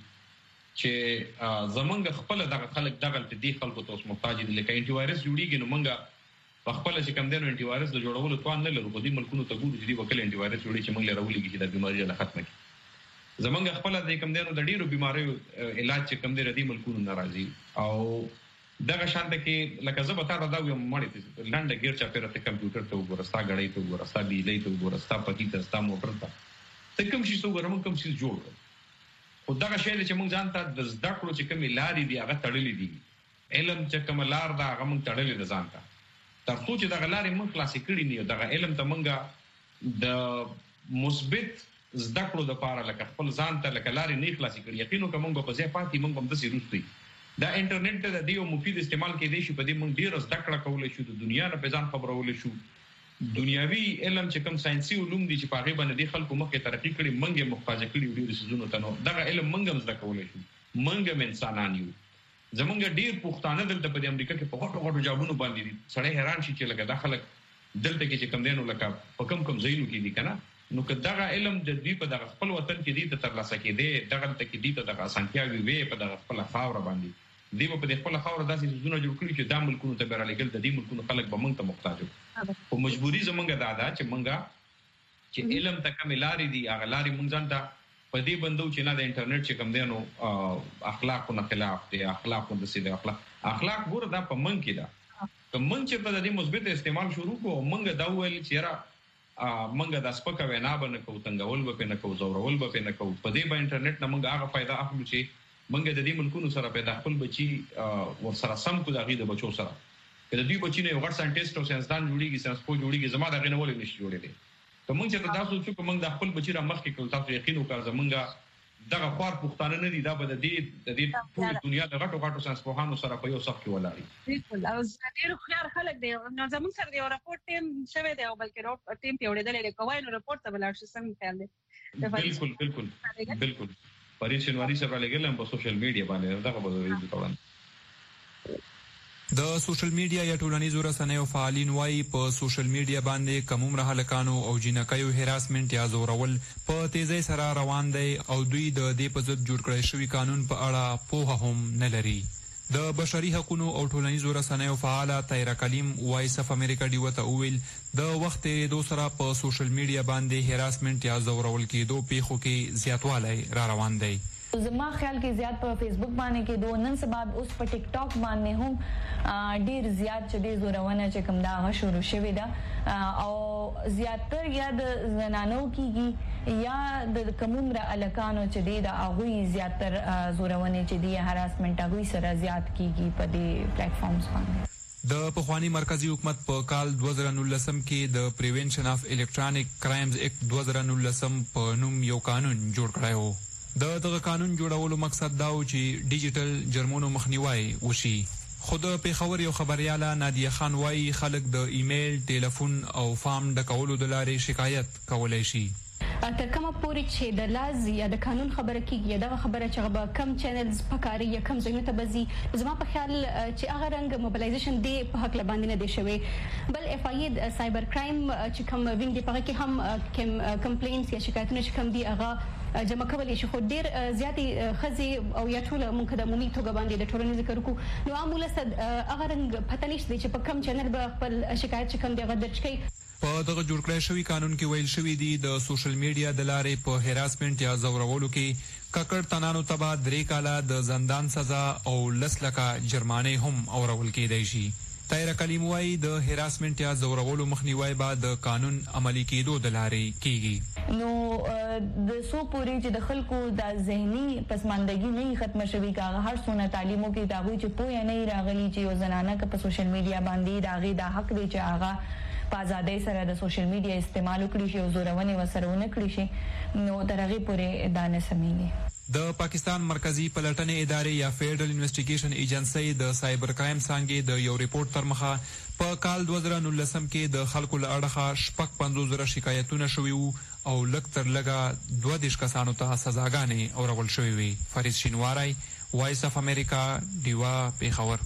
چې زمونږ خپل دغه خلک دغه دې خلکو ته اوس محتاج دي. لکه انټي وایرس جوړیږي نو مونږ په خپل چې کم دینو انټي وایرس د جوړولو توان نه لرو. په دې ملکونو ته ګورو چې دی وکړي انټي وایرس جوړي چې مونږ له راولېږي چې د بیماری نه ختمه کړي. زمونږ خپل د کم دینو د ډیرو بیماریو علاج چې کم دی ردی ملکونو ناراضي او دغه شانته کې لکه زه به تا دا ویم مړی لنډه ګیر چا پیره ته کمپیوټر ته وګورستا غړی ته وګورستا بیلې ته وګورستا پتی ته ستا موټر ته ته کوم شي وګورم کوم شي جوړ خو دغه شی چې موږ ځان ته د زده کړو چې کومې لارې دي هغه تړلې دي. علم چې کوم لار ده هغه موږ تړلې ده ځان ته تر څو چې دغه لارې موږ خلاصې کړي نه دغه علم ته موږ د مثبت زده کړو د پاره لکه خپل ځان ته لکه لارې نه خلاصې کړي یقینو کوم په ځای پاتې موږ هم د سیروستي دا انټرنیټ د دې یو مفید استعمال کې دی شي په دې موږ ډیر زده کړه کولای شو د دنیا نه په ځان خبرول شو. دنیاوی علم چې کوم ساينسي علوم دي چې په هغه باندې د خلکو مخه ترقی کړي منګه محتاج کړي ډیر سيزونو ته نو دا علم منګه زده کولای شو. منګه انسانان یو زمونږ ډیر پښتانه دلته په امریکا کې په غټو غټو جابونو باندې دي. سړی حیران شي چې لکه دا خلک دلته کې چې کم دینو لکه په کم کم ځایونو کې دي کنه نو که دغه علم د دې په دغه خپل وطن کې دي ته ترلاسه کېدی دغه ته کې دي ته دغه اسانتیاوي وي په دغه خپل خاور باندې دی په دې خپل خاور داسې زونه جوړ کړی چې د ملکونو ته بیره لګل د دې ملکونو خلک به موږ ته محتاج وي. په مجبوري زمونږ دادا چې موږ چې علم ته کم لارې دي هغه لارې موږ ځان ته په دې بندو چې نه د انټرنیټ چې کم دی نو اخلاقو نه خلاف دی اخلاقو د سیده اخلاق اخلاق ګور دا په موږ کې ده که موږ چې په دې مثبت استعمال شروع کوو موږ دا ویل چې را منګه د سپکه وینا باندې کو تنګول به نه کو زورول به نه کو په دې باندې انټرنیټ نه منګه هغه فائدہ اخلو چې منګه د دې ملکونو سره پیدا خپل بچي ور سره سم کو د غي د بچو سره کله دوی بچی نه یو غټ ساينټیسټ او ساينسدان جوړیږي ساينس پوه جوړیږي زما دا غي نه ولې نشي جوړېدي ته مونږ چې تاسو چې کوم د خپل بچی را مخ کې کول تاسو یقین وکړئ زمونږه دغه خور پښتانه نه دي دا به د دې د دې ټول دنیا د غټو غټو ساينس پوهانو سره په یو صف کې ولاړی بالکل او ډېر خيار خلک دی نو زمونږ سره دی راپورټ ټیم شوه دی او بلکې راپورټ ټیم په وړاندې لري کوي نو راپورټ ته بلار شي څنګه خیال دی بالکل بالکل بالکل پریش شنواری سره لګل په سوشل میډیا باندې دا به وایي کوم د سوشل میډیا یا ټولنیزو رسنیو فعالین وایي په سوشل میډیا باندې کوم راهلکانو او جنکایو هراسمنت یا زورول په تیزی سره روان دی او دوی د دې په ضد جوړ کړی شوی قانون په اړه پوهه هم نه لري. د بشري حقوقو او ټولنیزو رسنیو فعال طاهره کلیم وایس اف امریکا ډیو ته وویل د وخت تیریدو سره په سوشل میډیا باندې هراسمنت یا زورول کېدو پیښو کې زیاتوالی را روان دی. زما خیال کې زیات په فیسبوک باندې کې دوه نن سبا اوس په ټیک ټاک باندې هم ډیر زیات چې د زورونه چې کوم دا غ شروع شوی دا او زیاتر یا د زنانو کېږي یا د کومره الکانو چې د هغه زیاتر زورونه چې د هراسمنت هغه سره زیات کېږي په دې پلیټ فارمز باندې. د پخوانی مرکزی حکومت په کال دوه زره نولسم کې د پریونشن اف الکترونیک کرایمز اکټ دوه زره نولسم په نوم یو قانون جوړ کړی و. د دغه قانون جوړولو مقصد دا و چې ډیجیټل جرمونو مخنیوي وشي. خود پیښور یو خبرياله نادیه خان وايي خلک د ایمیل، ټلیفون او فارم د کولو د لارې شکایت کولای شي. تر کومه پورې چې د لاز یا د قانون خبره کیږي دا خبره چې به کم چینلز پکاري یا کم ځایونه ته بزي زما په خیال چې هغه رنګ موبلایزیشن دی په حق لباندې نه دی شوی بل اف آی سایبر کرایم چې کوم وینګ دی په کې هم کمپلینز یا شکایتونه چې کوم دی هغه جمع کولای شي خو ډیر زیاتې خزي او یا ټول مونږ د عمومي توګه باندې د ټولنې ذکر کو نو معمولا هغه رنګ پته نشته چې په کم چینل به خپل شکایت چې کوم دی غدرچ کوي. په دغه جوړ کړی شوی قانون کې ویل شوی دی د سوشل میډیا د لارې په هراسمنت یا زورولو کې ککړ تنانو تبا درې کاله د زندان سزا او لس لکه جرمانه هم اورول کېدای شي. طاهره کلیم وايي د هراسمنت یا زورولو مخنیوي به د قانون عملی کېدو د لارې کیږي. نو د سو پوری چې د خلکو د ذهني پسماندګي نه ختم شوي کاغه هر څونه تعلیمو کې دا وی چې پوهه نه راغلي چې یو زنانه که په سوشل میډیا باندې داغي د حق دی چې هغه په آزادۍ سره د سوشل میډیا استعمال وکړي شي او زورونه وسرونه کړی شي نو درغه پورې دانه سمېږي. د پاکستان مرکزی پلټنې ادارې یا فیډرل انویسټیګیشن ایجنسی د سایبر کرایم څنګه د یو ریپورت تر مخه په کال دوه زره نولسم کې د خلکو له اړخه شپږ پنځوس زره شکایتونه شوي وو او لږ تر لږه دوه دېرش کسانو ته سزاګانې اورول شوې وي. فریض شینواری وایس اف امریکا ډیوا پیښور.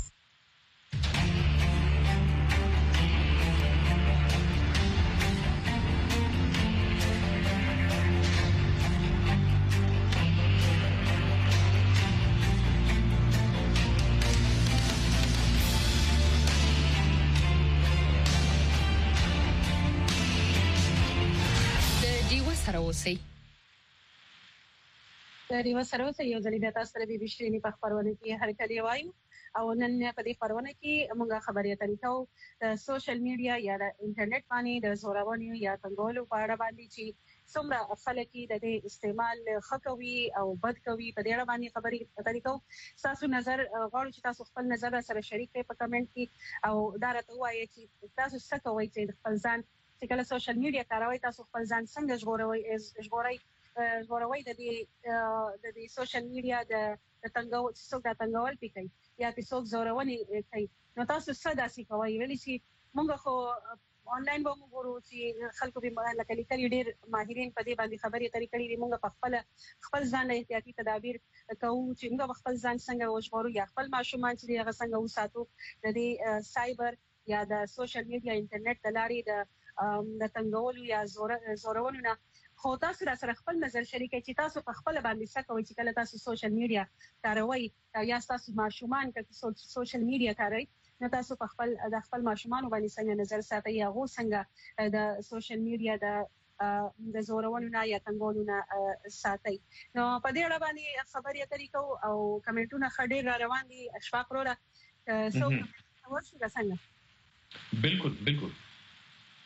د ریو سره اوسه یو ځلې د تاسو سره د بشرینی په خبرونه کې هر کله وایو او نن په دې خبرونه کې موږ خبرې اترې کوو د سوشل میډیا یا د انټرنیټ باندې د زورونې یا څنګهولو په اړه باندې چې څومره خلک د دې استعمال خکوي او بد کوي په دې اړه باندې خبرې اترې کوو. تاسو نظر غواړو چې تاسو خپل نظر سره شریک کړئ په کمنټ کې او دا راته وایي چې تاسو څه کوئ چې خپل ځان چې کله سوشل میډیا کاروي تاسو خپل ځان څنګه ژغورئ ژغورئ ژغورئ د دې د دې سوشل میډیا د تنګو څوک د تنګول پکې یا تاسو زورونه کوي نو تاسو څه داسې کوي ویلي چې موږ خو آنلاین به موږ ورو چې خلکو به لکه لیکلي ډېر ماهرین په دې باندې خبرې اترې کړي دي موږ په خپل خپل ځان له احتیاطي تدابیر کوو چې موږ خپل ځان څنګه وژغورو یا خپل ماشومان چې هغه څنګه وساتو د دې سایبر یا د سوشل میډیا انټرنیټ د لارې د د تنګولو یا زور زورونو نه خو تاسو را سره خپل نظر شریکئ چې تاسو په خپل باندې څه کوئ چې کله تاسو سوشل میډیا کاروئ یا تاسو ماشومان که سوشل میډیا کاروئ نو تاسو په خپل د خپل ماشومان باندې څنګه نظر ساتئ یا غو څنګه د سوشل میډیا د د زورونو نه یا تنګولو نه ساتئ. نو په دې اړه باندې خبرې اترې کوو او کمنټونه خډیر را روان دي. اشفاق وروره څو ورشي څنګه بالکل بالکل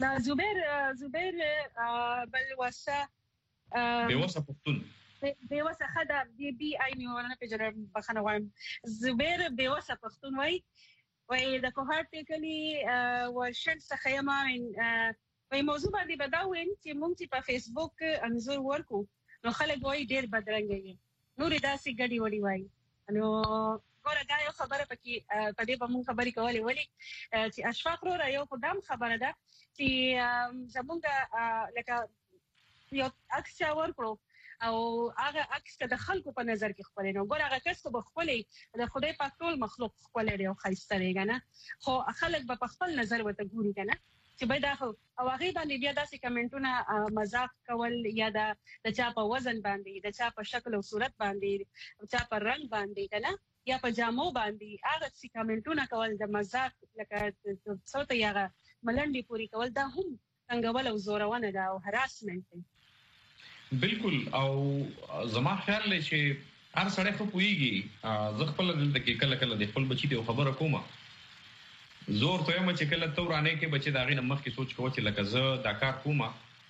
دا زبیر زبیر بل وسه بېوسه پښتون بېوسه خدا بي بي آی نو ورنه پیژنم بخنه وایم زبیر بېوسه پښتون وای وای د کوهارت کلی ورشن څخه یم وای موضوع باندې بداوین چې مونږ په فیسبوک انزور ورکو نو خلک وای ډیر بدرنګ دي نور داسې ګډي وډي وای نو ګوره دا یو خبره پکې په دې به مونږ خبرې کولې ولې چې اشفاق رو را یو قدام خبره ده چې زمونږ لکه یو عکس ورکړو او هغه عکس د خلکو په نظر کې خپل نه ګور هغه کس په خپل د خدای پاک ټول مخلوق خپل لري او خاصه لري کنه خو خلک په خپل نظر وته ګوري کنه چې باید او هغه باندې بیا داسې کمنټونه مزاق کول یا د چا په وزن باندې د چا په شکل او صورت باندې او چا په رنگ باندې کنه یا په جامو باندې هغه څه کمنټونه کول د مزاق لکه څوته یغه ملنډي پوری کول دا هم څنګه ول او زورونه دا او هراسمنت دی بالکل او زما خیال لري چې هر سړی خو پويږي زه خپل د کې کله کله د خپل بچی ته خبره کوم زور ته یم چې کله تورانه کې بچی دا غي مخ کې سوچ کوم چې لکه زه دا کار کوم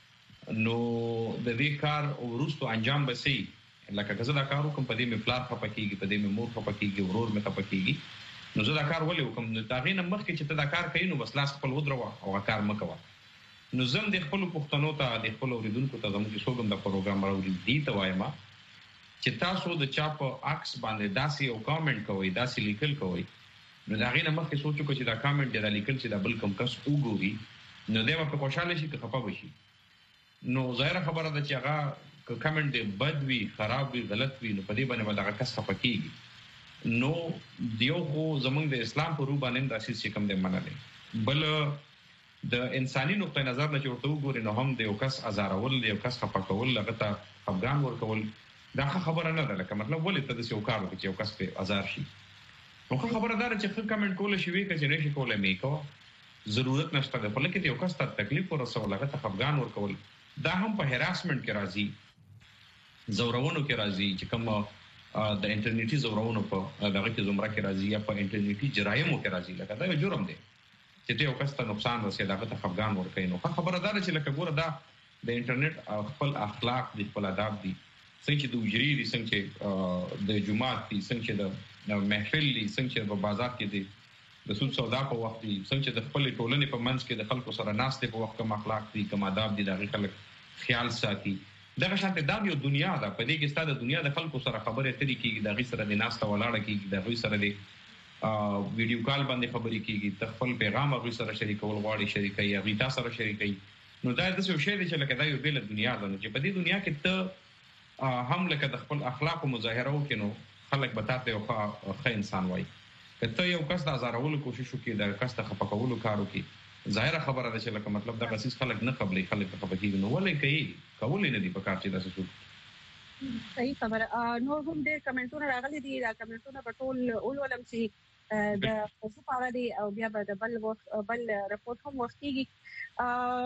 نو د دې کار ورستو انجام بسي لکه که زه دا کار کوم په دې مې پلار خپکیږي په دې مې مور خپکیږي ورور مې خپکیږي نو زه دا کار ولې وکم نو دا غي مخ کې چې ته دا کار کوي نو بس لاس خپل ودروا او کار مکوه نو زم د خپل پښتنو ته د خپل اوریدونکو ته زموږ څوګم د پروګرام راوړي دي ته وایم چې تاسو د چا په عکس باندې داسې یو کامنټ کوئ داسې لیکل کوئ نو دا غي نه مخکې سوچو چې دا کامنټ دی دا لیکل چې دا بل کوم کس وګوري نو دا په خوشاله شي که خپه وشي نو ظاهر خبره ده چې هغه کامنټ دی بد وی خراب وی غلط وی نو په دې باندې دا کس خپه کیږي نو دیو خو زمونږ د اسلام په روح باندې داسې څه کم دی منل بل د انساني نقطه نظر نه جوړته وګوري نو هم د یو کس ازارول یو کس خپه کول لغه ته افغان ور کول دا خبره نه ده لکه مطلب ولې ته د یو کار وکړي یو کس په ازار شي نو خبره ده چې خپل کمنټ کول شي وی کچې نشي کولای مې کو ضرورت نشته ده بلکې یو کس ته تکلیف ورسول لغه ته افغان ور کول دا هم په هراسمنت کې راځي زورونو کې راځي چې کوم د انټرنیټي زورونو په دغه کې زمره کې راځي یا په انټرنیټي جرایمو کې راځي لکه دا یو جرم دی چې یو کس ته نقصان رسېدا هغه ته افغان ورکړي نو خبره ده چې لکه ګوره دا د انټرنیټ خپل اخلاق دي خپل آداب دي څنګه چې د وجري دي څنګه چې د جمعات دي څنګه چې د محفل دي څنګه چې په بازار کې دي د سود سودا په وخت دي څنګه چې د خپل ټولنې په منځ کې د خلکو سره ناستې په وخت کوم اخلاق دي کوم آداب دي دا خلک خیال ساتي دغه شانته دا یو دنیا ده په دې کې ستاسو د دنیا د خلکو سره خبرې اترې کیږي د غي سره د ناسته ولاړه کیږي د غي سره د ویډیو کال باندې خبرې کیږي د خپل پیغام غوي سره شریکول غواړي شریکي یا غي تاسو سره شریکي نو دا د څه شی دی چې لکه دا یو بل دنیا ده چې په دې دنیا کې ته هم لکه د خپل اخلاق مظاهره وکړو خلک به تاسو یو ښه انسان وای کته یو کس د ازارولو کوشش وکړي د کس ته خپکولو کار وکړي ظاهره خبره ده چې لکه مطلب دا غسیس خلک نه قبلې خلک خپکیږي نو ولې کوي کولې نه دی په کار چې دا څه صحیح خبره نو هم ډېر کمنټونه راغلي دي دا کمنټونه په ټول اولولم چې د موضوع په اړه دی او بیا به د بل بل رپورټ هم وختيږي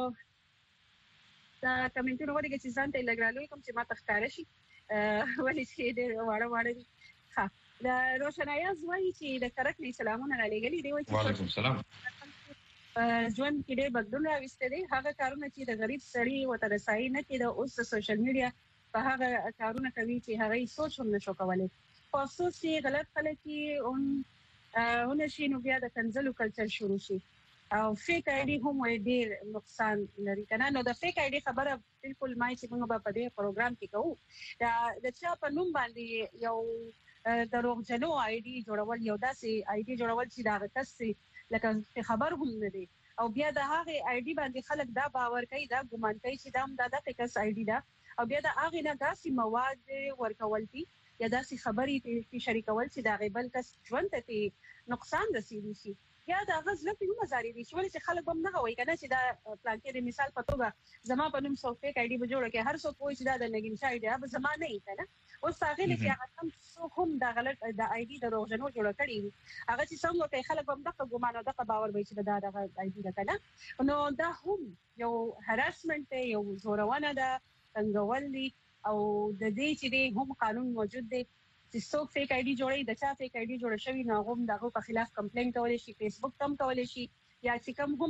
دا کمنټونه ورګه چې ځان ته لګرالوي کوم چې ما تخکاره شي ولې چې ډېر واړه واړه دي ها دا روشنايي زوی چې د کرک نه سلامونه را لګلي دی وایي وعلیکم السلام ژوند کې ډېر بدلون راوستي دي هغه کارونه چې د غریب سړي وته رسایي نه کېده اوس د سوشل میډیا په هغه کارونه کوي چې هغه سوچ هم نشو کولای په افسوس چې غلط خلک کې اون ونشي نو بیا د کنزلو کلچر شروع شي او فیک آی ډي هم ډېر نقصان لري کنه نو د فیک آی ډي خبره بالکل مای چې موږ په دې پروګرام کې کوو دا د چا په نوم باندې یو دروغجنو آی ډي جوړول یو داسې آی ډي جوړول چې دا غتس لکه خبر هم نه دی او بیا د هغه آی ډي باندې خلک دا باور کوي دا ګمان کوي چې دا هم دا د کس آی ډي دا او بیا د هغه نه داسې مواد ورکول دي یا داسې خبرې چې شریکول چې دا غیبل کس ژوند ته نقصان رسیدي شي یا دا غزله په نوم زاري دي چې ولې چې خلک هم نه غوي کنه چې دا پلان کې د مثال په توګه زما په نوم سو فیک آی ډي به جوړه کې هر څوک وایي چې دا د نګین شای دی به زما نه کنه اوس هغه لکه هغه هم څوک هم دا غلط د آی ډي دروغجنو جوړه کړی هغه چې څنګه کوي خلک هم دغه ګمان او دغه باور وایي چې دا دغه آی ډي ده کنه نو دا هم یو هراسمنت یو زورونه ده څنګه ولي او د دې چې دی هم قانون موجود دی چې څوک فیک آی ډي جوړي د چا فیک آی ډي جوړ شوی نو هم دغه په خلاف کمپلین کولای شي فیسبوک تم کولای شي یا چې کوم هم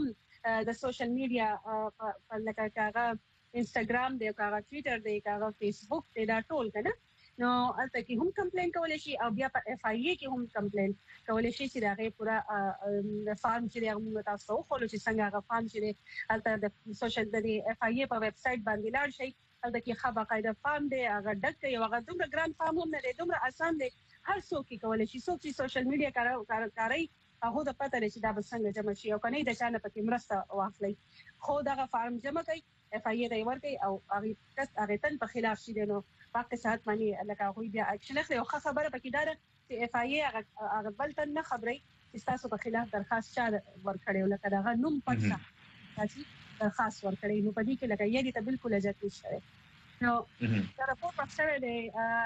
د سوشل میډیا په لکه کاغه انستګرام دی کاغه ټوئیټر دی کاغه فیسبوک دی دا ټول کنه نو البته کې هم کمپلین کولای شي او بیا په اف آی ای کې هم کمپلین کولای شي چې دا غي پورا فارم چې هغه تاسو خو له څنګه هغه فارم چې البته د سوشل د اف آی ای په ویب سټ باندې لاړ شي البته کې خبره قاعده فارم دی هغه ډک یو هغه دومره ګران فارم هم نه دی دومره آسان دی هر څوک کولای شي څوک چې سوشل میډیا کار کوي هغه د پته لري چې دا به څنګه جمع شي او کني د چانه پکې مرسته واخلي خو دا فارم جمع کوي اف آی ای دی ورکي او هغه کس هغه تن په خلاف شي نو پاکه سات باندې لکه هغه بیا اکشن اخلي او خبره پکې دا چې اف آی ای هغه بل تن نه خبري چې تاسو په خلاف درخواست چا ورکړی لکه دا نوم پټه تاسو درخواست ورکړی نو په دې کې لکه یی ته بالکل اجازه نشته نو دا راپور په سره دی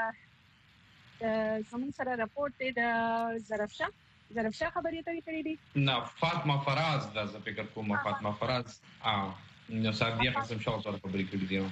زمون سره راپورټ دی د ظرفشاه ظرفشاه خبرې ته کړې دي نه فاطمه فراز د ز فکر کوم فاطمه فراز ا نو سابیا قسم شاو سره خبرې کړې دي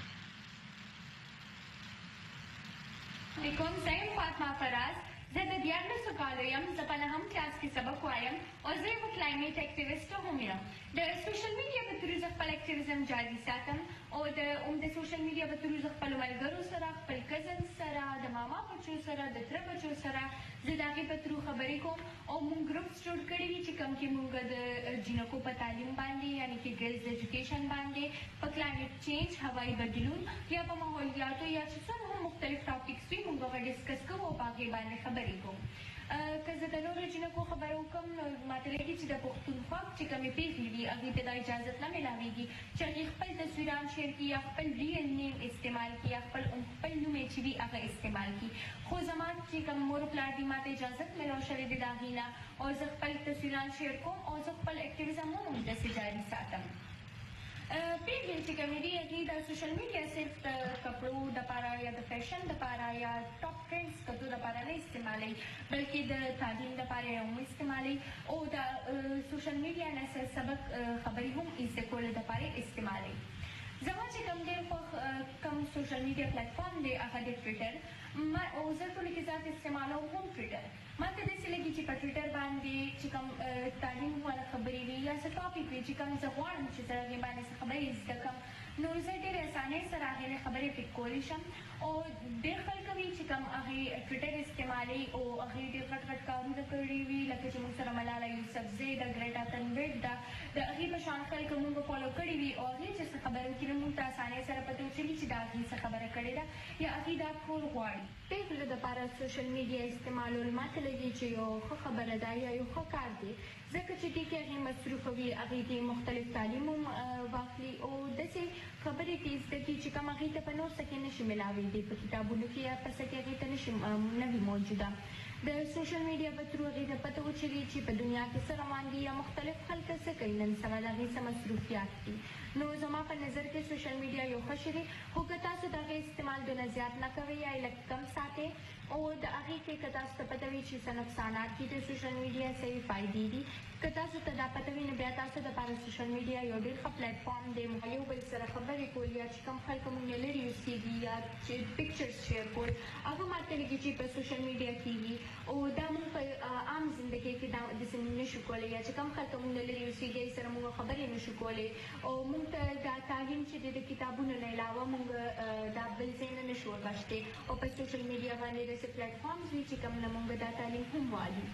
علیکم سلام فاطمه فراز زه د دیارلسو کالو یم زه په نهم کلاس کې سبق وایم او زه یو کلایمیټ اکټیویسټ هم یم د سوشل میډیا په تور زه خپل اکټیویزم جاري ساتم او د اوم د سوشل میډیا په تور زه خپل ملګرو سره خپل کزن سره د ماما بچو سره د تر بچو سره زه دا غي په تور خبرې کوم او موږ ګروپ جوړ کړی دي چې کوم کې موږ د جنکو په تعلیم باندې یعنی کې ګرلز ایجوکیشن باندې په کلایمیټ چینج هوایي بدلون یا په ماحولیاتو یا چې څه مختلف ټاپکس وي موږ غوډه ډیسکس کوو او باقي باندې خبرې کوم که زه د نورو جنکو خبرو کوم نو ماته لګي چې د پښتونخوا چې کومې پیښې دي هغې ته دا اجازت نه میلاویږي چې هغې خپل تصویران شیر کړي یا خپل ریل نیم استعمال کړي یا خپل خپل نوم چې وي هغه استعمال کړي خو زما چې کوم مور پلار دي ماته اجازت میلاو شوې ده د هغې نه او زه خپل تصویران شیر کوم او زه خپل اکټیویزم هم همداسې جاري ساتم پیږي چې کومې دي هغې د سوشل میډیا صرف د کپړو دپاره یا د فیشن دپاره یا ټاپ ټرینډز کتو دپاره نه استعمالوي بلکې د تعلیم دپاره یې هم استعمالوي او د سوشل میډیا نه سبق خبرې هم ایزده کولو دپاره استعمالوي زما چې کوم ډېر خوښ کوم سوشل میډیا پلیټفارم دی هغه د ټویټر ما او زه ټولې کې ذات استعمالوم هم ټویټر ما ته داسې لګي چې په ټویټر باندې چې کوم تعلیم والا خبرې وي یا څه ټاپک وي چې کوم زه غواړم چې زه هغې باندې څه خبرې زده کړم نو زه ډېرې اسانۍ سره هغې نه خبرې پک کولی شم او ډېر خلک وي چې کوم هغې ټویټر استعمالوي او هغې ډېر غټ غټ کارونه کړي وي لکه چې موږ سره ملاله یوسفزۍ ده ګریټا تنبیډ ده د هغې په شان خلک موږ فالو کړي وي او هغې چې څه خبرې وکړي نو موږ ته اسانۍ سره پته وچلي چې دا هغې څه خبره کړې ده یا هغې دا کول غواړي پیغلو دپاره سوشل میډیا استعمالول ماته لګي چې یو ښه خبره ده یا یو ښه کار دی ځکه چې دې کې هغې مصروفه وي هغې دې مختلف تعلیم هم واخلي او داسې خبرې دې زده کړي چې کوم هغې ته په نور څه کې نه شي میلاویدی په کتابونو کې یا په څه کې هغې ته نه شي نه وي موجوده د سوشل میډیا په ترو هغې ته پته وچلي چې په دنیا کې څه روان دي یا مختلف خلک څه کوي نن سبا د هغې څه مصروفیات دي نو زما په نظر کې سوشل میډیا یو ښه شی دی خو که تاسو د هغې استعمال دونه زیات نه کوئ یا یې لږ کم ساتئ او د هغې کې که تاسو ته پته وي چې څه نقصانات دي د سوشل میډیا څه فایدې دي که تاسو ته دا پته وي نو بیا تاسو دپاره سوشل میډیا یو ډېر ښه پلیټفارم دی موږ یو بل سره خبرې کول یا چې کوم خلک موږ نه لرې اوسېږي یا چې پکچرز شیر کول هغه ماته لګي چې په سوشل میډیا کېږي او دا موږ په عام زندګۍ کې دا داسې موږ نه شو کولی یا چې کوم خلک موږ نه لرې اوسېږي سره موږ خبرې نه شو کولی او موږ ته دا تعلیم چې دی د کتابونو نه علاوه موږ دا بل ځای نه نه شو ورغښتی او په سوشل میډیا باندې داسې پلیټفارمز وي چې کوم نه موږ دا تعلیم هم والي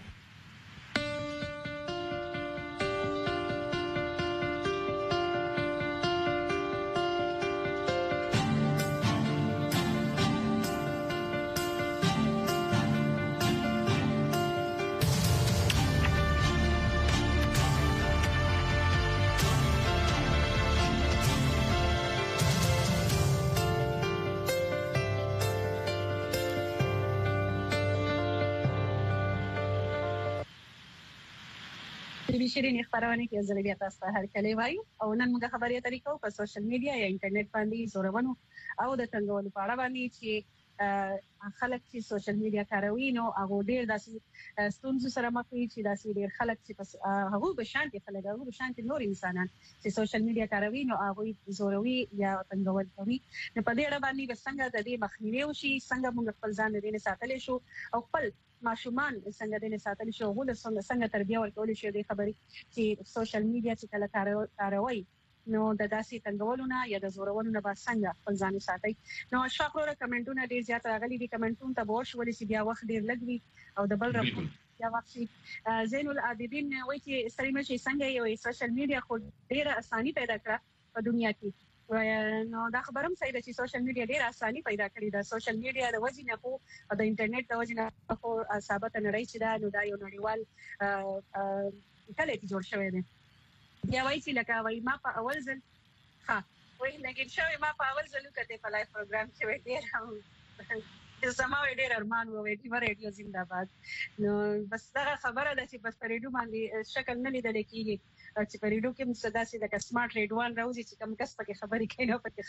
شیرین خبرونه کې زړه بیا تاسو ته هر کله وایي او نن موږ خبرې اترې کوو په سوشل میډیا یا انټرنیټ باندې زورونو او د څنګهولو په اړه باندې چې خلک چې سوشل میډیا کاروي نو هغه ډیر داسې ستونزو سره مخ وي چې داسې ډیر خلک چې پس هغه به شانتي خلک هغه به شانتي نور انسانان چې سوشل میډیا کاروي نو هغه زوروي یا تنګول کوي نو په دې اړه باندې به څنګه د دې مخنیوي وشي څنګه موږ خپل ځان دې ساتل شو او خپل ماشومان څنګه دې ساتل شو غوډه څنګه تربیه ورکول شي د خبرې چې سوشل میډیا چې کله کاروي نو د داسې تنګولونه یا د زورولو نه به څنګه خپل ځان ساتي نو شاکرو کمنټونه ډیر زیات راغلي دي کمنټونه ته به شولې چې بیا وخت ډیر لګوي او د بل رب یا وخت زین العابدین وایي چې سړی شي څنګه یو سوشل میډیا خو ډیره اساني پیدا کړه په دنیا کې نو دا خبرم صحیح ده چې سوشل میډیا ډیره اساني پیدا کړې ده سوشل میډیا د وجې نه خو د انټرنیټ د وجې نه خو ثابت نړۍ چې دا نو دا یو نړیوال کله کې جوړ شوی دی بیا وایي چې لکه وایي ما په اول ځل ها وایي لګین شوی ما په اول ځل کته په لایف پروګرام کې وې ډیر هم زما ډیر ارمان وې چې ریډیو زنده‌باد نو بس دا خبره ده چې بس ریډیو باندې شکل نه لیدل کیږي چې په ریډیو کې مصدا سي د سمارټ ریډوان راوځي چې کوم کس پکې خبرې کوي نو پکې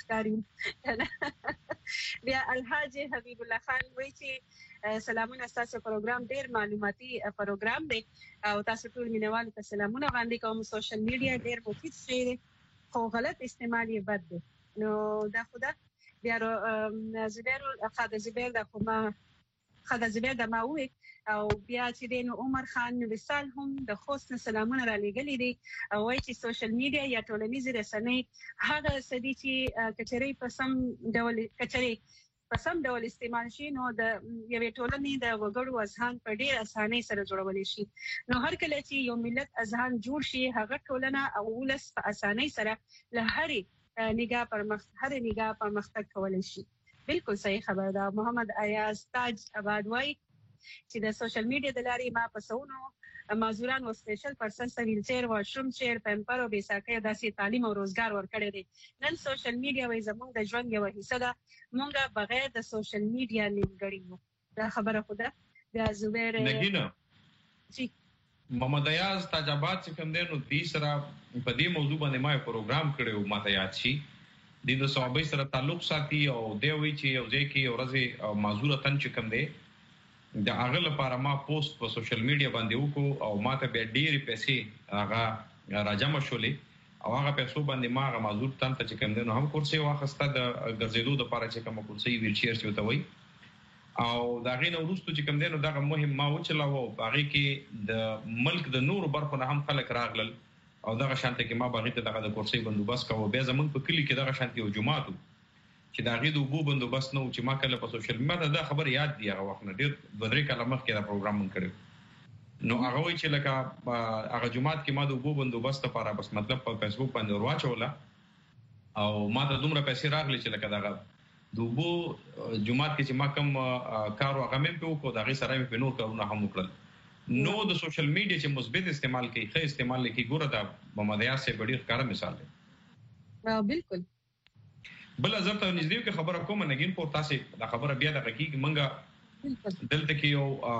ښکاری بیا الحاج حبیب الله خان وایي چې سلامونه تاسو پروګرام ډیر معلوماتي پروګرام دی او تاسو ټول مینوال ته سلامونه وړاندې کوم سوشل میډیا ډیر مفید شی دی خو غلط استعمال یې بد دی نو دا خدا بیا زبیر خاطر زبیر د کومه خاطر زبیر د ماوي او بیا چې دین عمر خان وصال هم د خوست سلامونه را لګلې دي او وایي چې سوشل میډیا یا ټولنیزې رسنۍ هغه سدي چې کچري په سم ډول کچري په سم ډول استعمال شي نو د یوې ټولنې د وګړو اذهان په ډیر اسانۍ سره جوړول شي نو هر کله چې یو ملت اذهان جوړ شي هغه ټولنه او ولس په اسانۍ سره له هرې نگاه پر مخ هر نگاه پر مختګ کولای شي بالکل صحیح خبر ده محمد ایاز تاج آباد وای چې د سوشل میډیا د لارې ما پسونو مازوران او سپیشل پرسن ویل چیر واشروم چیر پمپر او بیساکه داسې تعلیم او روزګار ورکړي دي نن سوشل میډیا وای زموږ د ژوند یو حصہ ده مونږه بغیر د سوشل میډیا نیمګړی دا خبره خو ده بیا زبیر نګینا جی محمد ایاز تاج آباد چې کوم دی نو دې سره په دې موضوع باندې ما پروګرام کړو ماته یاد شي د صحابه سره تعلق ساتي او دی وی چې یو ځای کې ورځي معذوره تن چې کوم دی د هغه لپاره ما پوسټ په سوشل میډیا باندې وکړو او ماته به ډېری پیسې هغه راجمع شولې او هغه پیسو باندې ما هغه معذور تن ته چې کوم دی نو هم کورسي واخسته د ګرځېدو لپاره چې کوم کورسي ویل چیر چې وته وي او دا غینه ورستو چې کوم دی نو دا مهم ما وچلاو باغی کې د ملک د نور برخو نه هم خلک راغلل او دا شانته کې ما باغی ته دغه د کورسي بندوبست کوو بیا زمونږ په کلی کې دغه شانتي او جمعاتو چې دا غي د وګو بندوبست نو چې ما کله په سوشل میډیا دا خبر یاد دی هغه وخت نه ډیر بدري کله مخکې دا پروګرام مون کړو نو هغه وی چې لکه هغه جمعات کې ما د وګو بندوبست لپاره بس مطلب په فیسبوک باندې ورواچوله او ما ته دومره پیسې راغلي چې لکه دغه دوبو جمعات کې چې ما کوم کار هغه مې په وکړو دا غي سره مې په نور کارونه هم وکړل نو د سوشل میډیا چې مثبت استعمال کوي ښه استعمال کوي ګوره دا محمدیا سه ډیر ښکاره مثال دی بالکل بل زه ته نږدې کې خبره کوم نګین په تاسو دا خبره بیا د حقیقت منګه دلته کې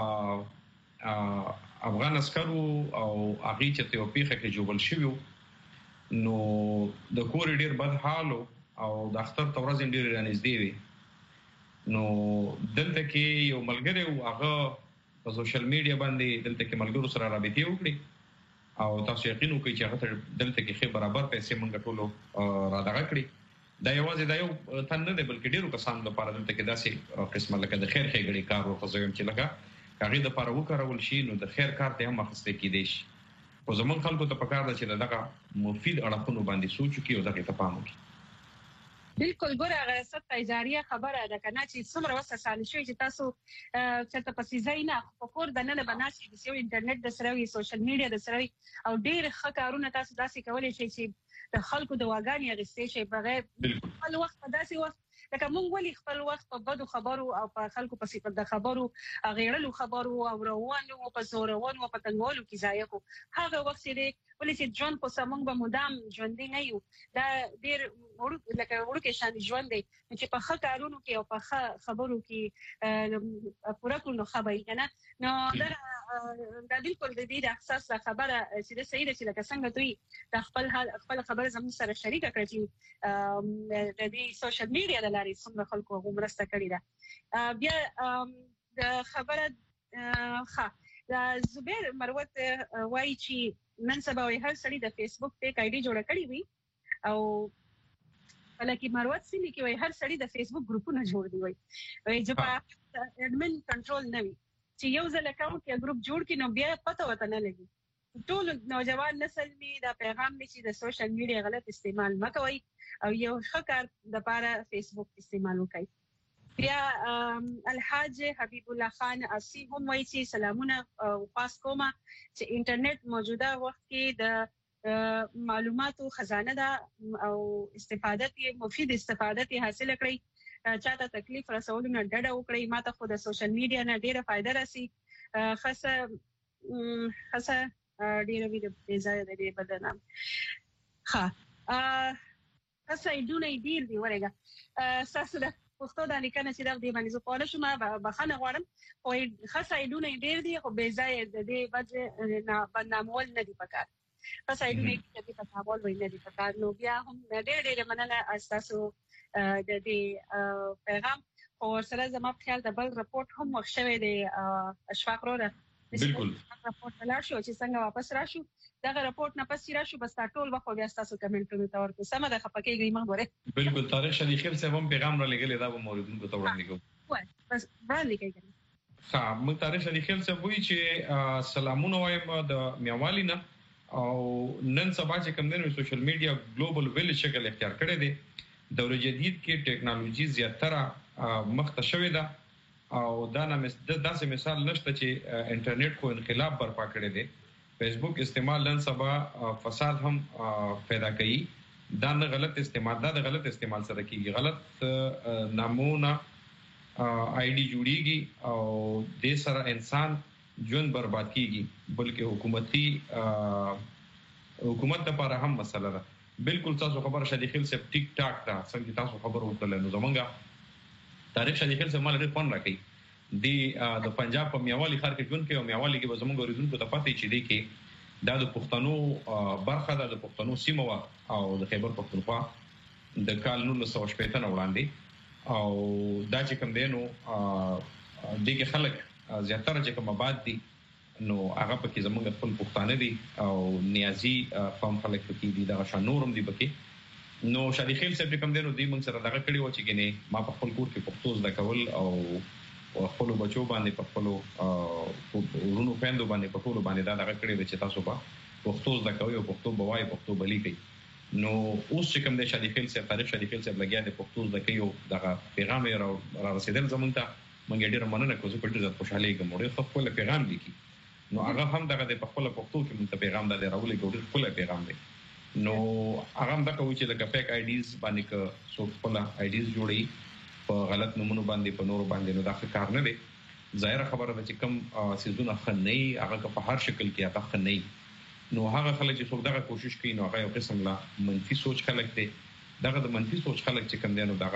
یو افغان عسکرو او هغه چې ته پیخه کې جوړل شوی نو د کور ډیر بد حالو او د اختر تورز ډیر رانږدې وي نو دلته کې یو ملګری او هغه په سوشل میډیا باندې دلته کې ملګرو سره رابطه وکړي او تاسو یقین وکړئ چې هغه دلته کې خې برابر پیسې مونږ ټولو را دغه کړی دا یوازې دا یو تن نه دی بلکې ډیرو کسانو لپاره دلته کې داسې قسمه لکه د خیر ښېګړې کار وخوځوم چې لکه هغې دپاره وکارول شي نو د خیر کار ته هم اخیستی کیدی شي خو زموږ خلکو ته پکار ده چې د دغه مفید اړخونو باندې سوچ وکړي او دغې ته پام وکړي بالکل ګوره هغه صدقه جاریه خبره ده که نه چې څومره وس اسانه شوي چې تاسو چېرته پسې ځئ نه په کور دننه به ناست یې یو انټرنیټ د سره وي سوشل میډیا د سره وي او ډېر ښه کارونه تاسو داسې کولی شئ چې د خلکو د واګانې اخیستی شي بغیر خپل وخت په داسې وخت لکه موږ ولې خپل وخت په بدو خبرو او په خلکو پسې د خبرو غیړلو خبرو او روانو او په زورونو او په تنګولو کې ضایع کړو هغه وخت چې دی ولې چې ژوند خو موږ به مدام ژوندي نه یو دا ډېر لکه وړوکی شان ژوند دی چې په ښه کارونو کې او په ښه خبرو کې پوره کړو نو ښه به وي که نه نو دغه دا بالکل د دې د احساس خبره چې د صحیح ده چې لکه څنګه دوی د خپل حال خپل خبره زموږ سره شریک کړي چې د دې سوشل میډیا د لارې څنګه خلکو غومرسته کړي ده. بیا د خبره ښه زبیر مروت وایي چې نن سبا وایي هر سړی د فیسبوک پیک آی ډي جوړه کړې وي او لکه مروت سیمه کې وایي هر سړی د فیسبوک ګروپونه جوړ دی وایي وایي چې په اډمن کنټرول نه وي چې یو ځل اکاونټ یا ګروپ جوړ کړي نو بیا پته وته نه لګي. ټول نوجوان نسل می دا پیغام دی چې د سوشل میډیا غلط استعمال مکوئ او یو ښه کار د لپاره فیسبوک استعمال وکړئ. بیا الحاج حبیب الله خان اسی هم وایي چې سلامونه او خاص کومه چې انټرنیټ موجوده وخت کې د معلوماتو خزانه ده او استفاده یې مفید استفاده یې حاصل کړئ. چاته تکلیف رسولو نه ډډه وکړئ. ماته خو د سوشل میډیا نه ډیره فائدہ راسي. خاصه خاصه ډیره وی د ځای د دې بدنام ښه خاصه ایډونه ډیر دی ورګه تاسو د پښتو د لیکنه چې د دې باندې زه پوه شوم بخښنه غواړم خو خاصه ایډونه ډیر دی خو بې ځای د دې وجه نه بدنامول نه دی پکار. خاصه ایډونه چې په تاسو وایي نه دی پکار. نو بیا هم ډیر ډیر مننه تاسو د دې پیغام او سره زما په خیال د بل رپورټ هم وښوي د اشفاق روره بالکل رپورټ لا شو چې څنګه واپس راشو دا رپورټ نه پس راشو بس ټول وخت بیا تاسو کمنټونه تور کو سم ده خپکیږي ما غوړې بالکل طارق شریف خیر صاحب هم پیغام را لګلې دا به موریدونکو ته وړاندې کوو وای بس وړاندې کوي. ها موږ طارق شریف خیر صاحب وایي چې سلامونه وایم د میوالي نه او نن سبا چې کوم دنه سوشل میډیا ګلوبل ویل شکل اختیار کړی دی. دور جدید کې ټیکنالوژي زیاتره مخته شوې ده او دا نه داسې مثال نشته چې انټرنیټ کو انقلاب برپا کړی دی. فیسبوک استعمال نن سبا فساد هم پیدا کوي. دا نه غلط استعمال دا د غلط استعمال سره کیږي. غلط نامونه آی ډي جوړیږي او د سره انسان ژوند برباد کیږي بلکې حکومتي حکومت لپاره هم مسله ده. بالکل تاسو خبر شدي خل سب ټیک ټاک دا څنګه تاسو خبر وکړل نو زمونږه تاریخ شدي خل سب مال لري فون راکې دی د پنجاب په میوالي خار کې جون کې او میوالي کې زمونږ اوریدونکو ته پاتې چي دی کې دا د پښتنو برخه د پښتنو سیمه او د خیبر پښتونخوا د کال نولس سوه شپږ نه وړاندې او دا چې کوم دی نو د کې خلک زیاتره چې کوم آباد دي نو هغه پکې زموږ خپل پښتانه دي او نیازي قوم خلک پکې دي دا شان نورم دي پکې. نو شادي خیل صاحب کوم دی نو دی موږ سره دغه کړي و چې ګنې ما په خپل کور کې پښتو زده کول او خپل بچو باندې په خپل ورونو پندو باندې په ټول باندې دا دغه کړي چې تاسو په پښتو زده کوي او پښتو بوای پښتو بلی کوي. نو اوس چې کوم دی شادي خیل صاحب تاریخ شادي خیل صاحب لګیا دی پښتو زده کوي او دغه پیغام یې را رسیدل زمونږ ته موږ ډیره مننه کوو چې په ډیره خوشحالي کوم ورته خپل پیغام لیکي. نو هغه هم دغه د خپل پښتو کې مونږ ته پیغام دا راولې ګورې خپل پیغام دی. نو هغه هم دا کوي چې د پیک آی ډیز باندې ک سو خپل آی ډیز جوړي په غلط نمونه باندې په نور باندې نو دا کار نه دی. ظاهر خبره ده چې کوم سيزونه خنۍ هغه په هر شکل کې هغه خنۍ نو هغه خلک چې څوک دغه کوشش کوي نو هغه یو قسم لا منفي سوچ خلک دي. دغه د منفي سوچ خلک چې کوم دي نو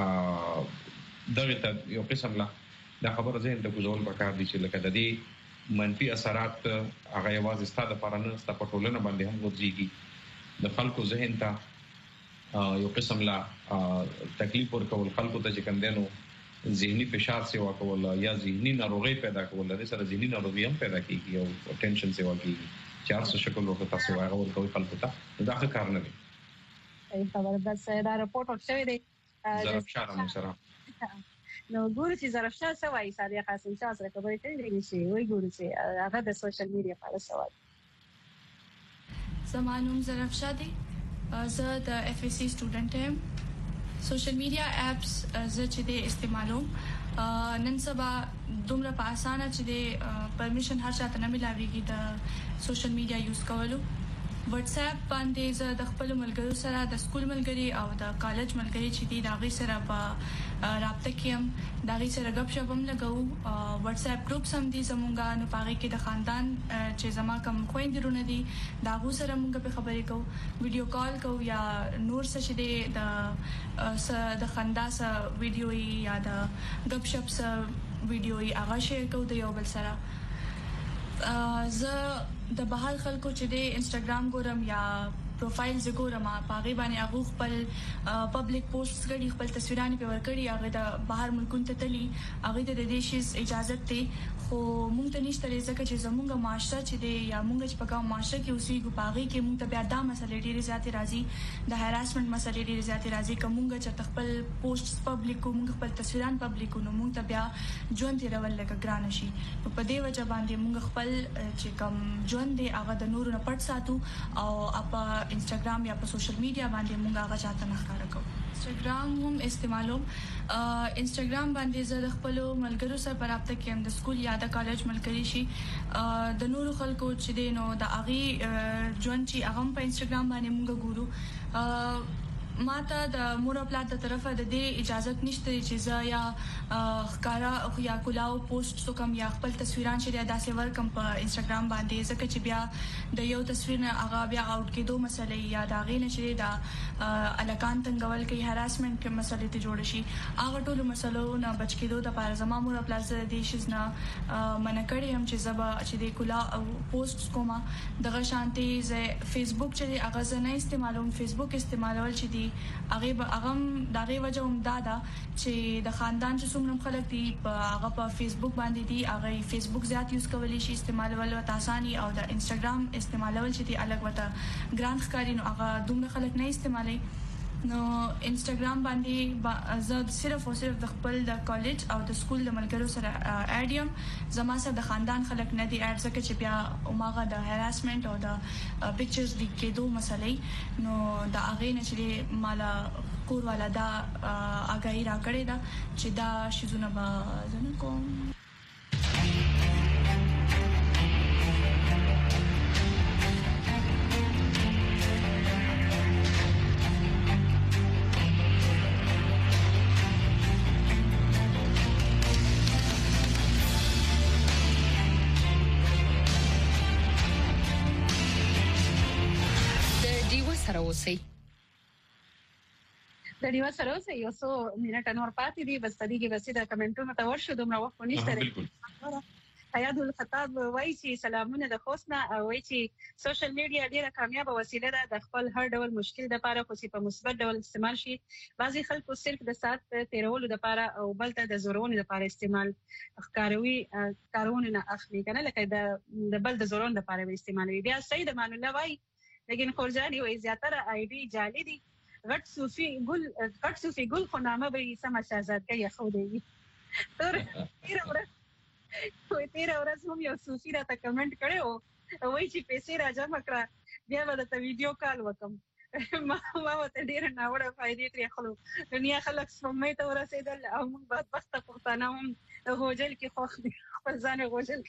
دغه دغه ته یو قسم لا دا خبره ذهن ته ګوزول پکار دي چې لکه د دې منفي اثرات هغه یوازې ستاسو لپاره نه ستاسو په ټولنه باندې هم ورځيږي. د خلکو ذهن ته یو قسم لا تکلیف ورکول خلکو ته چې کوم دي نو ذهني فشار سیوا کول یا ذهني ناروغي پیدا کول د سره ذهني ناروغي هم پیدا کیږي او ټینشن سیوا کیږي چې هر څه شکل ورته تاسو هغه ورکوي خلکو ته دا ښه کار نه دی. صحیح خبره بس دا رپورټ ورشوي دی ظرف شاه مو سره نو ګورو چې ظرف شاه څه وایي صادق قاسم شاه سره خبرې کوي چې وایي ګورو چې هغه د سوشل میډیا په اړه څه وایي. زما نوم ظرف شاه دی زه د اف اس سی سټوډنټ یم. سوشل میډیا اپس زه چې د استعمالوم نن سبا دومره په اسانه چې د پرمیشن هر چاته نه ملاويږي د سوشل میډیا یوز کولو. واتس اپ باندې زه د خپل ملګرو سره د سکول ملګري او د کالج ملګري چې دي داغي سره په رابطه کې هم داغي سره غب شپ هم لګاو. واتس اپ ګروپس هم دي زمونږه نو پاره کې د خاندان چې زما کوم خويندرونه دي داغو سره مونږ په خبرې کوو ویډیو کال کوو یا نور څه چې دي د د خندا سره ویډیو یا د غب شپ سره ویډیو هغه شیر کوو د یو بل سره. زه د بهر خلکو چې د انستګرام ګورم یا پروفایل زګورم پاغي باندې هغه خپل پبلک پوسټ کړي خپل تصویرونه په ور کړي هغه د بهر ملکونو ته تلي هغه د دې شي اجازه ته خو مونږ ته نشته ځکه چې زمونږ معاشره چې دی یا مونږ چې په کوم معاشره کې اوسېږو پاغي کې مونږ ته بیا دا مسلې ډېرې زیاتې راځي د هراسمنت مسلې ډېرې زیاتې راځي کومګه چې خپل پوسټ پبلک کو مونږ خپل تصویران پبلک کو نو مونږ ته بیا ژوند تیرول لکه ګران شي په دې وجه باندې مونږ خپل چې کوم ژوند دی هغه د نورو نه پټ ساتو او په انستګرام یا په سوشل میډیا باندې مونږ هغه چاته نه ښکار کوو انستګرام هم استعمالوم انستګرام باندې زه د خپل ملګرو سره پرابطه کوم د سکول یا د کالج ملګری شي د نورو خلکو چې دینو د اغي ژوند چې هغه په انستګرام باندې مونږ ګورو ماته د مور خپل د طرفه د دې اجازه نشته چې زه یا ښکارا یا کولاو پوسټ وکم یا خپل تصویران چې داسې ورکم په انستګرام باندې ځکه چې بیا د یو تصویر نه هغه بیا اوټ کېدو مسلې یا دا غي نشي د الکان تنګول کې هراسمنت کې مسلې ته جوړ شي هغه ټول مسلو نه بچ کېدو د پاره زما مور خپل د دې شیز نه منکړې هم چې زبا چې د کولا پوسټ کومه دغه شانتي ز فیسبوک چې هغه زنه استعمالوم فیسبوک استعمالول چې دی هغه به هغه دغه وجه هم دادا چې د خاندان چې څومره خلک دي په هغه په فیسبوک باندې دي هغه فیسبوک زیات یوز کولی شي استعمالول او آساني او د انستګرام استعمالول چې دی الګ وته ګران ښکاری نو هغه دومره خلک نه استعمالي نو انستګرام باندې زه صرف او صرف د خپل د کالج او د سکول د ملګرو سره اډیم زما سره د خاندان خلک نه دي اډ ځکه چې بیا اوماغه د هراسمنت او د پکچرز لیک کېدو مسلې نو د اغه نه چې مالا کور والا دا اگاهی را کړی دا چې دا شیزونه به زنه کوم اوسئ د دیو سره اوسئ یو څو منټه نور پاتې دي بس پدې کې بس دا کمنټونه ته ورشو دومره وخت نشته حیات الخطاب وایي چې سلامونه د خوسنا او وایي چې سوشل میډیا ډیره کامیابه وسیله ده د خپل هر ډول مشکل لپاره خو چې په مثبت ډول استعمال شي بعضي خلکو صرف د سات تیرولو لپاره او بل ته د زورونو لپاره استعمال ښکاروي کارونه نه اخلي کنه لکه د بل د زورونو لپاره استعمالوي بیا سید امان الله وایي لیکن خورجانی وایي زیاتره آی ډي جعلي دي غټ صوفي ګل غټ صوفي ګل خو نامه به سم شاهزادګي خو دی تر تیر ورځ وای تیر ورځ هم یو صوفي راته کمنټ کړو وایي چې پیسې راځم کړه بیا به د ویډیو کال وکم ما ما ته ډیر نه وړه فائدې ترې خلو دنیا خلک سمې ته ورسېدل او موږ بعد وخت پښتانه هم غوجل کې خوښ دي خپل ځان غوجل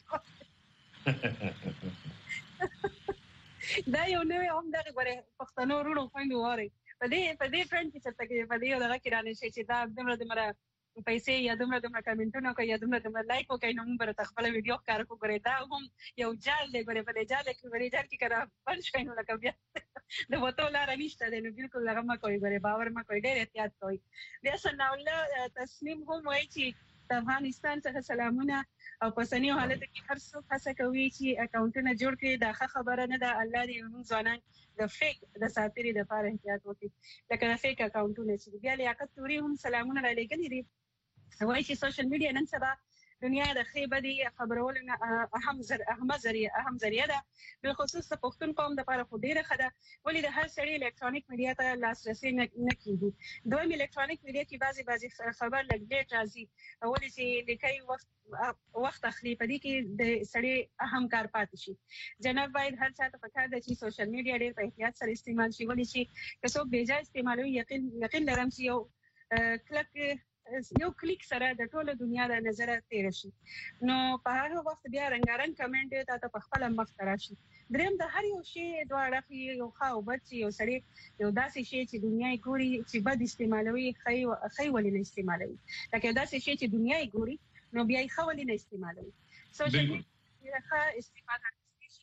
دا یو نوې هم دغه غره پښتنو ورونو خويندو واره په دې په دې فرند کې چې تګي په دې دغه کې رانه شي چې دا دمر دمر پیسې یا دمر دمر کمنټونه کوي یا دمر دمر لایک کوي نو موږ به خپل ویډیو کار کو غره دا هم یو جال دی غره په دې جال کې غره جال کې کرا پنځ کینو لکه بیا د وته لار نشته دی نو بالکل هغه ما کوي غره باور ما کوي ډېر احتیاط کوي بیا ثنا الله تسنیم هم وایي چې افغانستان څخه سلامونه او په سنیو حالت کې هر څوک هڅه کوي چې اکاونټونه جوړ کړي دا ښه خبره نه ده الله دې موږ ځوانان د فیک د ساتري د لپاره احتیاط وکړي لکه د فیک اکاونټونه چې بیا لیاقت توري هم سلامونه را لګلې دي وایي چې سوشل میډیا نن سبا دنیا د خیبه دي خبرولو اهم زر اهم ذریعہ اهم ذریعہ ده بل خصوص د پښتون قوم د لپاره خو ډیره خده ولې د هر سړي الکترونیک میډیا ته لاسرسي نه کیږي دوی الکترونیک میډیا کې بعضي بعضي خبر لګ ډیټ راځي ولې چې لیکي وخت وخت اخلي په دې کې د سړي اهم کار پاتې شي جناب باید هر څه ته پکار ده چې سوشل میډیا ډیر په احتیاط سره استعمال شي ولې چې که څوک بې ځای استعمالوي یقین یقین لرم چې یو کلک یو کلیک سره د ټوله دنیا د نظر تیر شي نو په هغه وخت بیا رنگارنګ کمنټ ته په خپل مخ تراشي دریم د هر یو شی دواړه یو خاو بچ یو سړی یو داسې شی چې دنیا یې ګوري چې بد استعمالوي خی خی ولې نه استعمالوي لکه داسې شی چې دنیا یې ګوري نو بیا یې خو ولې نه استعمالوي سوشل میډیا ښه استفاده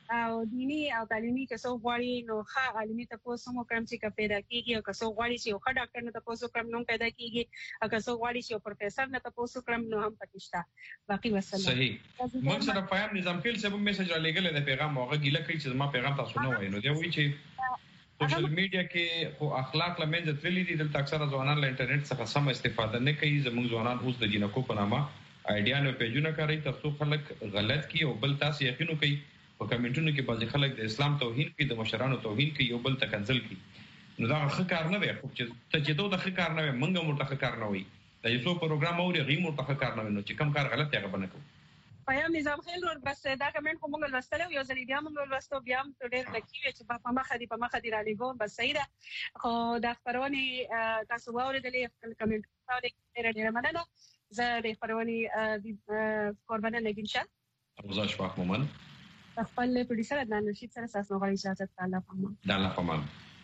او دینی او تعلیمي کسو غواړي نو ښه عالمي تاسو مو کوم چې پیدا کیږي او کسو غواړي چې یو ښه ډاکټر نه تاسو کوم نوم پیدا کیږي او کسو غواړي چې یو پروفیسور نه تاسو کوم نو هم پکښتا باقي وسلام صحیح موږ سره پیغام نظام خیل سبب میسج را لګل د پیغام هغه ګیله کوي چې ما پیغام تاسو نه وایي نو دی وایي چې سوشل میډیا کې خو اخلاق لمنځه تللي دي دلته اکثره ځوانان له انټرنیټ څخه سم استفاده نه کوي زموږ ځوانان اوس د جنکو په نامه آیډیا نو پیجونه کوي ترڅو خلک غلط کی او بل تاسو یقین کوي په کمنټونو کې بعضی خلک د اسلام توهین کوي د مشرانو توهین کوي یو بل تکنزل کوي نو دا ښه کار نه دی خو چې ته چې دوه ښه کار نه وي منګه مو ښه کار نه وي دا یو پروګرام اوري غیمو ښه کار نه وي نو چې کم کار غلط یې غبنه کوي پیام نظام خیل ور بس دا کمنټ کوم لوستل یو ځل بیا موږ لوستو بیا هم ډېر لکې چې په مخه دی په مخه دی را لګو بس صحیح ده خو دا خبرونه تاسو واورېدلې خپل کمنټ تاسو ډېر ډېر مننه زه د خبرونه قربانه نګین شه روزا شفاق مومن خپل پروډوسر عدنان رشید سره تاسو غواړئ اجازه الله پامان الله پامان